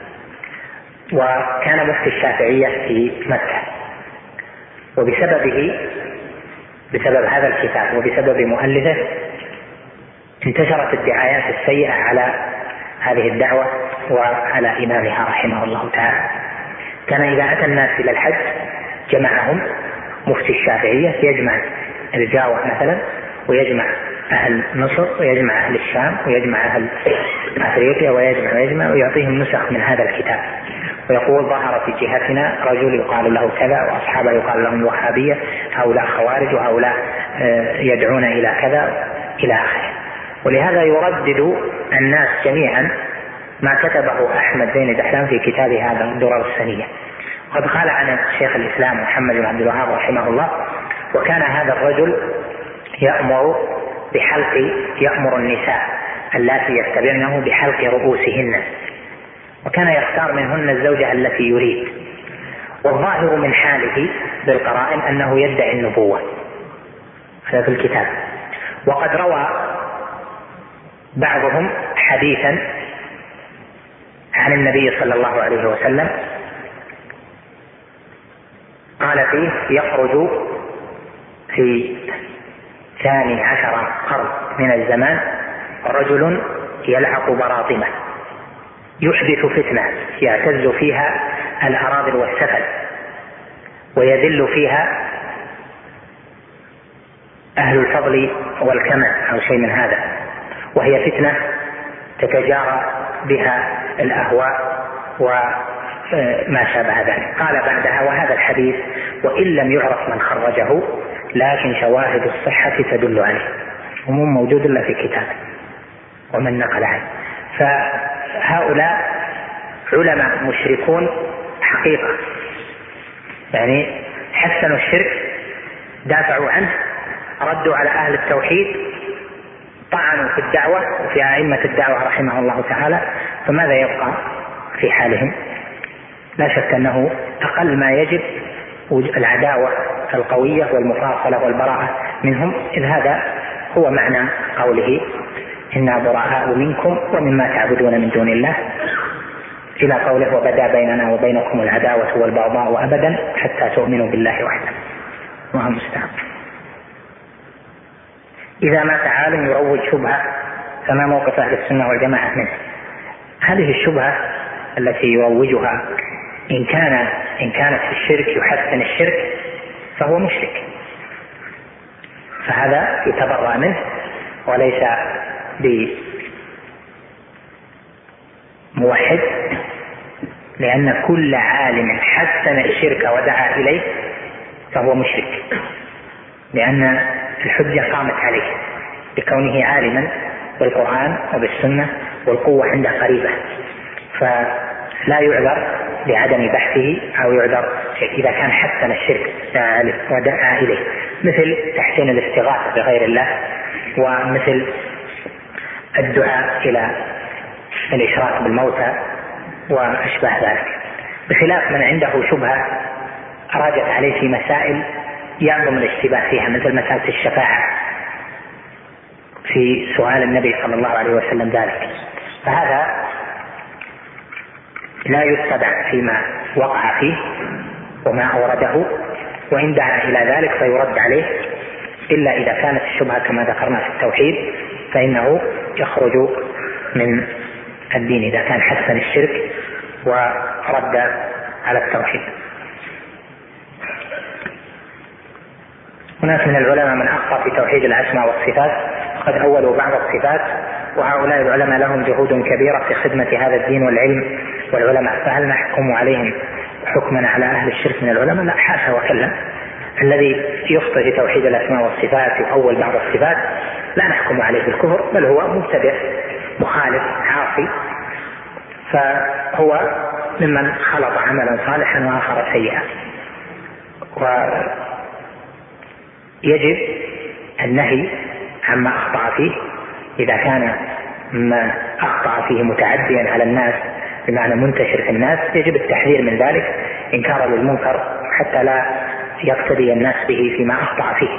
وكان مفتي الشافعية في مكة، وبسببه بسبب هذا الكتاب وبسبب مؤلفه انتشرت الدعايات السيئة على هذه الدعوة وعلى إمامها رحمه الله تعالى. كان إذا أتى الناس إلى الحج جمعهم مفتي الشافعية، يجمع الجاوة مثلا، ويجمع أهل مصر، ويجمع أهل الشام، ويجمع أهل أفريقيا، ويجمع ويجمع ويعطيهم نسخ من هذا الكتاب، ويقول ظهر في جهتنا رجل يقال له كذا، وأصحابه يقال لهم الوهابية، هؤلاء خوارج، وهؤلاء يدعون إلى كذا إلى آخره. ولهذا يردد الناس جميعا ما كتبه أحمد زين دحلان في كتابه هذا الدرر السنية. قد قال عن شيخ الإسلام محمد بن عبد الوهاب رحمه الله: وكان هذا الرجل يأمر بحلق يأمر النساء اللاتي يتبعنه بحلق رؤوسهن، وكان يختار منهن الزوجة التي يريد، والظاهر من حاله بالقرائن أنه يدعي النبوة. هذا في الكتاب. وقد روى بعضهم حديثا عن النبي صلى الله عليه وسلم قال فيه: يخرج في ثاني عشر قرن من الزمان رجل يلعق براطمة يحدث فتنة يعتز فيها الأراذل والسفل، ويذل فيها أهل الفضل والكمال أو شيء من هذا، وهي فتنة تتجارى بها الأهواء وما شابه ذلك. قال بعدها: وهذا الحديث وإن لم يعرف من خرجه لكن شواهد الصحة تدل عليه، ومو موجود إلا في كتابه ومن نقل عنه. فهؤلاء علماء مشركون حقيقة، يعني حسنوا الشرك، دافعوا عنه، ردوا على أهل التوحيد، طعنوا في الدعوة وفي أئمة الدعوة رحمه الله تعالى. فماذا يبقى في حالهم؟ لا شك أنه أقل ما يجب العداوة القوية والمفاصلة والبراءة منهم، إذ هذا هو معنى قوله: إنا براء منكم ومما تعبدون من دون الله، إلى قوله: وبدا بيننا وبينكم العداوة والبغضاء أبدا حتى تؤمنوا بالله وحده. الله المستعان. إذا مات عالم يروج شبهة فما موقف أهل السنة والجماعة منه؟ هذه الشبهة التي يروجها إن كان إن كانت في الشرك يحسن الشرك فهو مشرك، فهذا يتبرأ منه وليس بموحد، لأن كل عالم حسن الشرك ودعا إليه فهو مشرك، لأن الحجة قامت عليه بكونه عالما بالقرآن وبالسنة والقوة عنده قريبة، فلا يعذر بعدم بحثه أو يعذر إذا كان حسن الشرك ودعا إليه، مثل تحسين الاستغاثة بغير الله، ومثل الدعاء إلى الإشراك بالموتى وأشبه ذلك، بخلاف من عنده شبهة راجت عليه في مسائل يعظم الاشتباه فيها، مثل مسألة الشفاعة في سؤال النبي صلى الله عليه وسلم ذلك، فهذا لا يتبع فيما وقع فيه وما أورده، وإن دعا إلى ذلك فيرد عليه، إلا إذا كانت الشبهة كما ذكرنا في التوحيد فإنه يخرج من الدين إذا كان حسن الشرك ورد على التوحيد. هناك من العلماء من أخطأ في توحيد الأسماء والصفات، قد أولوا بعض الصفات، وهؤلاء العلماء لهم جهود كبيرة في خدمة هذا الدين والعلم والعلماء، فهل نحكم عليهم حكما على أهل الشرك من العلماء؟ لا، حاشا وكلا. الذي يخطئ في توحيد الأسماء والصفات يؤول بعض الصفات لا نحكم عليه بالكفر، بل هو مبتدع مخالف عاصي، فهو ممن خلط عملا صالحا وآخر سيئا. ويجب النهي عما أخطأ فيه إذا كان ما أخطأ فيه متعديا على الناس بمعنى منتشر في الناس، يجب التحذير من ذلك إنكارا للمنكر حتى لا يقتدي الناس به فيما أخطأ فيه.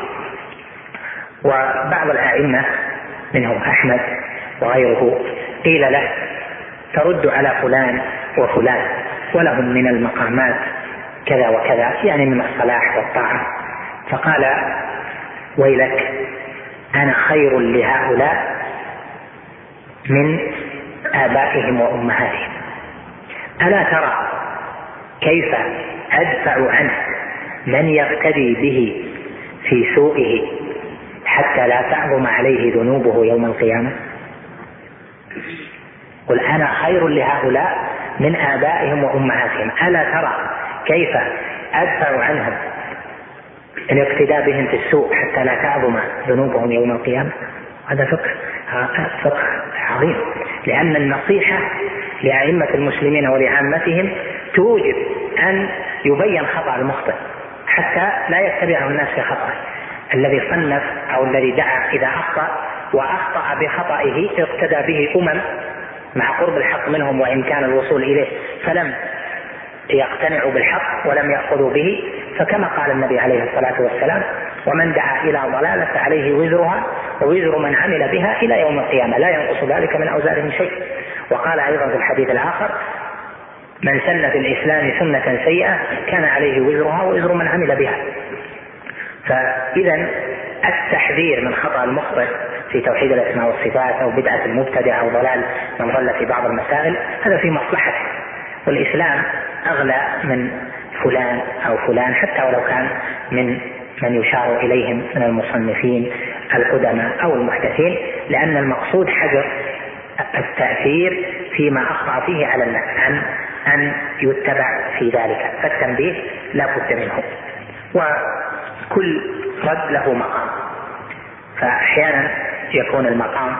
وبعض الأئمة منهم أحمد وغيره قيل له ترد على فلان وفلان ولهم من المقامات كذا وكذا، يعني من الصلاح والطاعة، فقال ويلك أنا خير لهؤلاء من آبائهم وأمهاتهم. ألا ترى كيف أدفع عنه من يقتدي به في سوءه حتى لا تعظم عليه ذنوبه يوم القيامة؟ قل أنا خير لهؤلاء من آبائهم وأمهاتهم، ألا ترى كيف أدفع عنهم الاقتداء بهم في السوء حتى لا تعظم ذنوبهم يوم القيامة؟ هذا فقه فقه عظيم، لأن النصيحة لأئمة المسلمين ولعامتهم توجب أن يبين خطأ المخطئ حتى لا يتبعه الناس في خطأه. الذي صنف أو الذي دعا إذا أخطأ وأخطأ بخطئه اقتدى به أمم مع قرب الحق منهم وإمكان الوصول إليه فلم يقتنعوا بالحق ولم يأخذوا به، فكما قال النبي عليه الصلاة والسلام ومن دعا إلى ضلالة عليه وزرها ووزر من عمل بها إلى يوم القيامة لا ينقص ذلك من أوزارهم شيء. وقال أيضا في الحديث الآخر من سن في الإسلام سنة سيئة كان عليه وزرها ووزر من عمل بها. فإذا التحذير من خطأ المخطئ في توحيد الأسماء والصفات أو بدعة المبتدع أو ضلال من ضل في بعض المسائل هذا في مصلحته، والإسلام أغلى من فلان أو فلان حتى ولو كان من من يشار إليهم من المصنفين القدماء أو المحدثين، لأن المقصود حجر التأثير فيما أخطأ فيه على الناس عن أن يتبع في ذلك، فالتنبيه لا بد منه. وكل رد له مقام، فأحيانا يكون المقام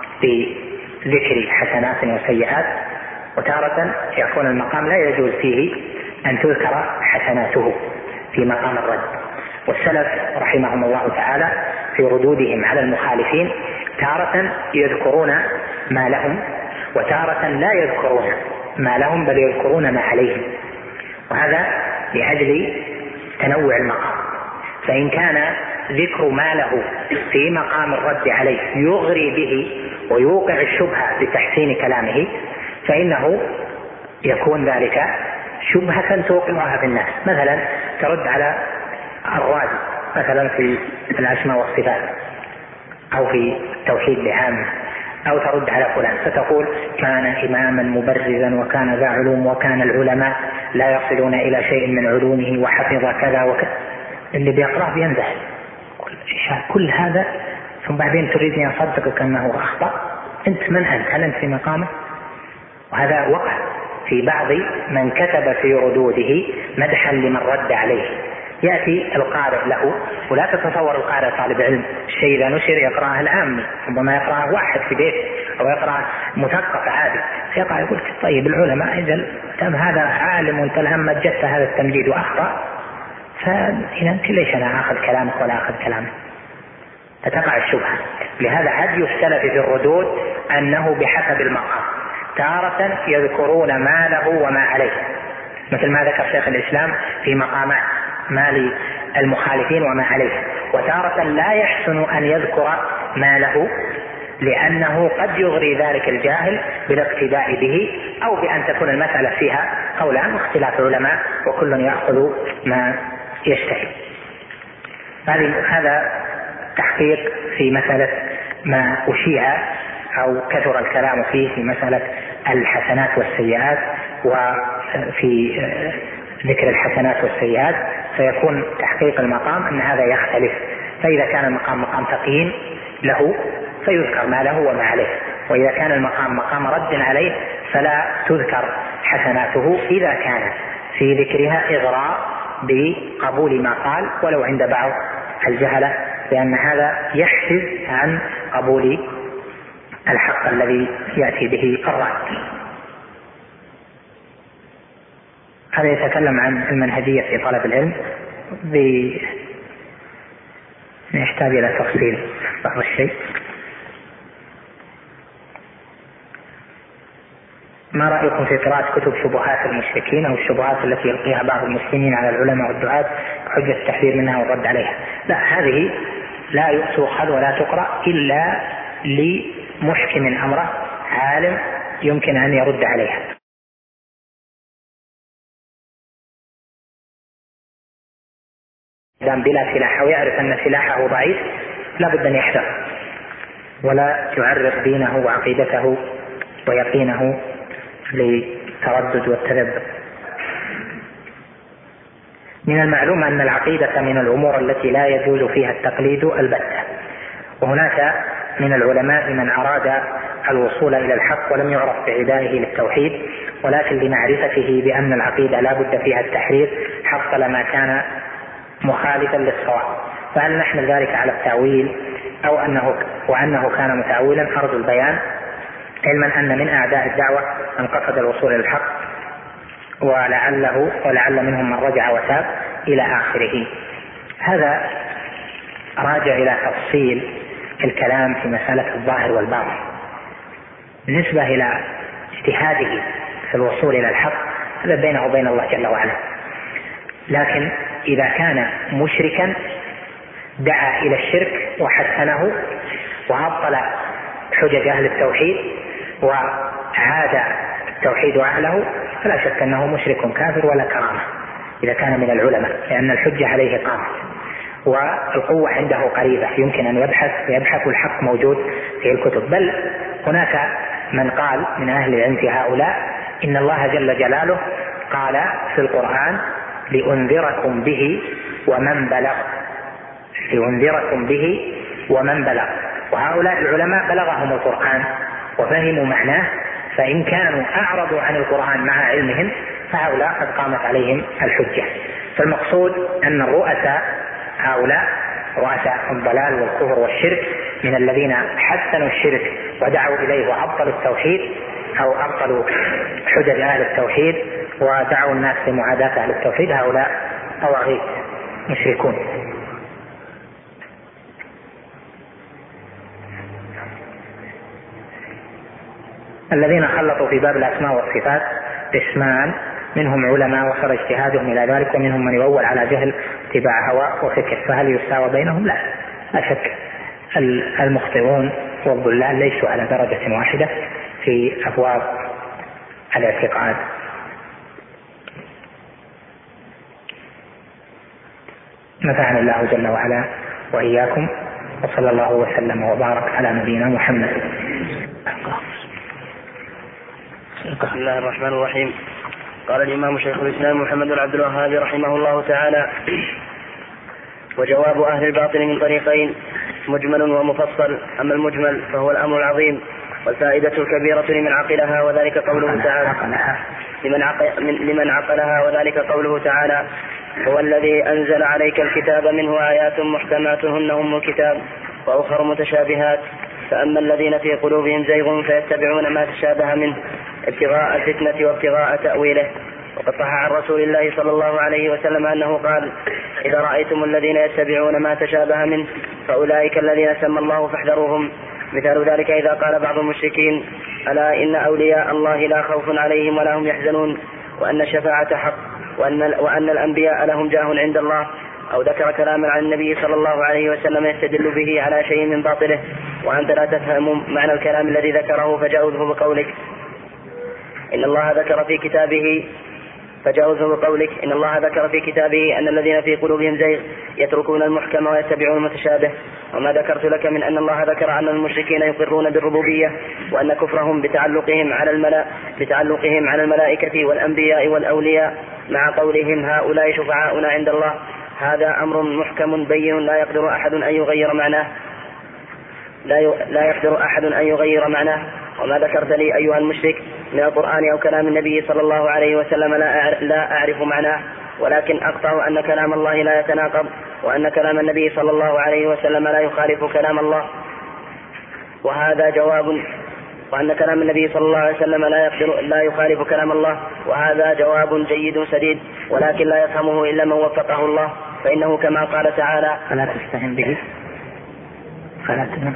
بذكر حسنات وسيئات، وتارة يكون المقام لا يجوز فيه أن تذكر حسناته في مقام الرد. والسلف رحمهم الله تعالى في ردودهم على المخالفين تارة يذكرون ما لهم وتارة لا يذكرون ما لهم بل يذكرون ما عليهم، وهذا لأجل تنوع المقام. فإن كان ذكر ما له في مقام الرد عليه يغري به ويوقع الشبهة بتحسين كلامه فإنه يكون ذلك شبهة توقعها في الناس. مثلا ترد على الرازي مثلا في الأسماء والصفات أو في التوحيد بعامة، أو ترد على فلان فتقول كان إماما مبرزا وكان ذا علوم وكان العلماء لا يصلون إلى شيء من علومه وحفظ كذا وكذا، اللي بيقرأ بينزح كل هذا، ثم بعدين تريدني أصدقك أنه أخطأ؟ أنت من أنت؟ هل أنت في مقامه؟ وهذا وقع في بعض من كتب في ردوده مدحا لمن رد عليه. يأتي القارئ له، ولا تتصور القارئ طالب علم الشيء إذا نشر يقرأه العامي، ربما يقرأه واحد في بيت أو يقرأ مثقف عادي، يقرأ يقول طيب العلماء أجل تم هذا عالم وانتلهم مجدت هذا التمجيد وأخطأ، فإذا أنت ليش أنا أخذ كلامك ولا أخذ كلامك؟ فتقع الشبهة. لهذا هدي السلف في الردود أنه بحسب المقام، تارة يذكرون ما له وما عليه مثل ما ذكر شيخ الإسلام في مقامات ما للمخالفين وما عليه، وتارة لا يحسن أن يذكر ما له لأنه قد يغري ذلك الجاهل بالاقتداء به أو بأن تكون المسألة فيها قولان واختلاف العلماء وكل يأخذ ما يشتهي. هذا تحقيق في مسألة ما أشيع أو كثر الكلام فيه في مسألة الحسنات والسيئات وفي ذكر الحسنات والسيئات، فيكون تحقيق المقام أن هذا يختلف. فإذا كان المقام مقام تقييم له فيذكر ما له وما عليه، وإذا كان المقام مقام رد عليه فلا تذكر حسناته إذا كان في ذكرها إغراء بقبول ما قال ولو عند بعض الجهلة، لأن هذا يحجز عن قبول الحق الذي يأتي به الرد. هذا يتكلم عن المنهجية في طلب العلم، يحتاج إلى تفصيل بعض الشيء. ما رأيكم في قراءة كتب شبهات المشركين أو الشبهات التي يلقيها بعض المسلمين على العلماء والدعاة حجة التحذير منها والرد عليها؟ لا، هذه لا تؤخذ ولا تقرأ إلا لمحكم أمره عالم يمكن أن يرد عليها. دام بلا سلاح ويعرف أن سلاحه ضعيف لا بد أن يحذر ولا يعرض دينه وعقيدته ويقينه للتردد والتذبذب. من المعلوم أن العقيدة من الأمور التي لا يجوز فيها التقليد البتة، وهناك من العلماء من أراد الوصول إلى الحق ولم يعرف بعدائه للتوحيد، ولكن لمعرفته بأن العقيدة لا بد فيها التحرير حصل ما كان مخالفا للصواب. فهل نحمل ذلك على التأويل أو أنه وأنه كان متأولا؟ أرجو البيان، علما أن من أعداء الدعوة من قصد الوصول إلى الحق ولعله ولعل منهم من رجع وتاب إلى آخره. هذا راجع إلى تفصيل الكلام في مسألة الظاهر والباطن. بالنسبة إلى اجتهاده في الوصول إلى الحق هذا بينه وبين الله جل وعلا، لكن إذا كان مشركا دعا إلى الشرك وحسنه وأبطل حجج أهل التوحيد وعاد التوحيد أهله فلا شك أنه مشرك كافر ولا كرامة إذا كان من العلماء، لأن الحجة عليه قامت والقوة عنده قريبة، يمكن أن يبحث ويبحث الحق موجود في الكتب. بل هناك من قال من أهل العلم في هؤلاء إن الله جل جلاله قال في القرآن لأنذركم به ومن بلغ، لأنذركم به ومن بلغ. وهؤلاء العلماء بلغهم القرآن وفهموا معناه، فإن كانوا أعرضوا عن القرآن مع علمهم فهؤلاء قد قامت عليهم الحجة. فالمقصود أن الرؤساء هؤلاء رؤساء الضلال والكفر والشرك من الذين حسنوا الشرك ودعوا إليه وأبطلوا التوحيد أو أبطلوا حجج أهل التوحيد ودعوا الناس لمعاداة أهل التوحيد، هؤلاء طواغيت مشركون. الذين خلطوا في باب الأسماء والصفات قسمان، منهم علماء وصل اجتهادهم إلى ذلك، ومنهم من يؤول على جهل اتباع هوى وفكر، فهل يساوى بينهم؟ لا، لا شك المخطئون والضلال ليسوا على درجة واحدة في أبواب الاعتقاد. نفعنا الله جل وعلا وإياكم، وصلى الله وسلم وبارك على نبينا محمد. بسم الله الرحمن الرحيم. قال الإمام شيخ الإسلام محمد بن عبد الوهاب رحمه الله تعالى: وجواب أهل الباطل من طريقين، مجمل ومفصل. أما المجمل فهو الأمر العظيم والفائدة الكبيرة لمن عقلها، وذلك قوله تعالى لمن, عقل لمن عقلها وذلك قوله تعالى: هو الذي أنزل عليك الكتاب منه آيات محكمات هن أم الكتاب وأخر متشابهات، فأما الذين في قلوبهم زيغ فيتبعون ما تشابه منه ابتغاء الفتنة وابتغاء تأويله. وقد صح عن رسول الله صلى الله عليه وسلم أنه قال: إذا رأيتم الذين يتبعون ما تشابه منه فأولئك الذين سمى الله فاحذروهم. مثال ذلك إذا قال بعض المشركين: ألا إن أولياء الله لا خوف عليهم ولا هم يحزنون، وأن الشفاعة حق، وأن, وأن الأنبياء لهم جاه عند الله، أو ذكر كلاما عن النبي صلى الله عليه وسلم يستدل به على شيء من باطله، وأنت لا تفهم معنى الكلام الذي ذكره فجاوزه بقولك إن الله ذكر في كتابه فجاوزه بقولك إن الله ذكر في كتابه أن الذين في قلوبهم زيغ يتركون المحكم ويتبعون المتشابه، وما ذكرت لك من أن الله ذكر أن المشركين يقرون بالربوبية وأن كفرهم بتعلقهم على الملا بتعلقهم على الملائكة والأنبياء والأولياء مع قولهم هؤلاء شفعاؤنا عند الله، هذا أمر محكم بين لا يقدر أحد أن يغير معناه لا لا يقدر أحد أن يغير معناه. وما ذكرت لي أيها المشرك من القرآن أو كلام النبي صلى الله عليه وسلم لا أعرف معناه، ولكن أقطع أن كلام الله لا يتناقض، وأن كلام النبي صلى الله عليه وسلم لا يخالف كلام الله، وهذا جواب وأن كلام النبي صلى الله عليه وسلم لا يقدر لا يخالف كلام الله، وهذا جواب جيد سديد، ولكن لا يفهمه إلا من وفقه الله، فإنه كما قال تعالى فلا تستهن به فلا تستهن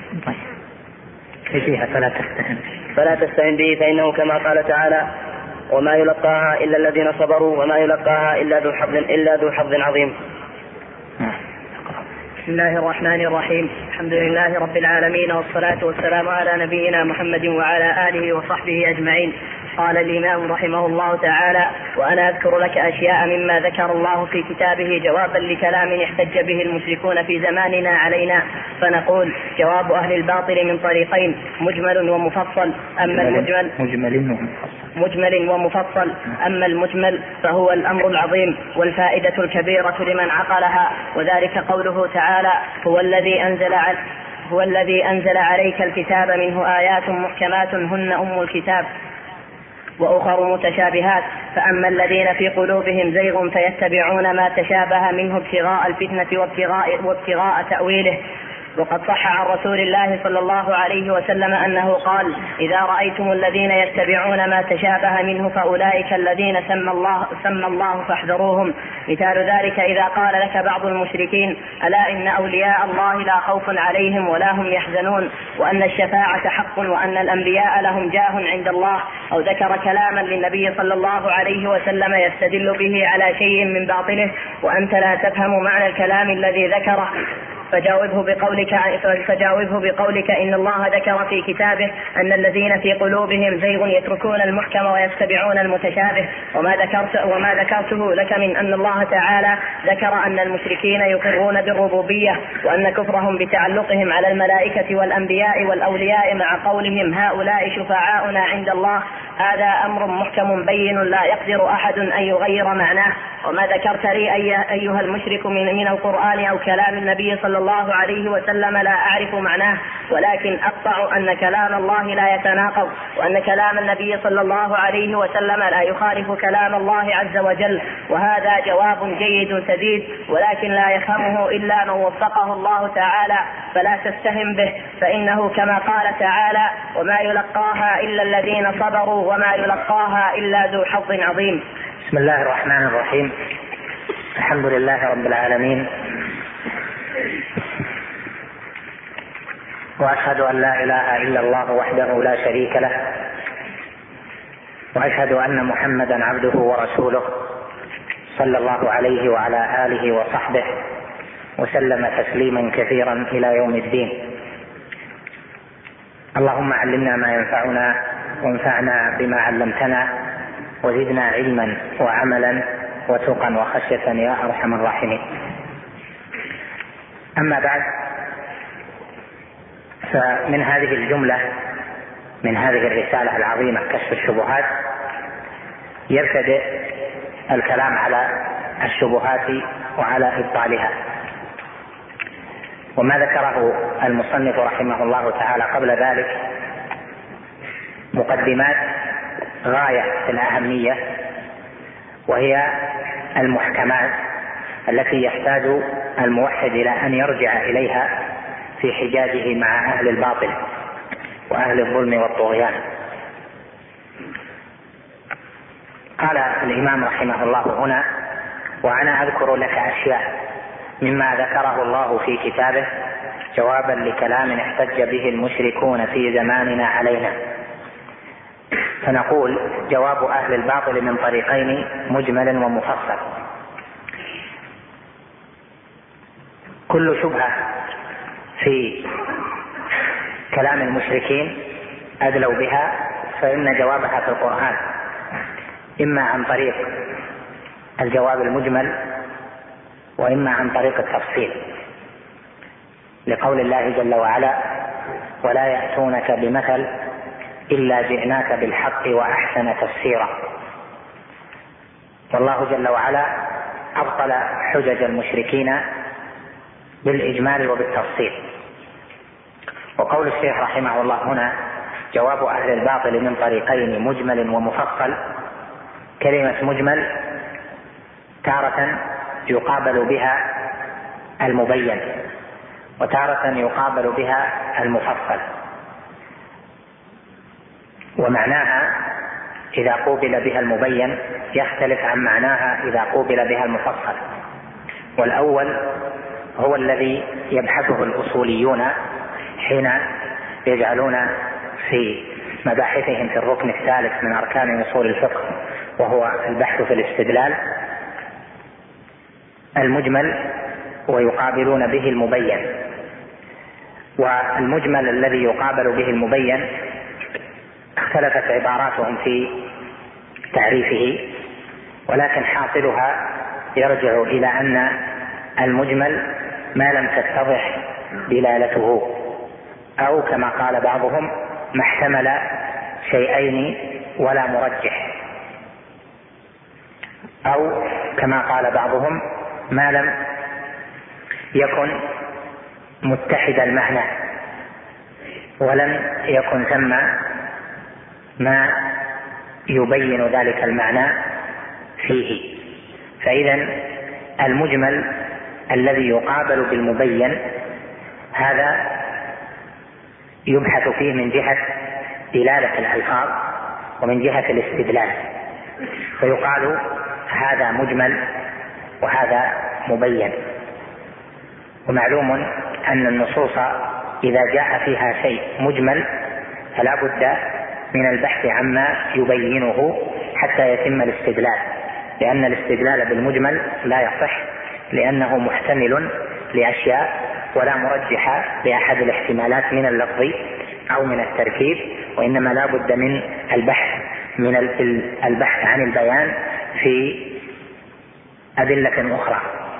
فيها فلا تستهن فلا تستهن به فإنه كما قال تعالى وما يلقاها إلا الذين صبروا وما يلقاها إلا ذو حظ إلا ذو حظ عظيم. بسم الله الرحمن الرحيم. الحمد لله رب العالمين، والصلاة والسلام على نبينا محمد وعلى آله وصحبه أجمعين. قال الإمام رحمه الله تعالى: وأنا أذكر لك أشياء مما ذكر الله في كتابه جوابا لكلام احتج به المشركون في زماننا علينا، فنقول: جواب أهل الباطل من طريقين: مجمل ومفصل. أما المجمل مجمل ومفصل مجمل ومفصل أما المجمل فهو الأمر العظيم والفائدة الكبيرة لمن عقلها، وذلك قوله تعالى: هو الذي أنزل على هو الذي أنزل عليك الكتاب منه آيات محكمات هن أم الكتاب وأخر متشابهات، فأما الذين في قلوبهم زيغ فيتبعون ما تشابه منه ابتغاء الفتنة وابتغاء, وابتغاء تأويله. وقد صح عن رسول الله صلى الله عليه وسلم أنه قال: إذا رأيتم الذين يتبعون ما تشابه منه فأولئك الذين سمى الله, سمى الله فاحذروهم. مثال ذلك إذا قال لك بعض المشركين: ألا إن أولياء الله لا خوف عليهم ولا هم يحزنون، وأن الشفاعة حق، وأن الأنبياء لهم جاه عند الله، أو ذكر كلاما للنبي صلى الله عليه وسلم يستدل به على شيء من باطله وأنت لا تفهم معنى الكلام الذي ذكره، فجاوبه بقولك فجاوبه بقولك إن الله ذكر في كتابه أن الذين في قلوبهم زيغ يتركون المحكم ويتبعون المتشابه. وما ذكرت وما ذكرته لك من أن الله تعالى ذكر أن المشركين يقرون بالربوبية، وأن كفرهم بتعلقهم على الملائكة والأنبياء والأولياء مع قولهم هؤلاء شفعاؤنا عند الله، هذا أمر محكم بين لا يقدر أحد أن يغير معناه. وما ذكرت لي أيها المشرك من, من القرآن أو كلام النبي صلى الله عليه وسلم لا أعرف معناه، ولكن أقطع أن كلام الله لا يتناقض، وأن كلام النبي صلى الله عليه وسلم لا يخالف كلام الله عز وجل، وهذا جواب جيد سديد، ولكن لا يفهمه إلا من وفقه الله تعالى، فلا تستهم به، فإنه كما قال تعالى: وما يلقاها إلا الذين صبروا وما يلقاها إلا ذو حظ عظيم. بسم الله الرحمن الرحيم. الحمد لله رب العالمين، وأشهد أن لا إله إلا الله وحده لا شريك له، وأشهد أن محمدا عبده ورسوله صلى الله عليه وعلى آله وصحبه وسلم تسليما كثيرا إلى يوم الدين. اللهم علمنا ما ينفعنا وانفعنا بما علمتنا وزدنا علما وعملا وتقا وخشية يا أرحم الراحمين. أما بعد، فمن هذه الجملة من هذه الرسالة العظيمة كشف الشبهات يبتدئ الكلام على الشبهات وعلى إبطالها. وما ذكره المصنف رحمه الله تعالى قبل ذلك مقدمات غاية في الأهمية، وهي المحكمات التي يحتاج الموحد إلى أن يرجع إليها في حجاجه مع أهل الباطل وأهل الظلم والطغيان. قال الإمام رحمه الله هنا: وأنا أذكر لك أشياء مما ذكره الله في كتابه جوابا لكلام احتج به المشركون في زماننا علينا، فنقول: جواب أهل الباطل من طريقين: مجمل ومفصل. كل شبهة في كلام المشركين أدلوا بها فإن جوابها في القرآن، إما عن طريق الجواب المجمل وإما عن طريق التفصيل. لقول الله جل وعلا: ولا يأتونك بمثل إلا جئناك بالحق وأحسن تفسيرا. والله جل وعلا أبطل حجج المشركين بالإجمال وبالتفصيل. وقول الشيخ رحمه الله هنا: جواب أهل الباطل من طريقين مجمل ومفصل. كلمة مجمل تارة يقابل بها المبين، وتارة يقابل بها المفصل، ومعناها إذا قوبل بها المبين يختلف عن معناها إذا قوبل بها المفصل. والأول هو الذي يبحثه الأصوليون حين يجعلون في مباحثهم في الركن الثالث من أركان أصول الفقه، وهو البحث في الاستدلال، المجمل ويقابلون به المبين. والمجمل الذي يقابل به المبين اختلفت عباراتهم في تعريفه، ولكن حاصلها يرجع إلى أن المجمل ما لم تتضح دلالته، أو كما قال بعضهم: ما احتمل شيئين ولا مرجح، أو كما قال بعضهم: ما لم يكن متحد المعنى ولم يكن ثم ما يبين ذلك المعنى فيه. فإذا المجمل الذي يقابل بالمبين هذا يبحث فيه من جهة دلالة الألفاظ ومن جهة الاستدلال، فيقال هذا مجمل وهذا مبين. ومعلوم أن النصوص إذا جاء فيها شيء مجمل فلا بد من البحث عما يبينه حتى يتم الاستدلال، لأن الاستدلال بالمجمل لا يصح، لأنه محتمل لأشياء ولا مرجح لأحد الاحتمالات من اللفظ أو من التركيب، وإنما لا بد من البحث من البحث عن البيان في أدلة أخرى.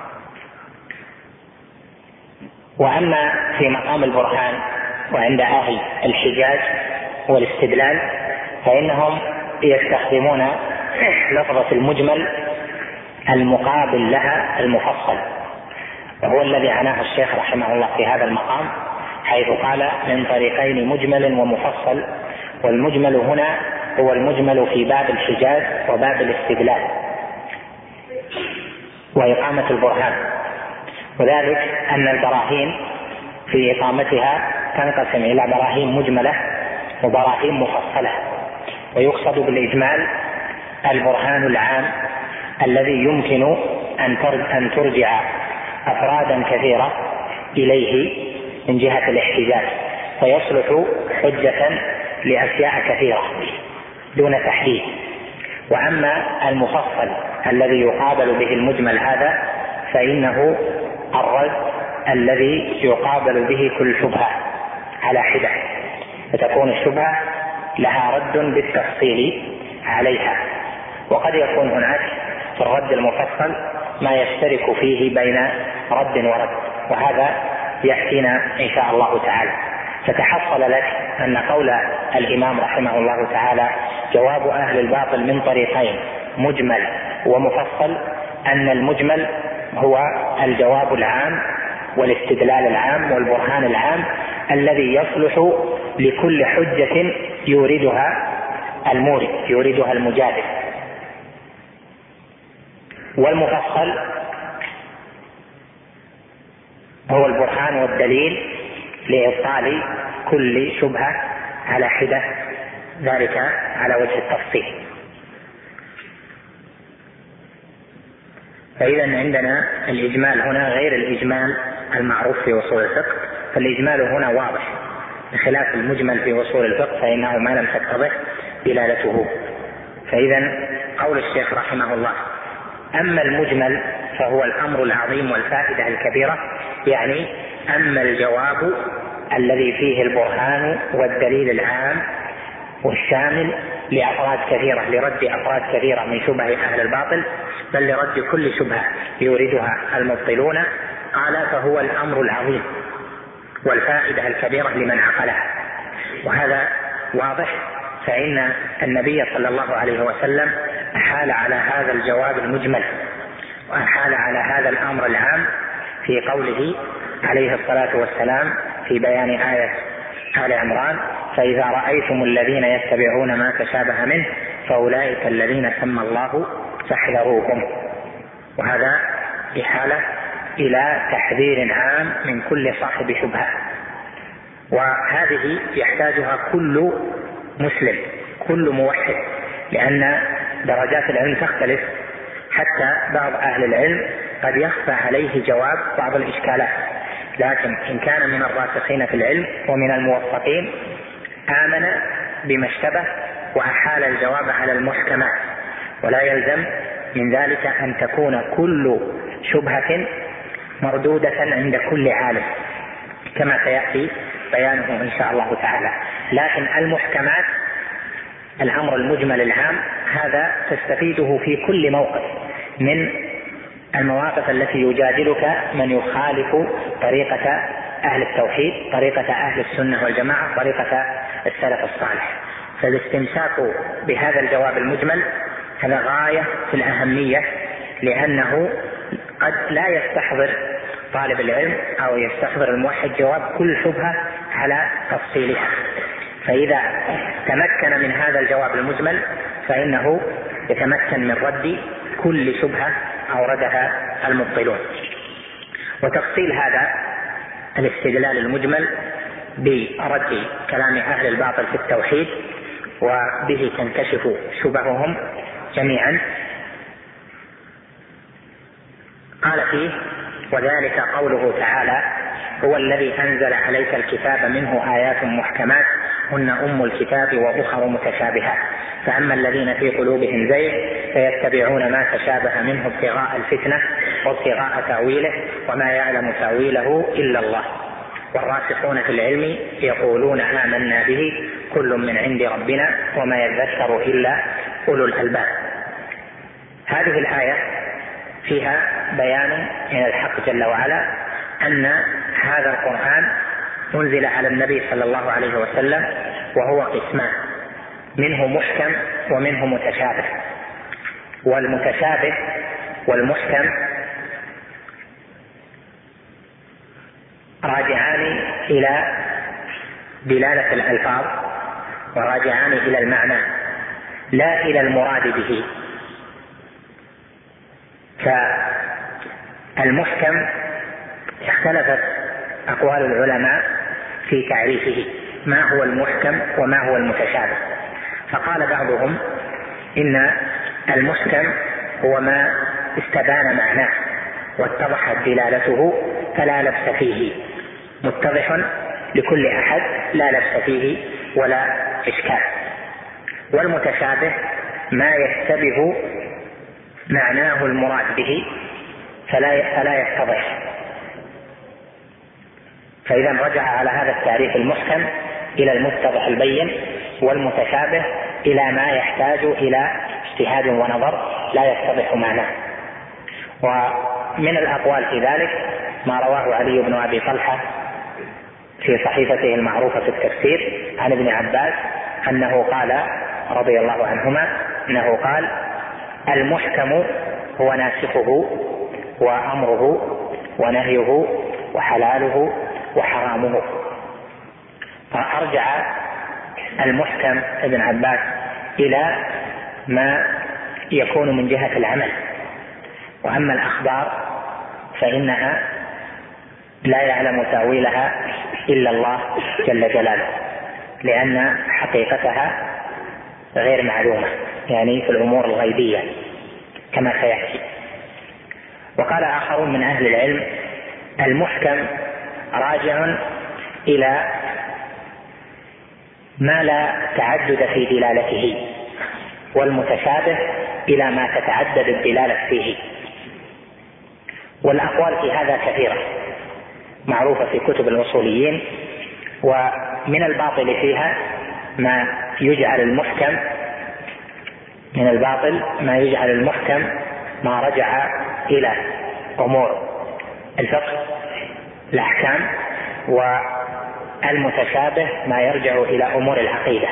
وأما في مقام البرهان وعند أهل الحجاج والاستدلال فإنهم يستخدمون لفظة المجمل المقابل لها المفصل، وهو الذي عناه الشيخ رحمه الله في هذا المقام، حيث قال: من طريقين مجمل ومفصل. والمجمل هنا هو المجمل في باب الحجاج وباب الاستدلال وإقامة البرهان، وذلك أن البراهين في إقامتها تنقسم إلى براهين مجملة وبراهين مفصلة. ويقصد بالإجمال البرهان العام الذي يمكن أن ترجع أفرادا كثيرة إليه من جهة الاحتجاج، فيصلح حجة لأشياء كثيرة دون تحديد. وأما المفصل الذي يقابل به المجمل هذا فإنه الرد الذي يقابل به كل شبهة على حدة، فتكون الشبهة لها رد بالتفصيل عليها. وقد يكون هناك في الرد المفصل ما يشترك فيه بين رد ورد، وهذا يأتينا إن شاء الله تعالى. فتحصل لك أن قول الإمام رحمه الله تعالى: جواب أهل الباطل من طريقين مجمل ومفصل، أن المجمل هو الجواب العام والاستدلال العام والبرهان العام الذي يصلح لكل حجة يوردها المورد يوردها المجادل. والمفصل هو البرهان والدليل لإبطال كل شبهة على حدة، ذلك على وجه التفصيل. فإذا عندنا الإجمال هنا غير الإجمال المعروف في أصول الفقه، فالإجمال هنا واضح بخلاف المجمل في أصول الفقه فإنه ما لم تتضح دلالته. فإذا قول الشيخ رحمه الله: أما المجمل فهو الأمر العظيم والفائدة الكبيرة، يعني أما الجواب الذي فيه البرهان والدليل العام والشامل لأفراد كثيرة، لرد أفراد كثيرة من شبه أهل الباطل، بل لرد كل شبهة يوردها المبطلون، قال: فهو الأمر العظيم والفائدة الكبيرة لمن عقلها. وهذا واضح، فإن النبي صلى الله عليه وسلم أحال على هذا الجواب المجمل وأحال على هذا الأمر العام في قوله عليه الصلاة والسلام في بيان آية آل عمران: فإذا رأيتم الذين يتبعون ما تشابه منه فأولئك الذين سمى الله فاحذروهم. وهذا إحالة إلى تحذير عام من كل صاحب شبهة، وهذه يحتاجها كل مسلم، كل موحد، لأن درجات العلم تختلف. حتى بعض أهل العلم قد يخفى عليه جواب بعض الإشكالات، لكن إن كان من الراسخين في العلم ومن الموفقين آمن بما اشتبه وأحال الجواب على المحكمات. ولا يلزم من ذلك أن تكون كل شبهة مردودة عند كل عالم كما سيأتي بيانه إن شاء الله تعالى، لكن المحكمات الأمر المجمل العام هذا تستفيده في كل موقف من المواقف التي يجادلك من يخالف طريقة أهل التوحيد، طريقة أهل السنة والجماعة، طريقة السلف الصالح. فالاستمساك بهذا الجواب المجمل هذا غاية في الأهمية، لأنه قد لا يستحضر طالب العلم أو يستحضر الموحد جواب كل شبهة على تفصيلها، فإذا تمكن من هذا الجواب المجمل فإنه يتمكن من رد كل شبهة أوردها المبطلون. وتفصيل هذا الاستدلال المجمل برد كلام أهل الباطل في التوحيد وبه تنكشف شبههم جميعا. قال فيه: وذلك قوله تعالى: هو الذي أنزل عليك الكتاب منه آيات محكمات هن أم الكتاب وأخر متشابهات فأما الذين في قلوبهم زيغ فيتبعون ما تشابه منه ابتغاء الفتنة وابتغاء تأويله وما يعلم تأويله إلا الله والراسخون في العلم يقولون آمنا به كل من عند ربنا وما يذكر إلا أولو الألباب. هذه الآية فيها بيان من الحق جل وعلا أن هذا القرآن أنزل على النبي صلى الله عليه وسلم وهو قسمان، منه محكم ومنه متشابه. والمتشابه والمحكم راجعان إلى دلالة الألفاظ وراجعان إلى المعنى لا إلى المراد به. فالمحكم اختلفت أقوال العلماء في تعريفه، ما هو المحكم وما هو المتشابه. فقال بعضهم إن المحكم هو ما استبان معناه واتضحت دلالته فلا لبس فيه، متضح لكل أحد لا لبس فيه ولا إشكال. والمتشابه ما يشتبه معناه المراد به فلا فلا يتضح. فإذا رجع على هذا التعريف المحكم إلى المتضح البين، والمتشابه إلى ما يحتاج إلى اجتهاد ونظر لا يتضح معناه. ومن الأقوال في ذلك ما رواه علي بن أبي طلحة في صحيفته المعروفة في التفسير عن ابن عباس أنه قال رضي الله عنهما أنه قال: المحكم هو ناسخه وأمره ونهيه وحلاله وحرامه. فأرجع المحكم ابن عباس إلى ما يكون من جهة العمل، وأما الأخبار فإنها لا يعلم تأويلها إلا الله جل جلاله، لأن حقيقتها غير معلومة، يعني في الأمور الغيبية كما سيأتي. وقال آخرون من أهل العلم: المحكم راجع إلى ما لا تعدد في دلالته، والمتشابه إلى ما تتعدد الدلالة فيه. والأقوال في هذا كثيرة معروفة في كتب الأصوليين، ومن الباطل فيها ما يجعل المحكم من الباطل ما يجعل المحكم ما رجع إلى أمور الفقه الأحكام والمتشابه ما يرجع إلى أمور العقيدة،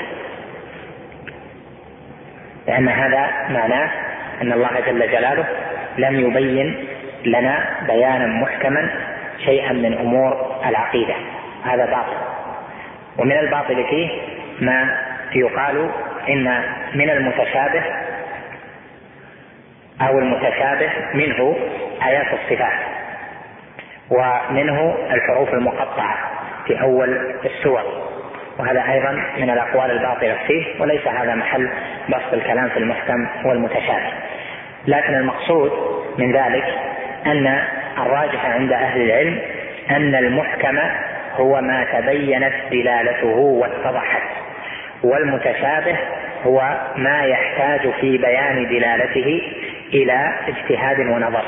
لأن هذا معناه أن الله جل جلاله لم يبين لنا بيانا محكما شيئا من أمور العقيدة، هذا باطل. ومن الباطل فيه ما يقال إن من المتشابه أو المتشابه منه آيات الصفات، ومنه الحروف المقطعة في أول السور، وهذا أيضا من الأقوال الباطلة فيه، وليس هذا محل بسط الكلام في المحكم والمتشابه. لكن المقصود من ذلك أن الراجح عند أهل العلم أن المحكم هو ما تبينت دلالته واتضحت، والمتشابه هو ما يحتاج في بيان دلالته إلى اجتهاد ونظر.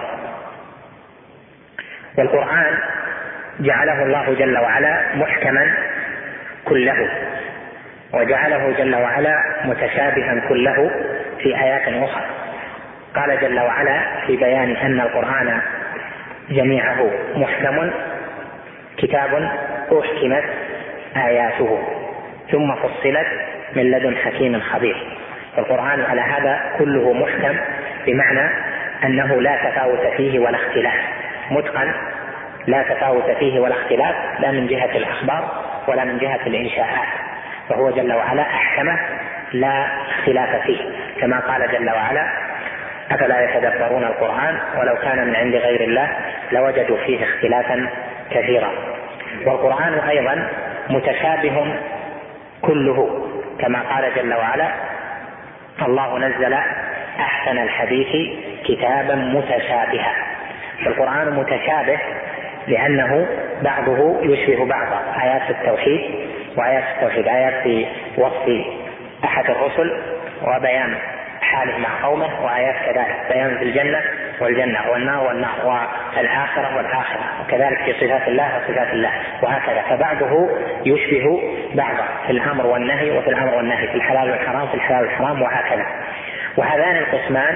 والقرآن جعله الله جل وعلا محكما كله، وجعله جل وعلا متشابها كله في آيات أخرى. قال جل وعلا في بيان أن القرآن جميعه محكم: كتاب أحكمت آياته ثم فصلت من لدن حكيم خبير. القرآن على هذا كله محكم، بمعنى أنه لا تفاوت فيه ولا اختلاف، متقن لا تفاوت فيه ولا اختلاف، لا من جهة الأخبار ولا من جهة الإنشاءات، فهو جل وعلا أحكمه لا اختلاف فيه، كما قال جل وعلا: أفلا يتدبرون القرآن ولو كان من عند غير الله لوجدوا فيه اختلافا كثيرا. والقرآن أيضا متشابه كله، كما قال جل وعلا: الله نزل أحسن الحديث كتابا متشابها. فالقرآن متشابه لأنه بعضه يشبه بعضا، آيات التوحيد وآيات التوحيد آيات في وصف أحد الرسل وبيان حاله مع قومه، وآيات كذلك بيان في الجنة والجنة والنار والنار والآخرة والآخرة، وكذلك في صفات الله وصفات الله، وهكذا. فبعضه يشبه بعضا في الأمر والنهي وفي الأمر والنهي، في الحلال والحرام في الحلال والحرام، وهكذا. وهذان القسمان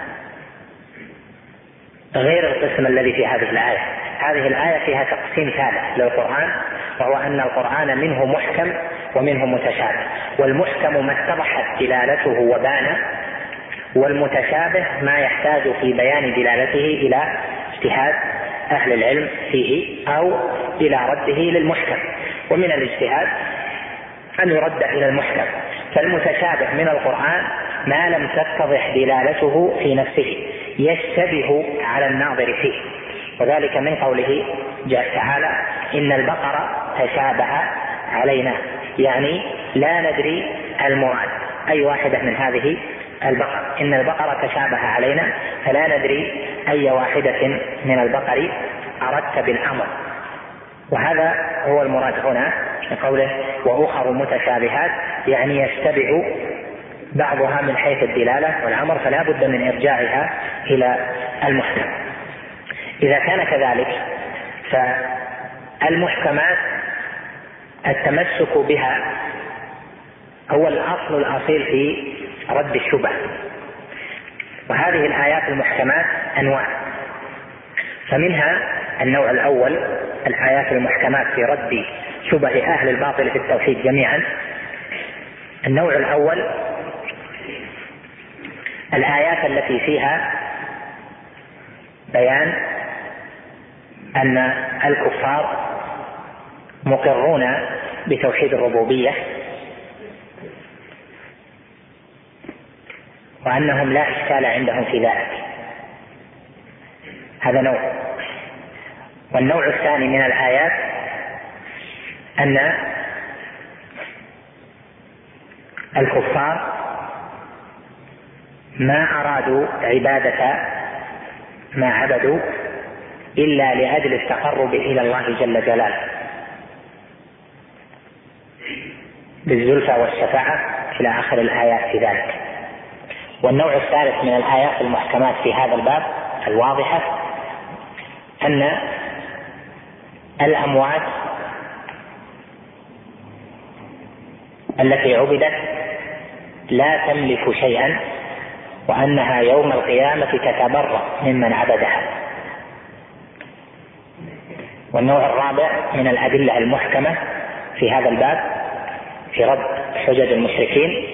غير القسم الذي في هذه الآية. هذه الآية فيها تقسيم ثالث للقرآن، وهو أن القرآن منه محكم ومنه متشابه، والمحكم ما اتضحت دلالته وبان، والمتشابه ما يحتاج في بيان دلالته إلى اجتهاد أهل العلم فيه أو إلى رده للمحكم. ومن الاجتهاد أن يرد إلى المحكم. فالمتشابه من القرآن ما لم تتضح دلالته في نفسه، يشتبه على الناظر فيه، وذلك من قوله تعالى: إن البقرة تشابه علينا، يعني لا ندري المراد أي واحدة من هذه البقر. إن البقرة تشابه علينا، فلا ندري أي واحدة من البقر أردت بالأمر. وهذا هو المراد هنا من قوله: وأخر متشابهات، يعني يشتبه بعضها من حيث الدلالة والأمر، فلا بد من إرجاعها إلى المحكم. إذا كان كذلك فالمحكمات التمسك بها هو الأصل الأصيل في رد الشبه. وهذه الآيات المحكمات أنواع، فمنها النوع الأول الآيات المحكمات في رد شبه أهل الباطل في التوحيد جميعا. النوع الأول الآيات التي فيها بيان أن الكفار مقرون بتوحيد الربوبية، وأنهم لا إشكال عندهم في ذلك، هذا نوع. والنوع الثاني من الآيات أن الكفار ما أرادوا عبادة ما عبدوا إلا لأجل التقرب إلى الله جل جلاله بالزلفى والشفاعة إلى آخر الآيات في ذلك. والنوع الثالث من الآيات المحكمات في هذا الباب الواضحة أن الأموات التي عبدت لا تملك شيئا، وأنها يوم القيامة تتبرأ ممن عبدها. والنوع الرابع من الأدلة المحكمة في هذا الباب في رد حجج المشركين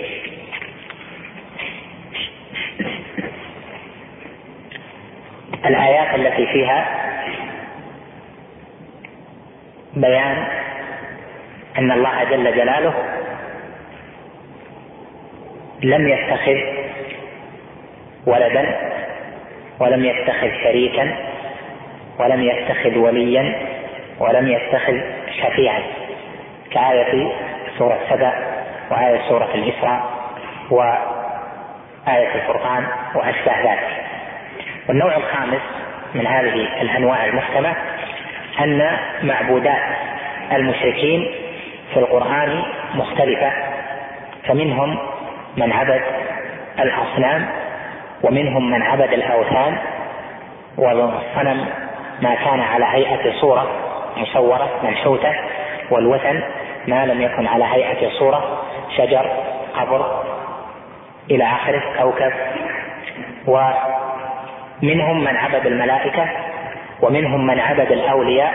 الآيات التي فيها بيان أن الله جل جلاله لم يتخذ ولدا ولم يتخذ شريكا ولم يتخذ وليا ولم يتخذ شفيعا، كآية سورة سبأ وآية سورة الإسراء وآية الفرقان وأشباه ذلك. والنوع الخامس من هذه الأنواع المحكمة أن معبودات المشركين في القرآن مختلفة، فمنهم من عبد الأصنام ومنهم من عبد الأوثان، والصنم ما كان على هيئة صورة مصورة منحوتة، والوثن ما لم يكن على هيئة صورة شجر قبر إلى آخره كوكب. ومنهم من عبد الملائكة ومنهم من عبد الأولياء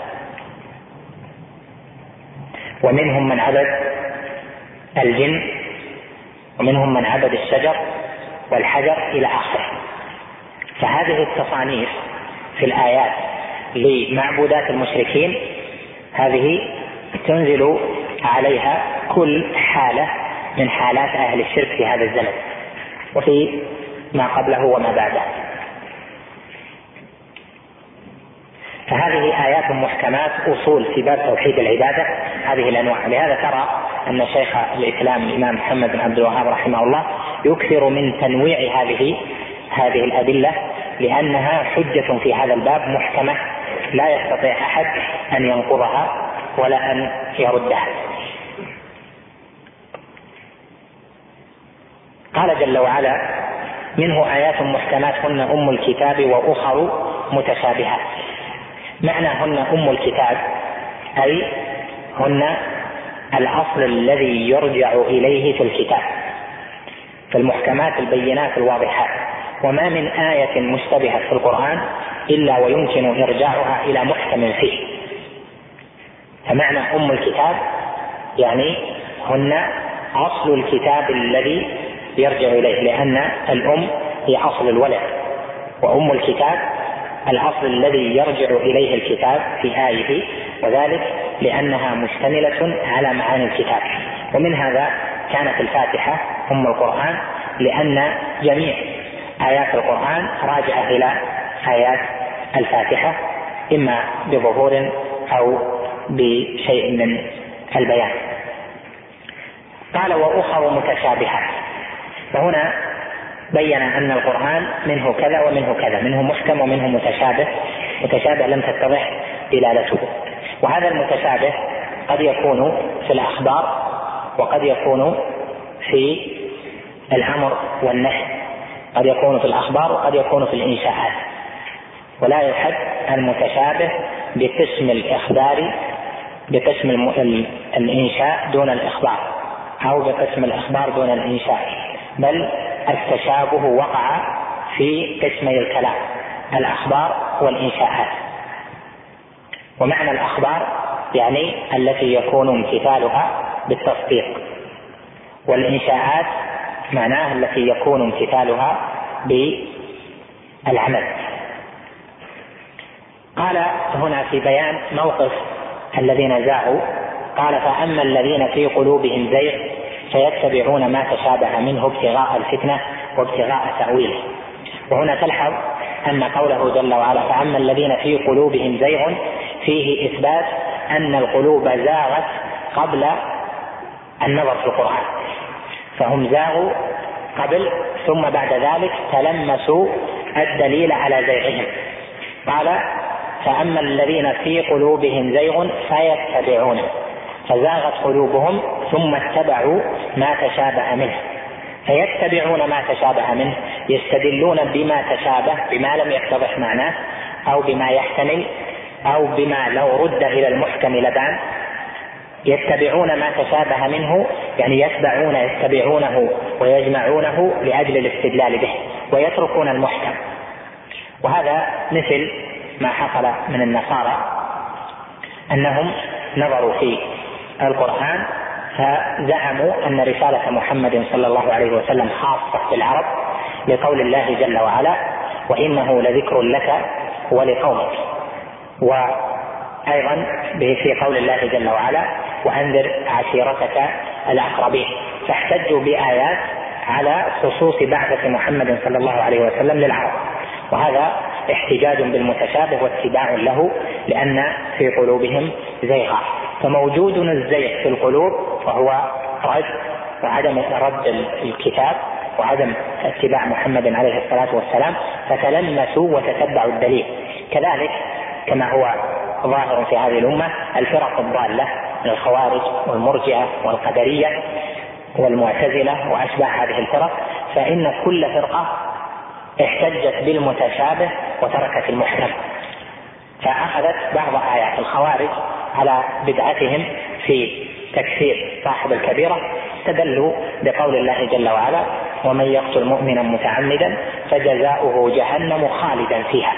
ومنهم من عبد الجن ومنهم من عبد الشجر والحجر إلى آخره. فهذه التصانيف في الآيات لمعبودات المشركين هذه تنزل عليها كل حالة من حالات أهل الشرك في هذا الزمن وفي ما قبله وما بعده. فهذه آيات محكمات أصول في باب توحيد العبادة هذه الأنواع. لهذا ترى أن شيخ الإسلام الإمام محمد بن عبد الوهاب رحمه الله يكثر من تنويع هذه هذه الأدلة، لأنها حجة في هذا الباب محكمة لا يستطيع أحد أن ينقضها ولا أن يردها. قال جل وعلا: منه آيات محكمات هن أم الكتاب وأخر متشابهات. معنى هن أم الكتاب أي هن الأصل الذي يرجع إليه في الكتاب، فالمحكمات البينات الواضحات، وما من آية مشتبهة في القرآن إلا ويمكن إرجاعها إلى محكم فيه. فمعنى أم الكتاب يعني هن أصل الكتاب الذي يرجع إليه، لأن الأم هي أصل الولد، وأم الكتاب الأصل الذي يرجع إليه الكتاب في آيه، وذلك لأنها مشتملة على معاني الكتاب. ومن هذا كانت الفاتحة أم القرآن، لأن جميع آيات القرآن راجعة إلى آيات الفاتحة إما بظهور أو بشيء من البيان. قال: وأخر متشابهات. فهنا بين أن القرآن منه كذا ومنه كذا، منه محكم ومنه متشابه، متشابه لم تتضح دلالته. وهذا المتشابه قد يكون في الأخبار وقد يكون في الأمر والنهي، قد يكون في الأخبار وقد يكون في الإنشاءات. ولا يحد المتشابه بقسم الإخبار بقسم الإنشاء دون الإخبار، أو بقسم الإخبار دون الإنشاء، بل التشابه وقع في قسمي الكلام: الأخبار والإنشاءات. ومعنى الأخبار يعني التي يكون امتثالها بالتصديق، والإنشاءات معناها التي يكون امتثالها بالعمل. قال هنا في بيان موقف الذين زاغوا، قال: فأما الذين في قلوبهم زيغ فيتبعون ما تشابه منه ابتغاء الفتنة وابتغاء تأويله. وهنا تلحظ أن قوله جل وعلا: فأما الذين في قلوبهم زيغ فيه إثبات أن القلوب زاغت قبل النظر في القرآن، فهم زاغوا قبل ثم بعد ذلك تلمسوا الدليل على زيغهم. قال: فأما الذين في قلوبهم زيغ فيتبعون، فزاغت قلوبهم ثم اتبعوا ما تشابه منه. فيتبعون ما تشابه منه يستدلون بما تشابه، بما لم يتضح معناه، أو بما يحتمل، أو بما لو رد إلى المحكم لبان. يتبعون ما تشابه منه يعني يتبعون يتبعونه ويجمعونه لأجل الاستدلال به، ويتركون المحكم. وهذا مثل ما حصل من النصارى أنهم نظروا في القرآن فزعموا أن رسالة محمد صلى الله عليه وسلم خاصة بالعرب لقول الله جل وعلا: وإنه لذكر لك ولقومك. وأيضا في قول الله جل وعلا: وأنذر عشيرتك الأقربين. فاحتجوا بآيات على خصوص بعثة محمد صلى الله عليه وسلم للعرب، وهذا احتجاج بالمتشابه واتباع له، لأن في قلوبهم زيغا. فموجود الزيغ في القلوب وهو رد وعدم رد الكتاب وعدم اتباع محمد عليه الصلاة والسلام، فتلمسوا وتتبعوا الدليل. كذلك كما هو ظاهر في هذه الأمة الفرق الضالة من الخوارج والمرجئة والقدرية والمعتزلة وأشباه هذه الفرق، فإن كل فرقة احتجت بالمتشابه وتركت المحكم، فأخذت بعض آيات الخوارج على بدعتهم في تكفير صاحب الكبيرة، استدلوا بقول الله جل وعلا: ومن يقتل مؤمنا متعمدا فجزاؤه جهنم خالدا فيها.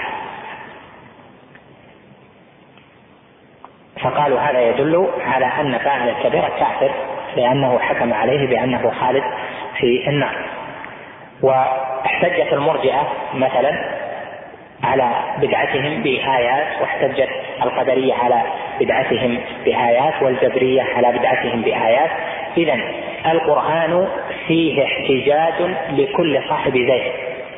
فقالوا هذا يدل على أن فاعل الكبيرة كافر لأنه حكم عليه بأنه خالد في النار. واحتجت المرجئة مثلا على بدعتهم بآيات، واحتجت القدرية على بدعتهم بآيات، والجبرية على بدعتهم بآيات. إذن القرآن فيه احتجاج لكل صاحب زيغ.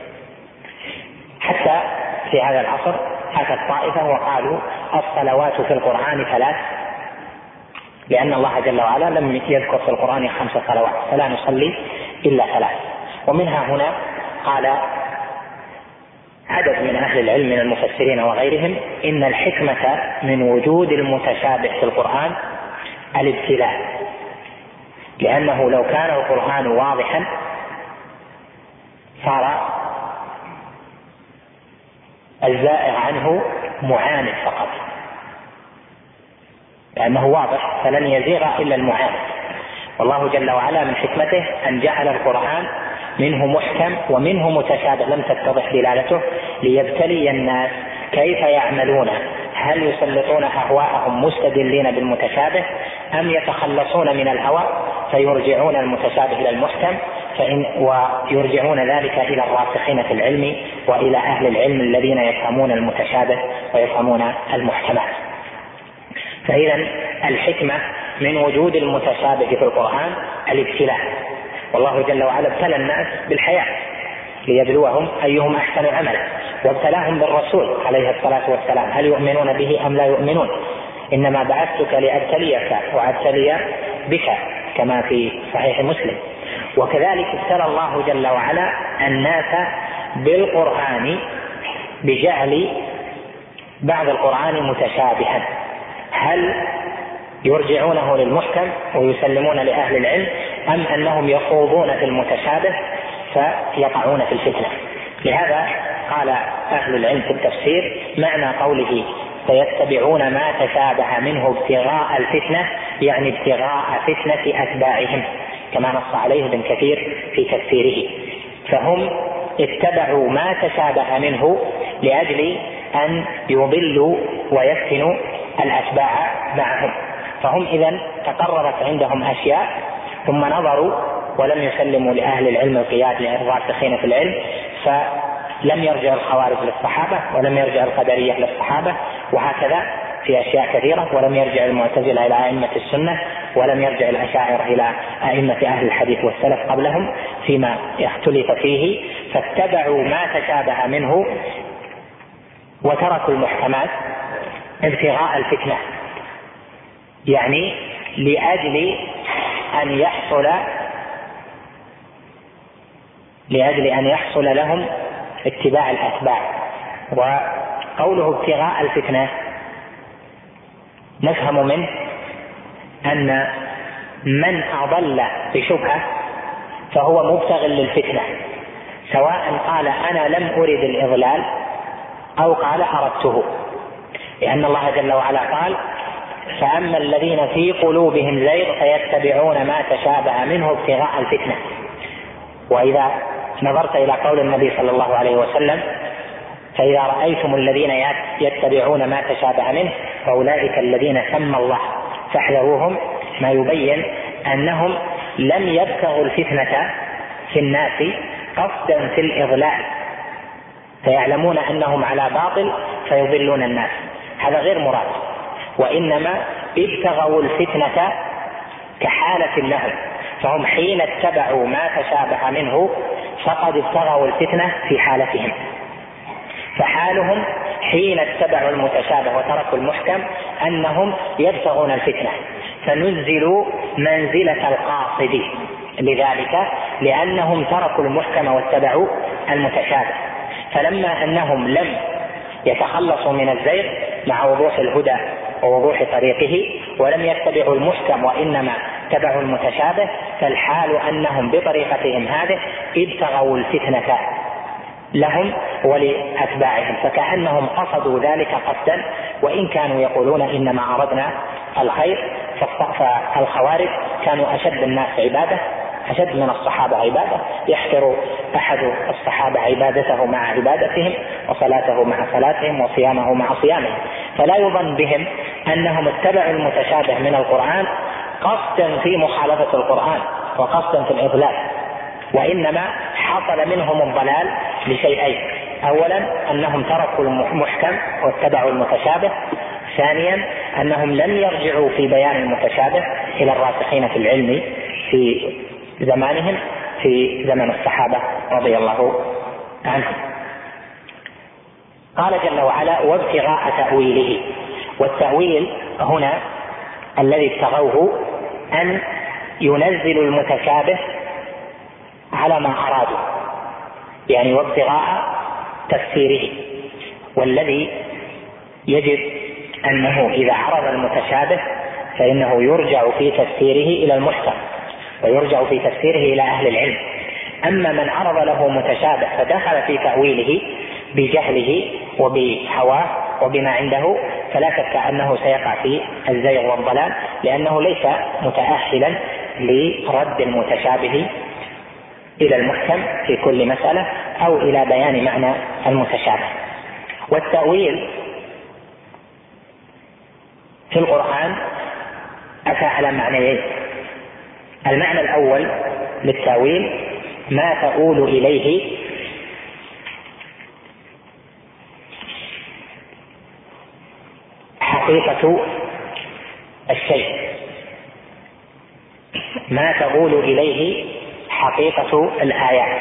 حتى في هذا العصر أتت طائفة وقالوا الصلوات في القرآن ثلاث، لأن الله جل وعلا لم يذكر في القرآن خمس صلوات فلا نصلي إلا ثلاث. ومنها هنا قال عدد من أهل العلم من المفسرين وغيرهم إن الحكمة من وجود المتشابه في القرآن الابتلاء، لأنه لو كان القرآن واضحا صار الزائر عنه معاند فقط، لأنه واضح فلن يزيغ إلا المعاند. والله جل وعلا من حكمته أن جعل القرآن منه محكم ومنه متشابه لم تتضح دلالته، ليبتلي الناس كيف يعملون، هل يسلطون أهواءهم مستدلين بالمتشابه أم يتخلصون من الهوى فيرجعون المتشابه إلى المحكم، فإن ويرجعون ذلك إلى الراسخين في العلم وإلى أهل العلم الذين يفهمون المتشابه ويفهمون المحكمات. فإذا الحكمة من وجود المتشابه في القرآن الابتلاء، والله جل وعلا ابتلى الناس بالحياة ليبلوهم أيهم أحسن عملا، وابتلاهم بالرسول عليه الصلاة والسلام هل يؤمنون به أم لا يؤمنون. إنما بعثتك لأبتليك وأبتلي بك كما في صحيح مسلم. وكذلك ابتلى الله جل وعلا الناس بالقرآن بجعل بعض القرآن متشابها، هل يرجعونه للمحكم ويسلمون لأهل العلم أم أنهم يخوضون في المتشابه فيقعون في الفتنة. لهذا قال أهل العلم في التفسير معنى قوله فيتبعون ما تشابه منه ابتغاء الفتنة، يعني ابتغاء فتنة أتباعهم، كما نص عليه ابن كثير في تفسيره. فهم اتبعوا ما تشابه منه لأجل أن يضلوا ويفتنوا الأتباع معهم. فهم إذن تقررت عندهم أشياء ثم نظروا ولم يسلموا لأهل العلم القياد للراسخين في العلم، فلم يرجع الخوارج للصحابة ولم يرجع القدرية للصحابة، وهكذا في أشياء كثيرة. ولم يرجع المعتزلة إلى أئمة السنة، ولم يرجع الأشاعرة إلى أئمة أهل الحديث والسلف قبلهم فيما يختلف فيه، فاتبعوا ما تشابه منه وتركوا المحكمات ابتغاء الفتنة، يعني لأجل أن يحصل لأجل أن يحصل لهم اتباع الأتباع. وقوله ابتغاء الفتنة نفهم منه أن من أضل بشبهة فهو مبتغ للفتنة، سواء قال أنا لم أرد الإضلال أو قال أردته، لأن الله جل وعلا قال فأما الذين في قلوبهم زيغ فيتبعون ما تشابه منه ابتغاء الفتنة. وإذا نظرت إلى قول النبي صلى الله عليه وسلم فإذا رأيتم الذين يتبعون ما تشابه منه فأولئك الذين سمى الله فاحذروهم، ما يبين أنهم لم يبتغوا الفتنة في الناس قصدا في الإضلال، فيعلمون أنهم على باطل فيضلون الناس، هذا غير مراد، وإنما ابتغوا الفتنة كحالة لهم، فهم حين اتبعوا ما تشابه منه فقد ابتغوا الفتنة في حالتهم، فحالهم حين اتبعوا المتشابه وتركوا المحكم أنهم يبتغون الفتنة، فنزلوا منزلة القاصد لذلك لأنهم تركوا المحكم واتبعوا المتشابه. فلما أنهم لم يتخلصوا من الزيغ مع وضوح الهدى ووضوح طريقه ولم يتبعوا المحكم وإنما اتبعوا المتشابه، فالحال أنهم بطريقتهم هذه ابتغوا الفتنة لهم ولأتباعهم، فكأنهم قصدوا ذلك قصدا وإن كانوا يقولون إنما أردنا الخير. فالخوارج كانوا أشد الناس عبادة، أشد من الصحابة عبادة، يحقر أحد الصحابة عبادته مع عبادتهم وصلاته مع صلاتهم وصيامه مع صيامهم، فلا يظن بهم أنهم اتبعوا المتشابه من القرآن قصدا في مخالفة القرآن وقصدا في الإضلال، وإنما حصل منهم الضلال لشيئين: أولا أنهم تركوا المحكم واتبعوا المتشابه، ثانيا أنهم لم يرجعوا في بيان المتشابه إلى الراسخين في العلم في زمانهم في زمن الصحابة رضي الله عنهم. قال جل وعلا: وابتغاء تأويله. والتأويل هنا الذي ابتغوه أن ينزلوا المتشابه على ما أرادوا، يعني وابتغاء تفسيره. والذي يجب أنه إذا عرض المتشابه فإنه يرجع في تفسيره إلى المحكم ويرجع في تفسيره إلى أهل العلم. أما من عرض له متشابه فدخل في تأويله بجهله وبهواه وبما عنده، فلا شك أنه سيقع في الزيغ والضلال، لأنه ليس متأهلا لرد المتشابه إلى المحكم في كل مسألة أو إلى بيان معنى المتشابه. والتأويل في القرآن أتى على معنيين: المعنى الأول للتأويل ما تؤول إليه حقيقة الشيء، ما تؤول إليه حقيقة الآيات.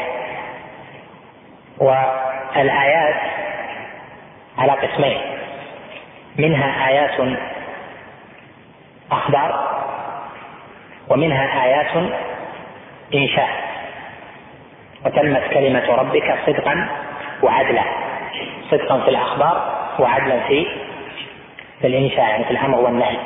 والآيات على قسمين: منها آيات أخبار، ومنها آيات إنشاء. وتمت كلمة ربك صدقا وعدلا، صدقا في الأخبار وعدلا في في الإنشاء، يعني في الأمر والنهي.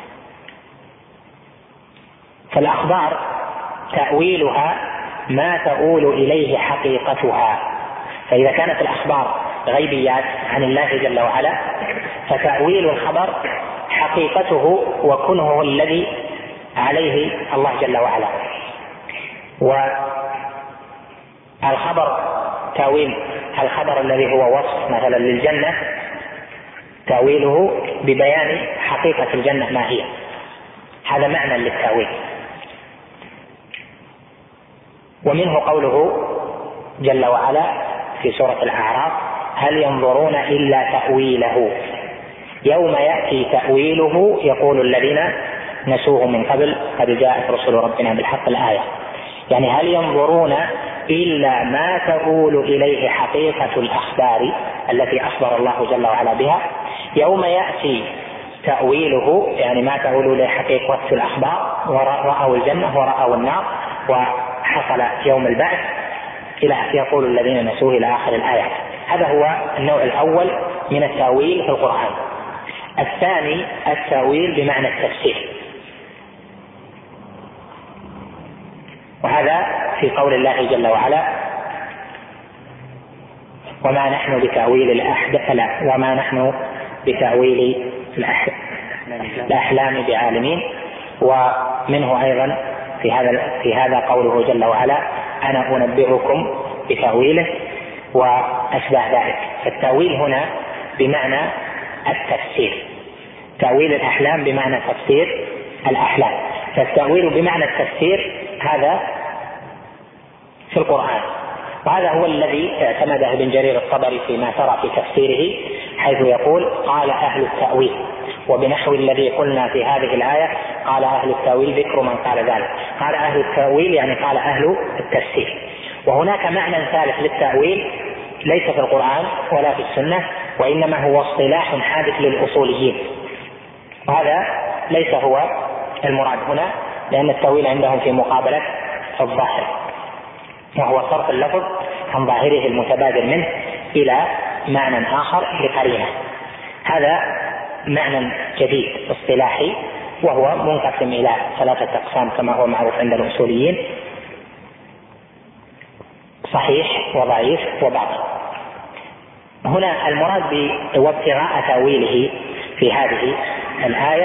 فالأخبار تأويلها ما تؤول إليه حقيقتها، فإذا كانت الأخبار غيبيات عن الله جل وعلا فتأويل الخبر حقيقته وكنهه الذي عليه الله جل وعلا. والخبر تأويل الخبر الذي هو وصف مثلا للجنة تأويله ببيان حقيقة الجنة ما هي، هذا معنى للتأويل. ومنه قوله جل وعلا في سورة الأعراف: هل ينظرون إلا تأويله يوم يأتي تأويله يقول الذين نسوه من قبل قد جاءت رسل ربنا بالحق. الآية يعني هل ينظرون إلا ما تؤول إليه حقيقة الأخبار التي أخبر الله جل وعلا بها يوم يأتي تأويله، يعني ما تؤول إليه حقيقة الأخبار، ورأوا الجنة ورأوا النار وحصل يوم البعث إلى يقول الذين نسوه إلى آخر الآيات. هذا هو النوع الأول من التأويل في القرآن. الثاني التأويل بمعنى التفسير، وهذا في قول الله جل وعلا: وما نحن بتأويل الأحداث لا وما نحن بتأويل الأحلام بعالمين. ومنه أيضا في هذا في هذا قوله جل وعلا: أنا أنبئكم بتأويله وأشبه ذلك. فالتأويل هنا بمعنى التفسير. تأويل الأحلام بمعنى تفسير الأحلام. فالتأويل بمعنى التفسير هذا في القرآن، وهذا هو الذي اعتمده ابن جرير الطبري فيما ترى في تفسيره، حيث يقول قال أهل التأويل، وبنحو الذي قلنا في هذه الآية قال أهل التأويل ذكر من قال ذلك. قال أهل التأويل يعني قال أهل التفسير. وهناك معنى ثالث للتأويل ليس في القرآن ولا في السنة، وإنما هو اصطلاح حادث للأصوليين، وهذا ليس هو المراد هنا، لأن التأويل عندهم في مقابلة الظاهر، وهو صرف اللفظ عن ظاهره المتبادر منه إلى معنى آخر بقرينة. هذا معنى جديد اصطلاحي، وهو منقسم إلى ثلاثة أقسام كما هو معروف عند الأصوليين: صحيح وضعيف وباطل. هنا المراد بابتغاء تأويله في هذه الآية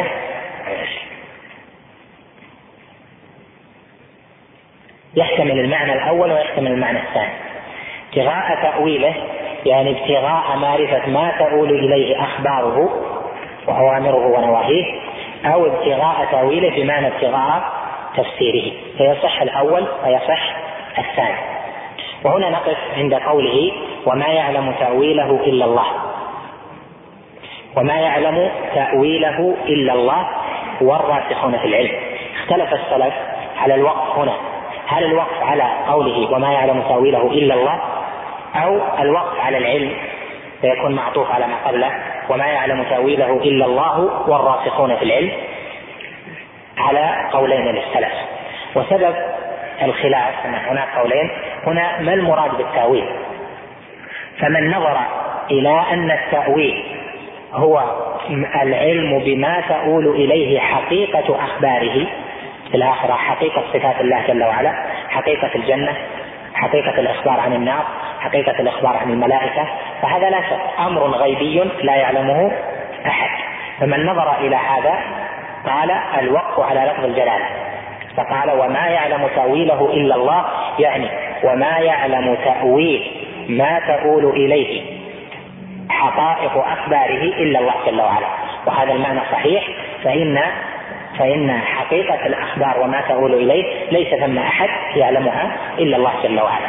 يحتمل المعنى الأول ويحتمل المعنى الثاني. ابتغاء تأويله يعني ابتغاء معرفة ما تؤول إليه أخباره وأوامره ونواهيه، أو ابتغاء تأويله بمعنى ابتغاء تفسيره، فيصح الأول ويصح الثاني. وهنا نقف عند قوله وما يعلم تأويله إلا الله. وما يعلم تأويله إلا الله والراسخون في العلم. اختلف السلف على الوقف هنا، هل الوقف على قوله وما يعلم تأويله إلا الله، أو الوقف على العلم فيكون معطوف على ما قبله وما يعلم تأويله إلا الله والراسخون في العلم، على قولين للسلف. وسبب الخلاف أن هناك قولين هنا ما المراد بالتأويل. فمن نظر إلى أن التأويل هو العلم بما تؤول إليه حقيقة أخباره في الآخرة، حقيقة صفات الله جل وعلا، حقيقة الجنة، حقيقة الإخبار عن النار، حقيقة الإخبار عن الملائكة، فهذا لا شك أمر غيبي لا يعلمه أحد. فمن نظر إلى هذا قال الوقف على لفظ الجلالة، فقال وما يعلم تأويله إلا الله، يعني وما يعلم تأويل ما تؤول إليه حقائق أخباره إلا الله جل وعلا. وهذا المعنى صحيح، فإن فإن حقيقة الأخبار وما تؤول إليه ليس ثم أحد يعلمها إلا الله جل وعلا.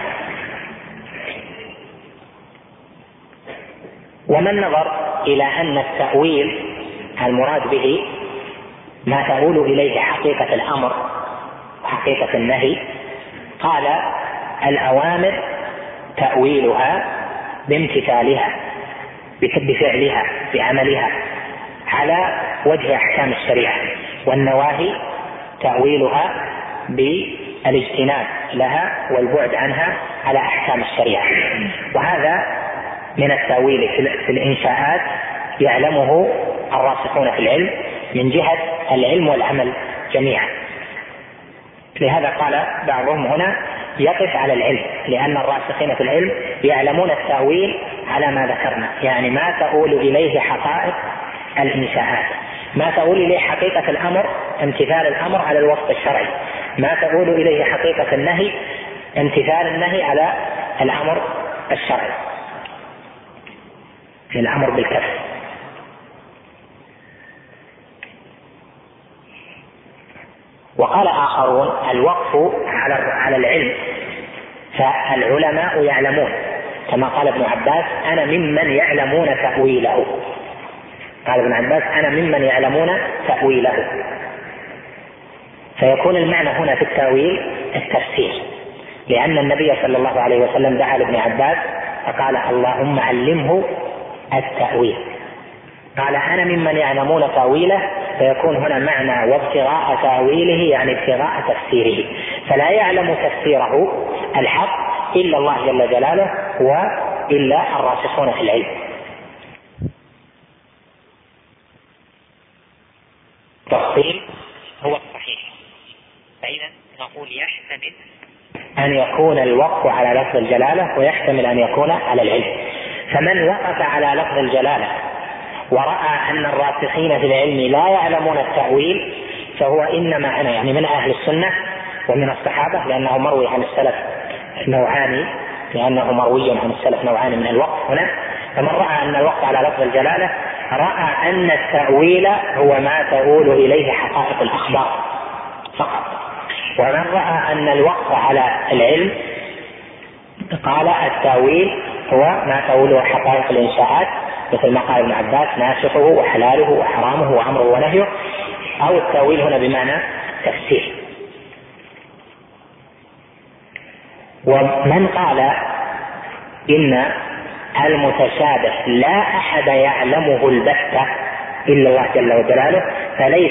ومن نظر إلى أن التأويل المراد به ما تؤول إليه حقيقة الأمر وحقيقة النهي، قال الأوامر تأويلها بامتثالها بفعلها بعملها على وجه أحكام الشريعة، والنواهي تأويلها بالاجتناب لها والبعد عنها على أحكام الشريعة. وهذا من التأويل في الإنشاءات يعلمه الراسخون في العلم من جهة العلم والعمل جميعا. لهذا قال بعضهم هنا يقف على العلم، لأن الراسخين في العلم يعلمون التأويل على ما ذكرنا، يعني ما تؤول إليه حقائق الإنشاءات، ما تؤول إليه حقيقة الأمر امتثال الأمر على الوصف الشرعي، ما تؤول إليه حقيقة النهي امتثال النهي على الأمر الشرعي، الأمر بالكف. وقال آخرون الوقف على على العلم، فالعلماء يعلمون، كما قال ابن عباس أنا ممن يعلمون تأويله. قال ابن عباس أنا ممن يعلمون تأويله، فيكون المعنى هنا في التأويل التفسير، لأن النبي صلى الله عليه وسلم دعا لابن عباس فقال اللهم علمه التأويل. قال أنا ممن يعلمون تأويله، فيكون هنا معنى وابتغاء تأويله يعني ابتغاء تفسيره، فلا يعلم تفسيره الحق إلا الله جل جلاله وإلا الراسخون في العلم. التفصيل هو الصحيح، فإذا نقول يحتمل أن يكون الوقف على لفظ الجلالة ويحتمل أن يكون على العلم. فمن وقف على لفظ الجلالة ورأى أن الراسخين في العلم لا يعلمون التأويل فهو إنما أنا يعني من أهل السنة ومن الصحابة، لأنه مروي عن السلف نوعان، لأنه مروي عن السلف نوعان من الوقف هنا. فمن رأى أن الوقف على لفظ الجلالة رأى أن التأويل هو ما تؤول إليه حقائق الأخبار فقط، ومن رأى أن الوقف على العلم قال التأويل هو ما تؤوله حقائق الإنشاءات، مثل ما قال ابن عباس ناسخه وحلاله وحرامه وأمره ونهيه، أو التأويل هنا بمعنى تفسير. ومن قال إن المتشابه لا أحد يعلمه البتة إلا الله جل وجلاله، فليس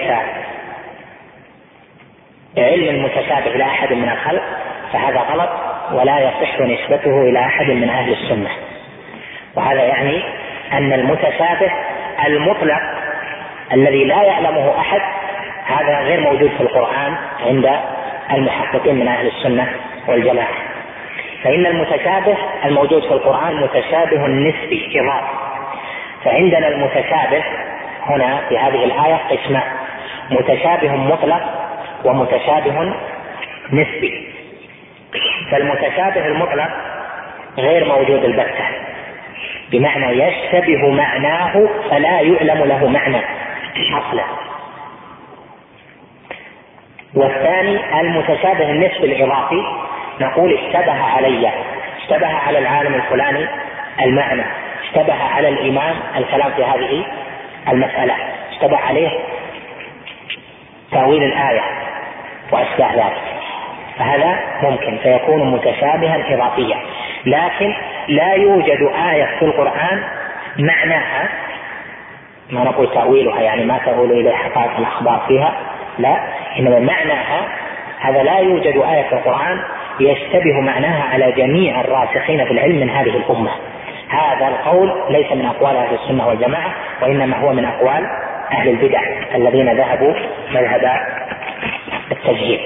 علم المتشابه لأحد من الخلق، فهذا غلط ولا يصح نسبته إلى أحد من أهل السنة. وهذا يعني أن المتشابه المطلق الذي لا يعلمه أحد هذا غير موجود في القرآن عند المحققين من أهل السنة والجماعة. فإن المتشابه الموجود في القرآن متشابه نسبي إضافي، فعندنا المتشابه هنا في هذه الآية قسمان: متشابه مطلق ومتشابه نسبي. فالمتشابه المطلق غير موجود البتة، بمعنى يشتبه معناه فلا يعلم له معنى أصلا. والثاني المتشابه النسبي الإضافي، نقول اشتبه علي، اشتبه على العالم الفلاني المعنى، اشتبه على الإمام الكلام في هذه المسألة، اشتبه عليه تأويل الآية وأشباه ذلك، فهذا ممكن فيكون متشابها إضافيا. لكن لا يوجد آية في القرآن معناها، ما نقول تأويلها يعني ما تؤول إليه حقائق الأخبار فيها، لا، إنما معناها هذا لا يوجد آية في القرآن يشتبه معناها على جميع الراسخين في العلم من هذه الأمة. هذا القول ليس من أقوال أهل السنة والجماعة، وإنما هو من أقوال أهل البدع الذين ذهبوا مذهب التجهيل.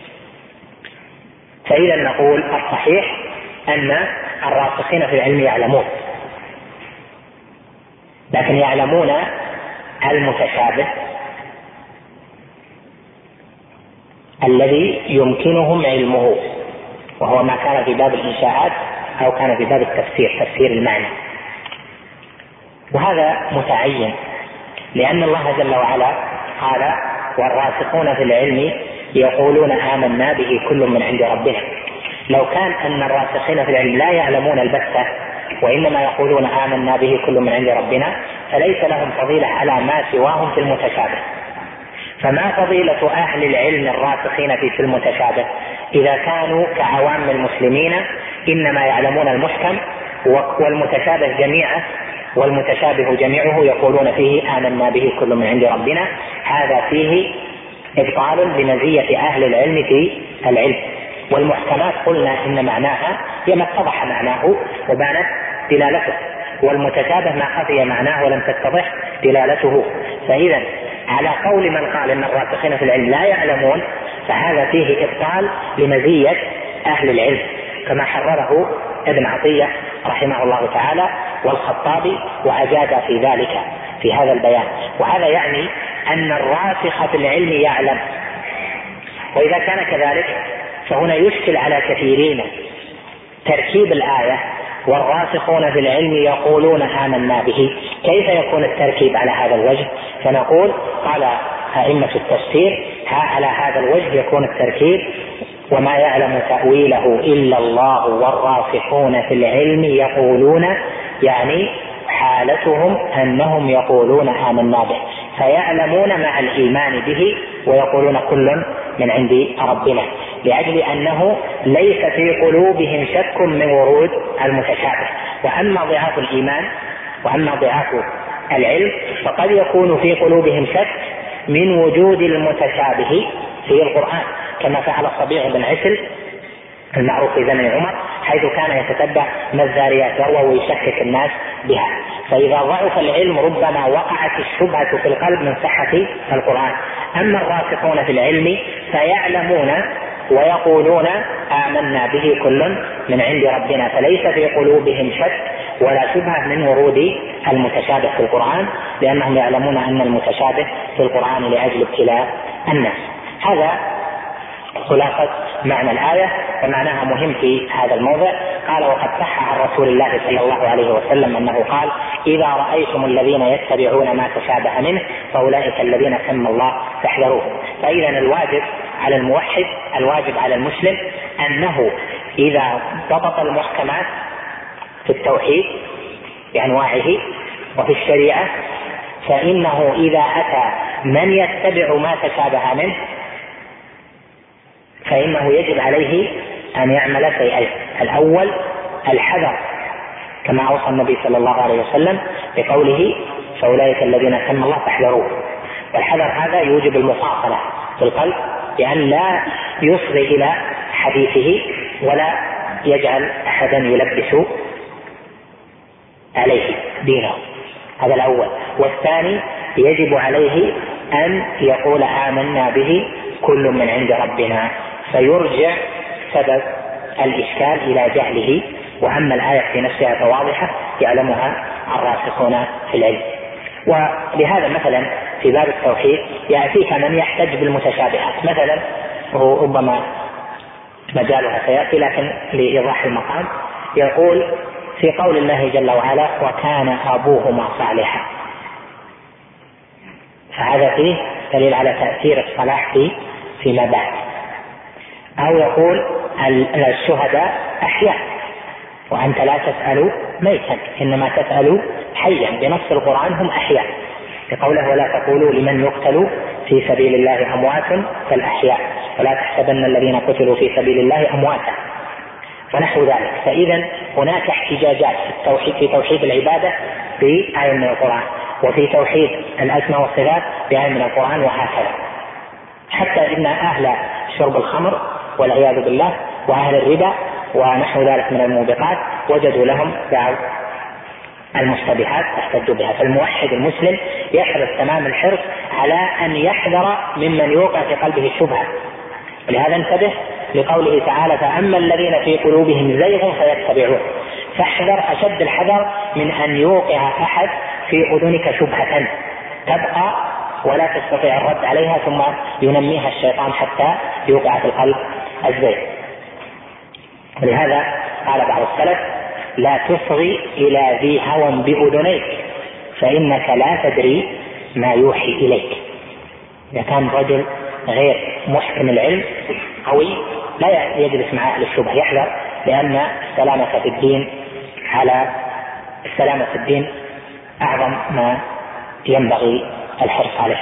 فإذا نقول الصحيح أن الراسخين في العلم يعلمون، لكن يعلمون المتشابه الذي يمكنهم علمه، وهو ما كان في باب الإنشاءات أو كان في باب التفسير، تفسير المعنى. وهذا متعين، لأن الله جل وعلا قال: والراسخون في العلم يقولون آمنا به كل من عند ربنا. لو كان أن الراسخين في العلم لا يعلمون البتة وإنما يقولون آمنا به كل من عند ربنا، فليس لهم فضيلة على ما سواهم في المتشابه. فما فضيلة أهل العلم الراسخين في المتشابه إذا كانوا كعوام المسلمين إنما يعلمون المحكم والمتشابه جميعا، والمتشابه جميعه يقولون فيه آمنا به كل من عند ربنا؟ هذا فيه إبطال لمزية أهل العلم في العلم. والمحكمات قلنا إن معناها هي ما اتضح معناه وبانت دلالته، والمتشابه ما خفي معناه ولم تتضح دلالته. فإذا على قول من قال إن الراسخين في العلم لا يعلمون، فهذا فيه إبطال لمزية أهل العلم، كما حرره ابن عطية رحمه الله تعالى والخطابي، وأجاد في ذلك في هذا البيان. وهذا يعني أن الراسخ في العلم يعلم. وإذا كان كذلك فهنا يشكل على كثيرين تركيب الآية: والراسخون في العلم يقولون آمنا به. كيف يكون التركيب على هذا الوجه؟ فنقول قال أئمة التفسير: ها على هذا الوجه يكون التركيب: وما يعلم تأويله إلا الله والراسخون في العلم يقولون، يعني حالتهم أنهم يقولون آمنا به، فيعلمون مع الإيمان به ويقولون كل من عند ربنا، لأجل أنه ليس في قلوبهم شك من ورود المتشابه. وأما ضعاف الإيمان وأما ضعاف العلم فقد يكون في قلوبهم شك من وجود المتشابه في القرآن، كما فعل الصبيغ بن عسل المعروف في زمن عمر، حيث كان يتتبع ما الذاريات يروى ويشكك الناس بها. فإذا ضعف العلم ربما وقعت الشبهة في القلب من صحة القرآن. أما الراسخون في العلم فيعلمون ويقولون آمنا به كل من عند ربنا، فليس في قلوبهم شك ولا شبهة من ورود المتشابه في القرآن، لأنهم يعلمون أن المتشابه في القرآن لأجل ابتلاء الناس. هذا خلاصة معنى الآية، ومعناها مهم في هذا الموضع. قال: وقد صح عن رسول الله صلى الله عليه وسلم أنه قال: إذا رأيتم الذين يتبعون ما تشابه منه فأولئك الذين سمى الله فاحذروهم. فإذا الواجب على الموحد، الواجب على المسلم، أنه إذا ضبط المحكمات في التوحيد بأنواعه وفي الشريعة، فإنه إذا أتى من يتبع ما تشابه منه فإنه يجب عليه أن يعمل شيئين: الأول الحذر، كما أوصى النبي صلى الله عليه وسلم بقوله: فأولئك الذين سمى الله فاحذروه. والحذر هذا يوجب المفاصلة في القلب، بأن لا يصغي إلى حديثه ولا يجعل أحدا يلبس عليه دينه. هذا الأول. والثاني يجب عليه أن يقول: آمنا به كل من عند ربنا، فيرجع سبب الإشكال إلى جهله. وأما الآية في نفسها فواضحة يعلمها الراسخون في العلم. ولهذا مثلا في باب التوحيد يأتيك من يحتج بالمتشابهات، مثلا وهو ربما مجالها سيأتي لكن لإيضاح المقام، يقول في قول الله جل وعلا: وكان أبوهما صالحا، فهذا فيه دليل على تأثير الصلاح في فيما بعد. أو يقول: الشهداء أحياء وأنت لا تسأل ميتا إنما تسأل حيا، بنص القرآن هم أحياء، بقوله: ولا تقولوا لمن يقتل في سبيل الله أموات بل أحياء ولا تحسبن الذين قتلوا في سبيل الله أمواتا، ونحو ذلك. فإذا هناك احتجاجات في التوحيد، في توحيد العبادة بآية من القرآن، وفي توحيد الأسماء والصفات بآية من القرآن، وهكذا. حتى إن أهل شرب الخمر والعياذ بالله وأهل الربا ونحو ذلك من الموبقات وجدوا لهم بعض المشتبهات احتجوا بها. فالموحد المسلم يحرص تمام الحرص على أن يحذر ممن يوقع في قلبه الشبهة. ولهذا انتبه لقوله تعالى: فأما الذين في قلوبهم زيغ فيتبعون. فاحذر أشد الحذر من أن يوقع أحد في أذنك شبهة تبقى ولا تستطيع الرد عليها، ثم ينميها الشيطان حتى يوقع في القلب الزيغ. ولهذا قال بعض السلف: لا تصغي إلى ذي هوى بأذنيك فإنك لا تدري ما يوحي إليك. إذا كان رجل غير محكم العلم قوي لا يجلس مع أهل الشبه، يحذر، لأن السلامة في الدين على السلامة في الدين أعظم ما ينبغي الحرص عليه.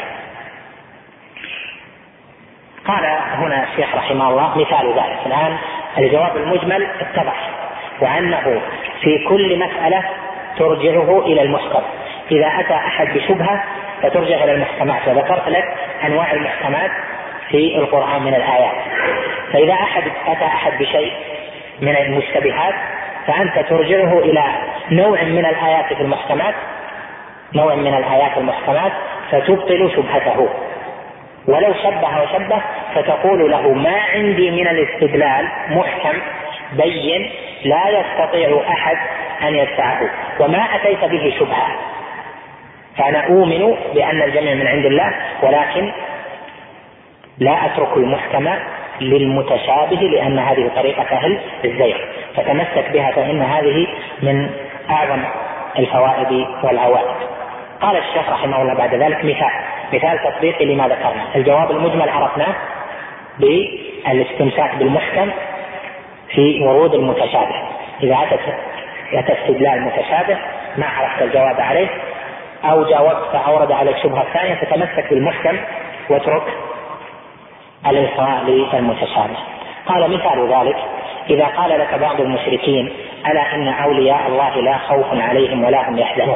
قال هنا الشيخ رحمه الله مثال ذلك. الآن الجواب المجمل اتضح، وأنه في كل مسألة ترجعه إلى المحكم. إذا أتى أحد بشبهة فترجع إلى المحكمات، وذكرت لك أنواع المحكمات في القرآن من الآيات. فإذا أحد أتى أحد بشيء من المشتبهات فأنت ترجعه إلى نوع من الآيات في المحكمات، نوع من الآيات المحكمات، فتبطل شبهته. ولو شبه وشبه فتقول له: ما عندي من الاستدلال محكم بين لا يستطيع أحد أن يدفعه، وما أتيت به شبهة، فأنا أؤمن بأن الجميع من عند الله، ولكن لا أترك المحكمة للمتشابه، لأن هذه طريقة أهل الزيغ، فتمسك بها، فإن هذه من أعظم الفوائد والعوائد. قال الشيخ رحمه الله بعد ذلك مثال مثال تطبيقي لما ذكرنا. الجواب المجمل عرفناه بالاستمساك بالمحكم في ورود المتشابه. إذا أتى استدلال متشابه ما عرفت الجواب عليه أو جاوبت فأورد على الشبهة الثانية، فتمسك بالمحكم واترك الإلقاء للمتشابه. قال مثال ذلك: إذا قال لك بعض المشركين: ألا إن أولياء الله لا خوف عليهم ولا هم يحزنون.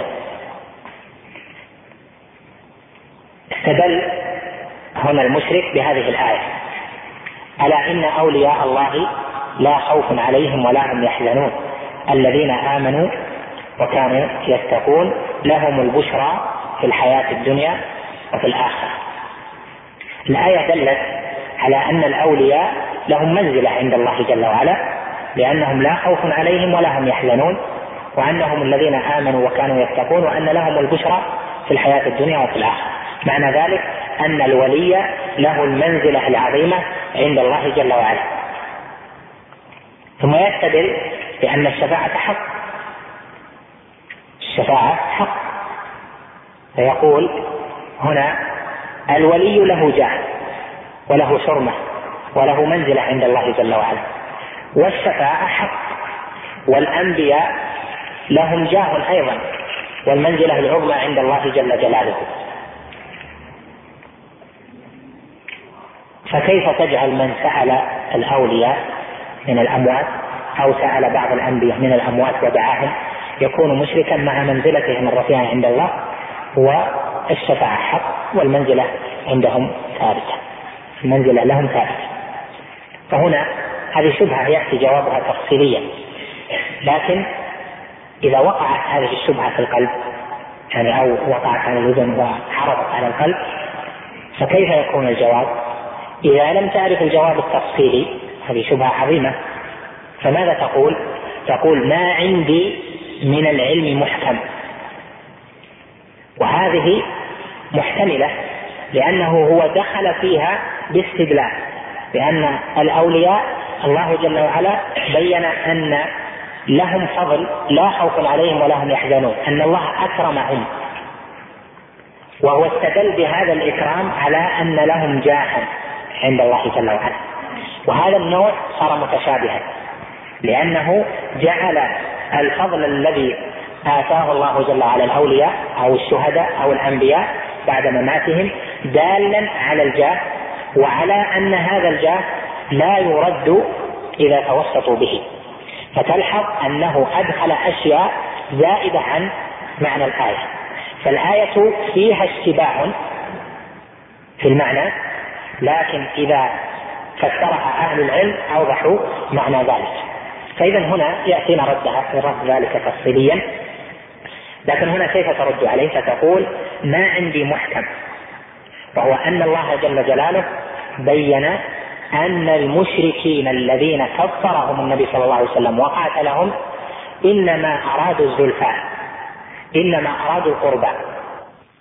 استدل هنا المشرك بهذه الآية: ألا إن أولياء الله لا خوف عليهم ولا هم يحزنون الذين آمنوا وكانوا يتقون لهم البشرى في الحياة الدنيا وفي الآخرة. الآية دلت على أن الأولياء لهم منزلة عند الله جل وعلا، لأنهم لا خوف عليهم ولا هم يحزنون، وأنهم الذين آمنوا وكانوا يتقون، وأن لهم البشرى في الحياة الدنيا وفي الآخرة. معنى ذلك أن الولي له المنزلة العظيمة عند الله جل وعلا. ثم يستدل بأن الشفاعة حق، الشفاعة حق، فيقول هنا الولي له جاه وله حرمة وله منزلة عند الله جل وعلا، والشفاعة حق، والأنبياء لهم جاه أيضا والمنزلة العظمى عند الله جل جلاله. فكيف تجعل من سأل الأولياء من الأموات أو سأل بعض الأنبياء من الأموات ودعاهم يكون مشركا مع منزلتهم الرفيعة عند الله والشفاعة حق والمنزلة عندهم ثابتة، المنزلة لهم ثابتة؟ فهنا هذه شبهة يأتي جوابها تفصيليا، لكن إذا وقعت هذه الشبهة في القلب يعني أو وقعت على الأذن وحرضت على القلب فكيف يكون الجواب؟ إذا لم تعرف الجواب التفصيلي هذه شبهة عظيمة، فماذا تقول؟ تقول ما عندي من العلم محكم، وهذه محتملة لأنه هو دخل فيها باستدلال بأن الأولياء الله جل وعلا بين أن لهم فضل لا خوف عليهم ولا هم يحزنون، أن الله أكرمهم، وهو استدل بهذا الإكرام على أن لهم جاها عند الله جل وعلا. وهذا النوع صار متشابها لأنه جعل الفضل الذي آتاه الله جل وعلا الأولياء أو الشهداء أو الأنبياء بعد مماتهم دالا على الجاه، وعلى أن هذا الجاه لا يرد إذا توسطوا به، فتلحظ أنه أدخل أشياء زائدة عن معنى الآية، فالآية فيها اشتباه في المعنى، لكن إذا فسرها أهل العلم أوضحوا معنى ذلك. فإذا هنا يأتينا ردها رد ذلك تفصيليا، لكن هنا كيف ترد عليه؟ فتقول ما عندي محكم، وهو أن الله جل جلاله بين أن المشركين الذين كفرهم النبي صلى الله عليه وسلم وقاتلهم إنما أرادوا الزلفى، إنما أرادوا القربى،